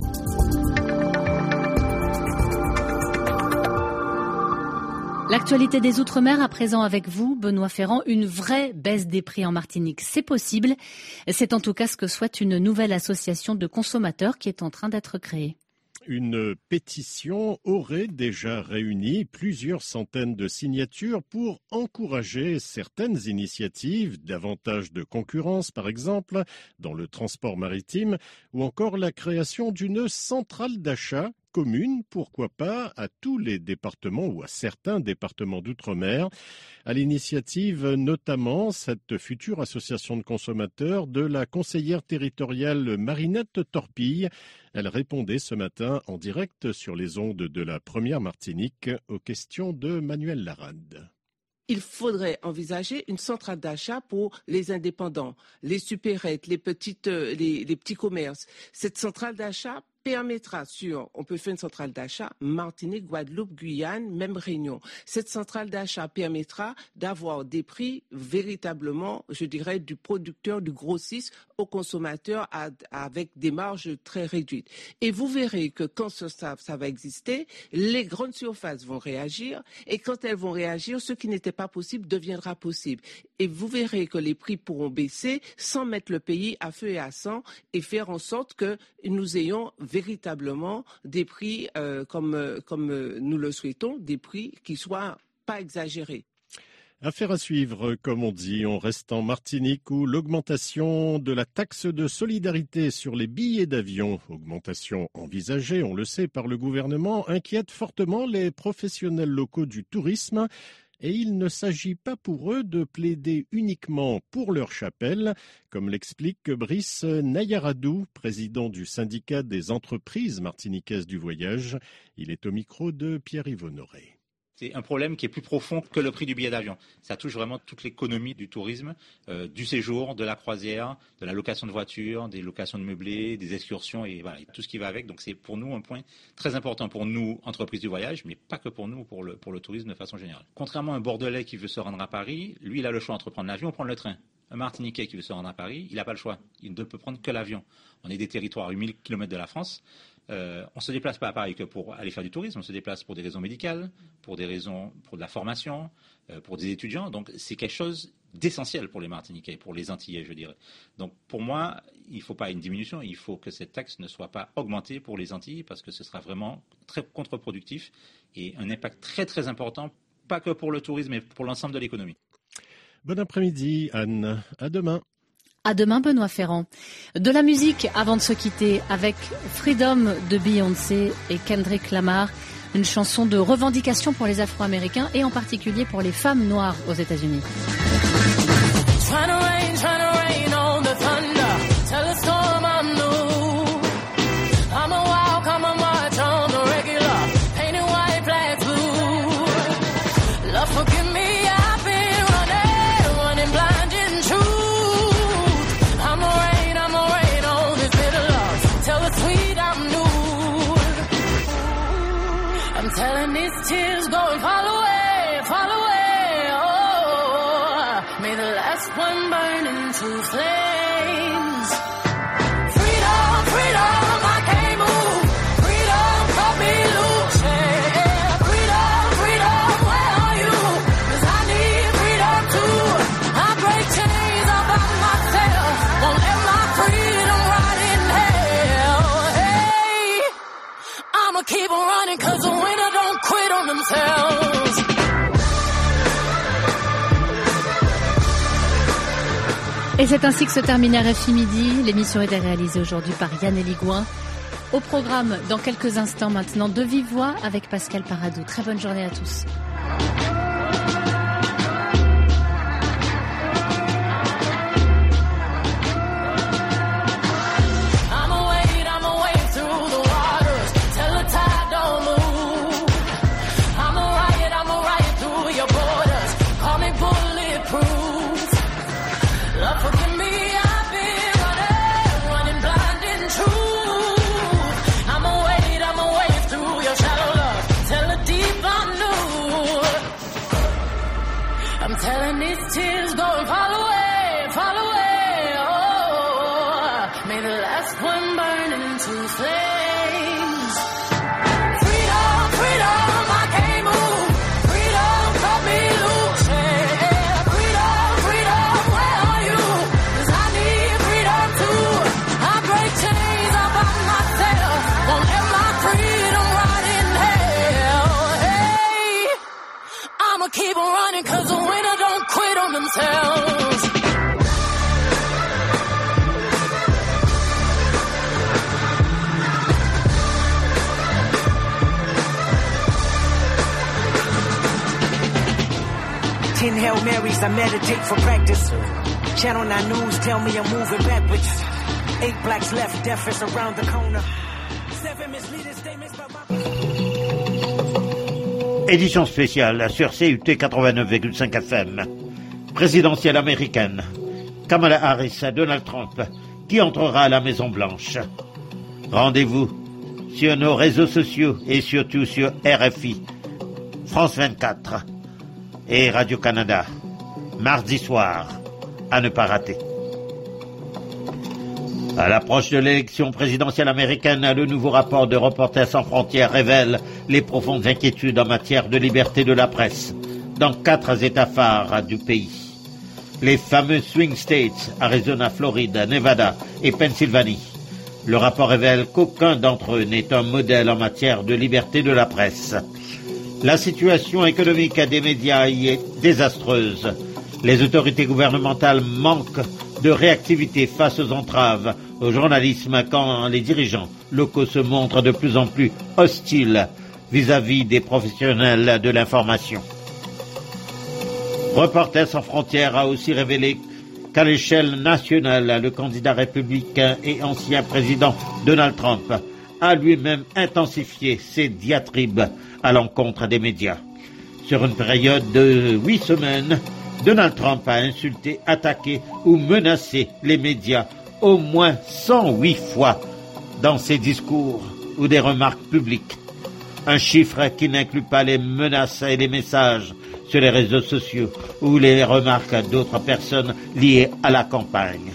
L'actualité des Outre-mer à présent avec vous, Benoît Ferrand. Une vraie baisse des prix en Martinique, c'est possible. C'est en tout cas ce que souhaite une nouvelle association de consommateurs qui est en train d'être créée. Une pétition aurait déjà réuni plusieurs centaines de signatures pour encourager certaines initiatives, davantage de concurrence par exemple, dans le transport maritime, ou encore la création d'une centrale d'achat commune, pourquoi pas, à tous les départements ou à certains départements d'outre-mer. À l'initiative notamment cette future association de consommateurs de la conseillère territoriale Marinette Torpille. Elle répondait ce matin en direct sur les ondes de la Première Martinique aux questions de Manuel Larade. Il faudrait envisager une centrale d'achat pour les indépendants, les supérettes, les, petites, les, les petits commerces. Cette centrale d'achat permettra sur, on peut faire une centrale d'achat, Martinique, Guadeloupe, Guyane, même Réunion. Cette centrale d'achat permettra d'avoir des prix véritablement, je dirais, du producteur, du grossiste au consommateur à, avec des marges très réduites. Et vous verrez que quand ça, ça va exister, les grandes surfaces vont réagir et quand elles vont réagir, ce qui n'était pas possible deviendra possible. Et vous verrez que les prix pourront baisser sans mettre le pays à feu et à sang et faire en sorte que nous ayons véritablement des prix euh, comme, comme nous le souhaitons, des prix qui soient pas exagérés. Affaire à suivre, comme on dit, on reste en Martinique où l'augmentation de la taxe de solidarité sur les billets d'avion, augmentation envisagée, on le sait, par le gouvernement, inquiète fortement les professionnels locaux du tourisme. Et il ne s'agit pas pour eux de plaider uniquement pour leur chapelle, comme l'explique Brice Nayaradou, président du syndicat des entreprises martiniquaises du voyage. Il est au micro de Pierre-Yves Honoré. C'est un problème qui est plus profond que le prix du billet d'avion. Ça touche vraiment toute l'économie du tourisme, euh, du séjour, de la croisière, de la location de voitures, des locations de meublés, des excursions et voilà, tout ce qui va avec. Donc c'est pour nous un point très important pour nous, entreprises du voyage, mais pas que pour nous, pour le, pour le tourisme de façon générale. Contrairement à un Bordelais qui veut se rendre à Paris, lui il a le choix entre prendre l'avion ou prendre le train. Un Martiniquais qui veut se rendre à Paris, il n'a pas le choix. Il ne peut prendre que l'avion. On est des territoires à huit mille kilomètres de la France. Euh, on ne se déplace pas à Paris que pour aller faire du tourisme, on se déplace pour des raisons médicales, pour des raisons, pour de la formation, euh, pour des étudiants. Donc c'est quelque chose d'essentiel pour les Martiniquais, pour les Antillais, je dirais. Donc pour moi, il ne faut pas une diminution, il faut que cette taxe ne soit pas augmentée pour les Antilles parce que ce sera vraiment très contre-productif et un impact très très important, pas que pour le tourisme, mais pour l'ensemble de l'économie. Bon après-midi, Anne. À demain. À demain, Benoît Ferrand. De la musique avant de se quitter avec Freedom de Beyoncé et Kendrick Lamar, une chanson de revendication pour les Afro-Américains et en particulier pour les femmes noires aux États-Unis. Telling these tears go and fall away, fall away, oh, may the last one burn into flames. Freedom, freedom, I can't move, freedom, cut me loose, yeah. Freedom, freedom, where are you? 'Cause I need freedom too. I break chains all by myself, won't let my freedom rot in hell, hey. I'ma keep on running 'cause the winner don't quit on themselves. Et c'est ainsi que se termine R F I Midi. L'émission était réalisée aujourd'hui par Yann Eligouin. Au programme, dans quelques instants maintenant, de vive voix avec Pascal Paradou. Très bonne journée à tous. Telling these tears go and fall away, fall away, oh, may the last one burn into flames. Freedom, freedom, I can't move, freedom, cut me loose, yeah. Freedom, freedom, where are you? 'Cause I need freedom too. I break chains all by myself, won't let my freedom rot in hell, hey. I'ma keep on running 'cause the winner don't quit on themselves. Ten Hail Marys, I meditate for practice. Channel nine News tell me I'm moving backwards. Eight blacks left, death is around the corner. Seven misleading statements by my... Édition spéciale sur C U T quatre-vingt-neuf virgule cinq F M. Présidentielle américaine. Kamala Harris, Donald Trump, qui entrera à la Maison-Blanche. Rendez-vous sur nos réseaux sociaux et surtout sur R F I, France vingt-quatre et Radio-Canada. Mardi soir, à ne pas rater. À l'approche de l'élection présidentielle américaine, le nouveau rapport de Reporters sans frontières révèle les profondes inquiétudes en matière de liberté de la presse dans quatre États phares du pays. Les fameux swing states, Arizona, Floride, Nevada et Pennsylvanie. Le rapport révèle qu'aucun d'entre eux n'est un modèle en matière de liberté de la presse. La situation économique des médias y est désastreuse. Les autorités gouvernementales manquent de réactivité face aux entraves au journalisme quand les dirigeants locaux se montrent de plus en plus hostiles vis-à-vis des professionnels de l'information. Reporters sans frontières a aussi révélé qu'à l'échelle nationale, le candidat républicain et ancien président Donald Trump a lui-même intensifié ses diatribes à l'encontre des médias. Sur une période de huit semaines, Donald Trump a insulté, attaqué ou menacé les médias au moins cent huit fois dans ses discours ou des remarques publiques. Un chiffre qui n'inclut pas les menaces et les messages sur les réseaux sociaux ou les remarques d'autres personnes liées à la campagne.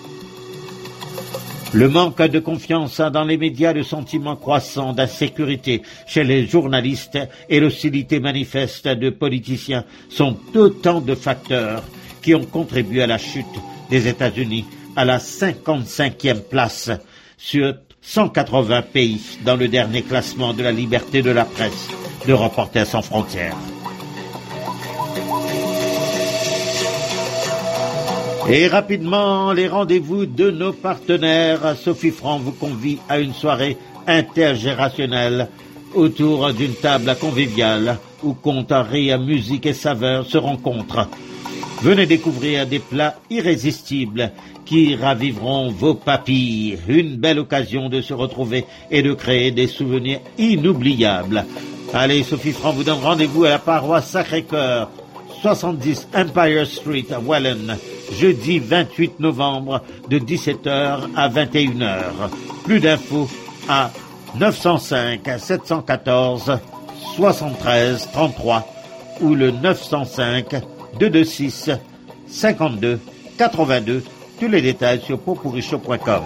Le manque de confiance dans les médias, le sentiment croissant d'insécurité chez les journalistes et l'hostilité manifeste de politiciens sont autant de facteurs qui ont contribué à la chute des États-Unis à la cinquante-cinquième place sur cent quatre-vingts pays dans le dernier classement de la liberté de la presse de Reporters sans frontières. Et rapidement, les rendez-vous de nos partenaires. Sophie Franc vous convie à une soirée intergénérationnelle autour d'une table conviviale où contes, rires, musique et saveurs se rencontrent. Venez découvrir des plats irrésistibles qui raviveront vos papilles. Une belle occasion de se retrouver et de créer des souvenirs inoubliables. Allez, Sophie Franc vous donne rendez-vous à la paroisse Sacré-Cœur, soixante-dix Empire Street à Welland, jeudi vingt-huit novembre de dix-sept heures à vingt et une heures. Plus d'infos à neuf cent cinq sept cent quatorze soixante-treize trente-trois ou le neuf cent cinq deux cent vingt-six cinquante-deux quatre-vingt-deux. Tous les détails sur popurichaud point com.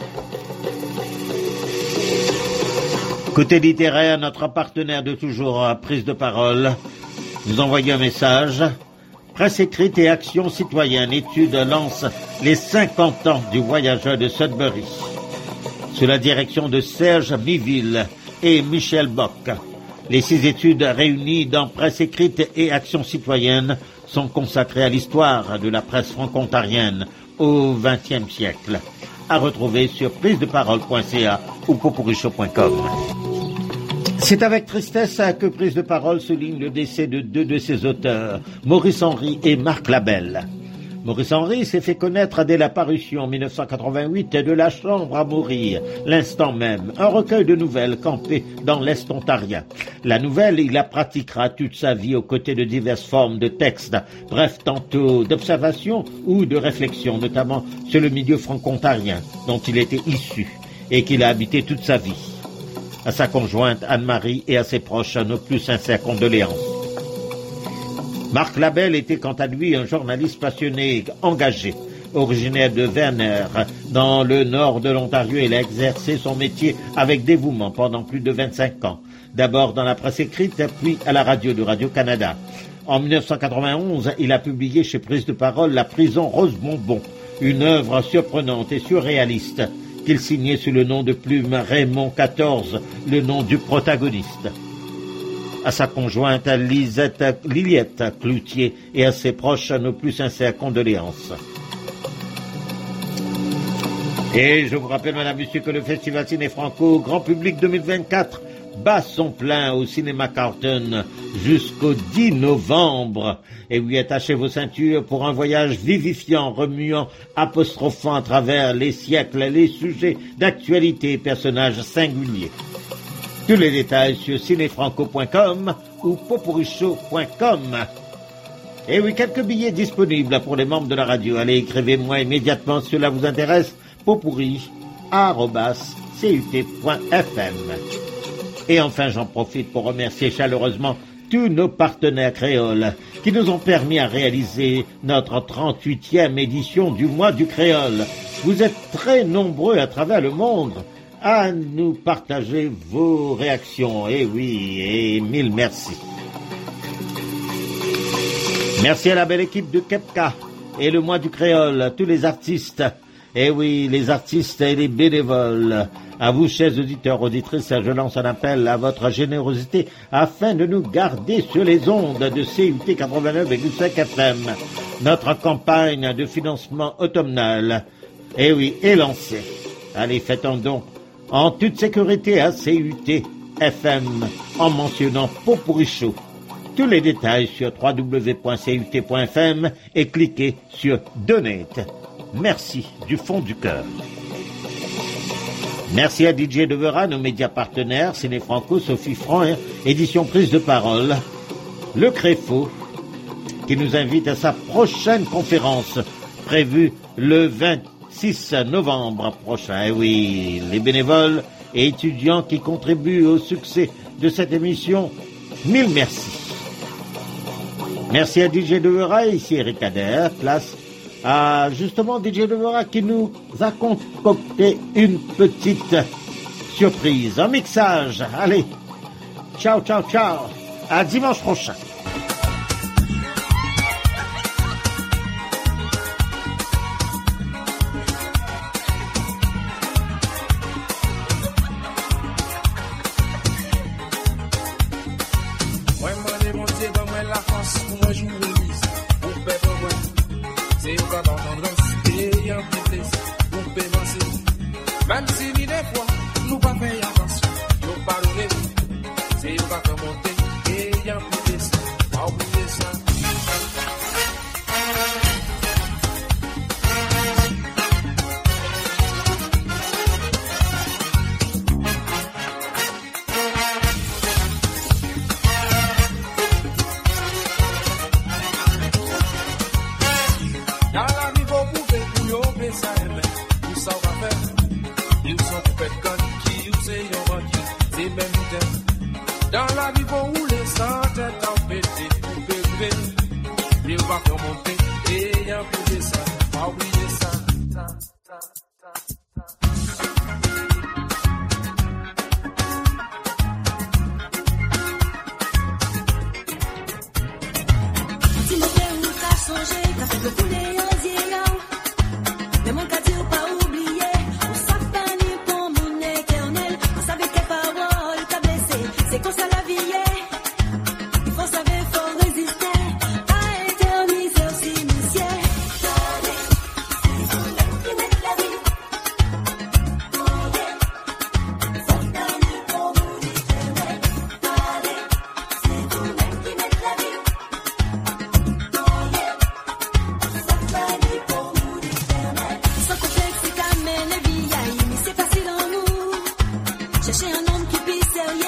Côté littéraire, notre partenaire de toujours à Prise de Parole nous envoie un message. Presse écrite et action citoyenne, étude lance les cinquante ans du voyageur de Sudbury. Sous la direction de Serge Miville et Michel Bock. Les six études réunies dans Presse écrite et action citoyenne sont consacrées à l'histoire de la presse franco-ontarienne au vingtième siècle. À retrouver sur prise de parole point c a ou popurichaud point com. C'est avec tristesse que Prise de Parole souligne le décès de deux de ses auteurs, Maurice Henry et Marc Labelle. Maurice Henry s'est fait connaître dès la parution en mille neuf cent quatre-vingt-huit de La Chambre à mourir, l'instant même, un recueil de nouvelles campé dans l'Est ontarien. La nouvelle, il la pratiquera toute sa vie aux côtés de diverses formes de textes, bref, tantôt d'observation ou de réflexion, notamment sur le milieu franco-ontarien dont il était issu et qu'il a habité toute sa vie. À sa conjointe Anne-Marie et à ses proches, nos plus sincères condoléances. Marc Labelle était quant à lui un journaliste passionné, engagé, originaire de Verner, dans le nord de l'Ontario. Il a exercé son métier avec dévouement pendant plus de vingt-cinq ans. D'abord dans la presse écrite, puis à la radio de Radio-Canada. En mille neuf cent quatre-vingt-onze, il a publié chez Prise de Parole La prison Rose-Bonbon, une œuvre surprenante et surréaliste qu'il signait sous le nom de plume Raymond quatorze, le nom du protagoniste. À sa conjointe Lisette, Liliette Cloutier et à ses proches, nos plus sincères condoléances. Et je vous rappelle, madame, monsieur, que le Festival Ciné Franco Grand Public deux mille vingt-quatre bat son plein au cinéma Carlton jusqu'au dix novembre. Et oui, attachez vos ceintures pour un voyage vivifiant, remuant, apostrophant à travers les siècles, les sujets d'actualité et personnages singuliers. Tous les détails sur cinéfranco point com ou popurichaud point com. Et oui, quelques billets disponibles pour les membres de la radio. Allez, écrivez-moi immédiatement si cela vous intéresse. popuri arobase c u t point f m. Et enfin, j'en profite pour remercier chaleureusement tous nos partenaires créoles qui nous ont permis à réaliser notre trente-huitième édition du mois du créole. Vous êtes très nombreux à travers le monde à nous partager vos réactions. Et oui, et mille merci. Merci à la belle équipe de Kepka et le mois du créole, tous les artistes. Et oui, les artistes et les bénévoles. À vous, chers auditeurs, auditrices, je lance un appel à votre générosité afin de nous garder sur les ondes de C U T quatre-vingt-neuf virgule cinq F M. Notre campagne de financement automnale, et oui, est lancée. Allez, faites un don en toute sécurité à C U T F M en mentionnant Popurichaud. Tous les détails sur w w w point c u t point f m et cliquez sur Donate. Merci du fond du cœur. Merci à D J Devera, nos médias partenaires, Ciné Franco, Sophie Franc, édition Prise de Parole. Le Créfo, qui nous invite à sa prochaine conférence prévue le vingt-six novembre prochain. Et oui, les bénévoles et étudiants qui contribuent au succès de cette émission, mille merci. Merci à D J Devera, ici Eric Adair, place à justement D J Devera qui nous a concocté une petite surprise, un mixage. Allez, ciao, ciao, ciao, à dimanche prochain. Même si ni des fois, nous pas fait attention, nous pardonnez, c'est nous pas monter, et y'en plus de ça, pas oublier ça. Dans la vie, vous pouvez, pour y oublier ça, tout ça va faire. Ils sont coupés qui usent et on c'est même temps. Dans la vie, pour rouler sans tête en pété, vous pouvez il va faire monter et y'en plus de ça, pas oublier ça. Si mon père nous a changé, qu'a fait le poulet en zéro, mais mon cas dit pas oublier. C'est comme ça la vie est. Il faut savoir, faut résister. À éterniser aussi, monsieur. C'est vous-même qui mettez la vie. Oh yeah. Ça finit pour vous l'éternel. Allez, c'est vous-même qui mettez la vie. Oh yeah. Ça finit pour vous l'éternel. Sans complexe, c'est qu'à mener vie. Mais c'est facile en nous. Cherchez un homme qui puisse sérieux.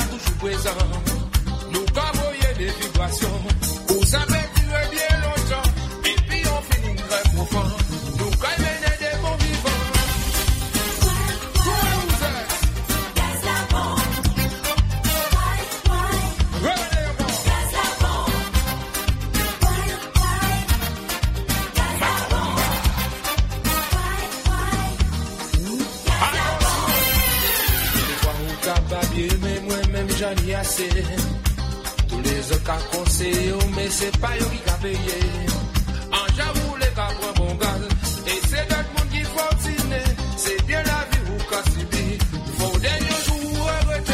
Nous, comme voyez des vibrations, vous savez durer bien longtemps. même j'en ai assez. Tous les autres qui conseillent, mais c'est pas eux qui ont payé. En j'avoue les gars prennent bon gaz. Et c'est d'autres monde qui faut signer. C'est bien la vie ou qu'a subi. Faut dernier jour arrêter.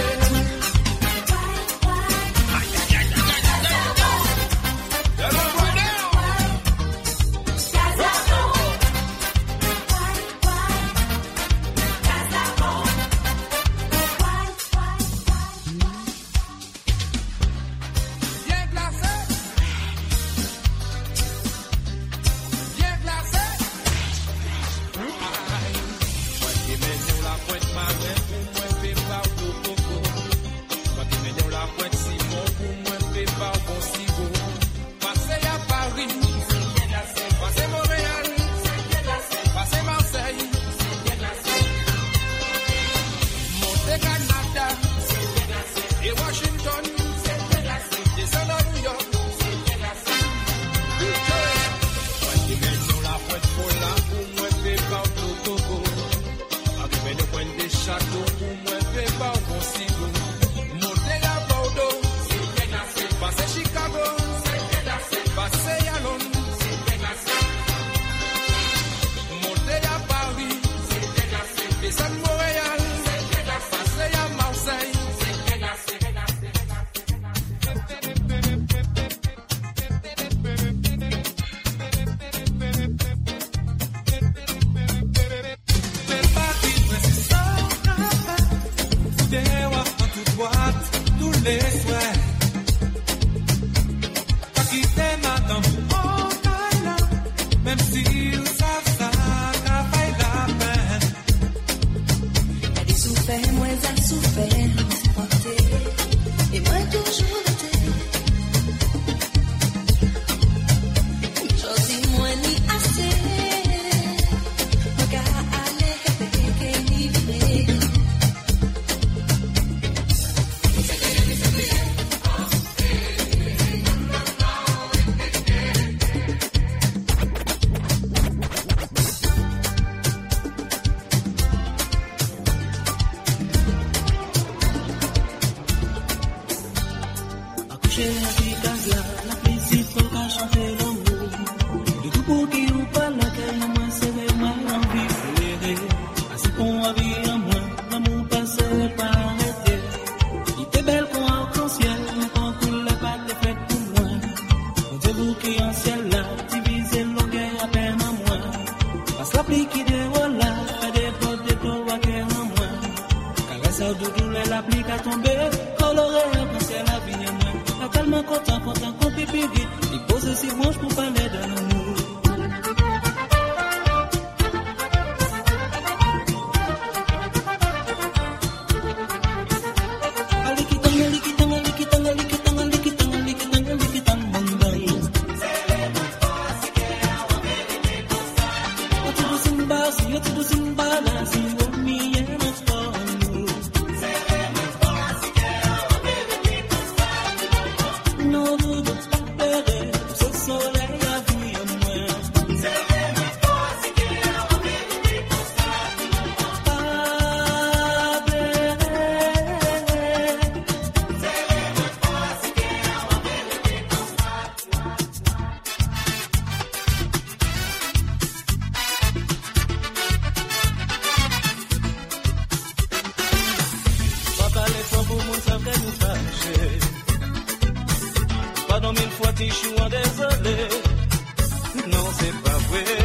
Pardon mille fois, t'es chou, désolé. Non, c'est pas vrai.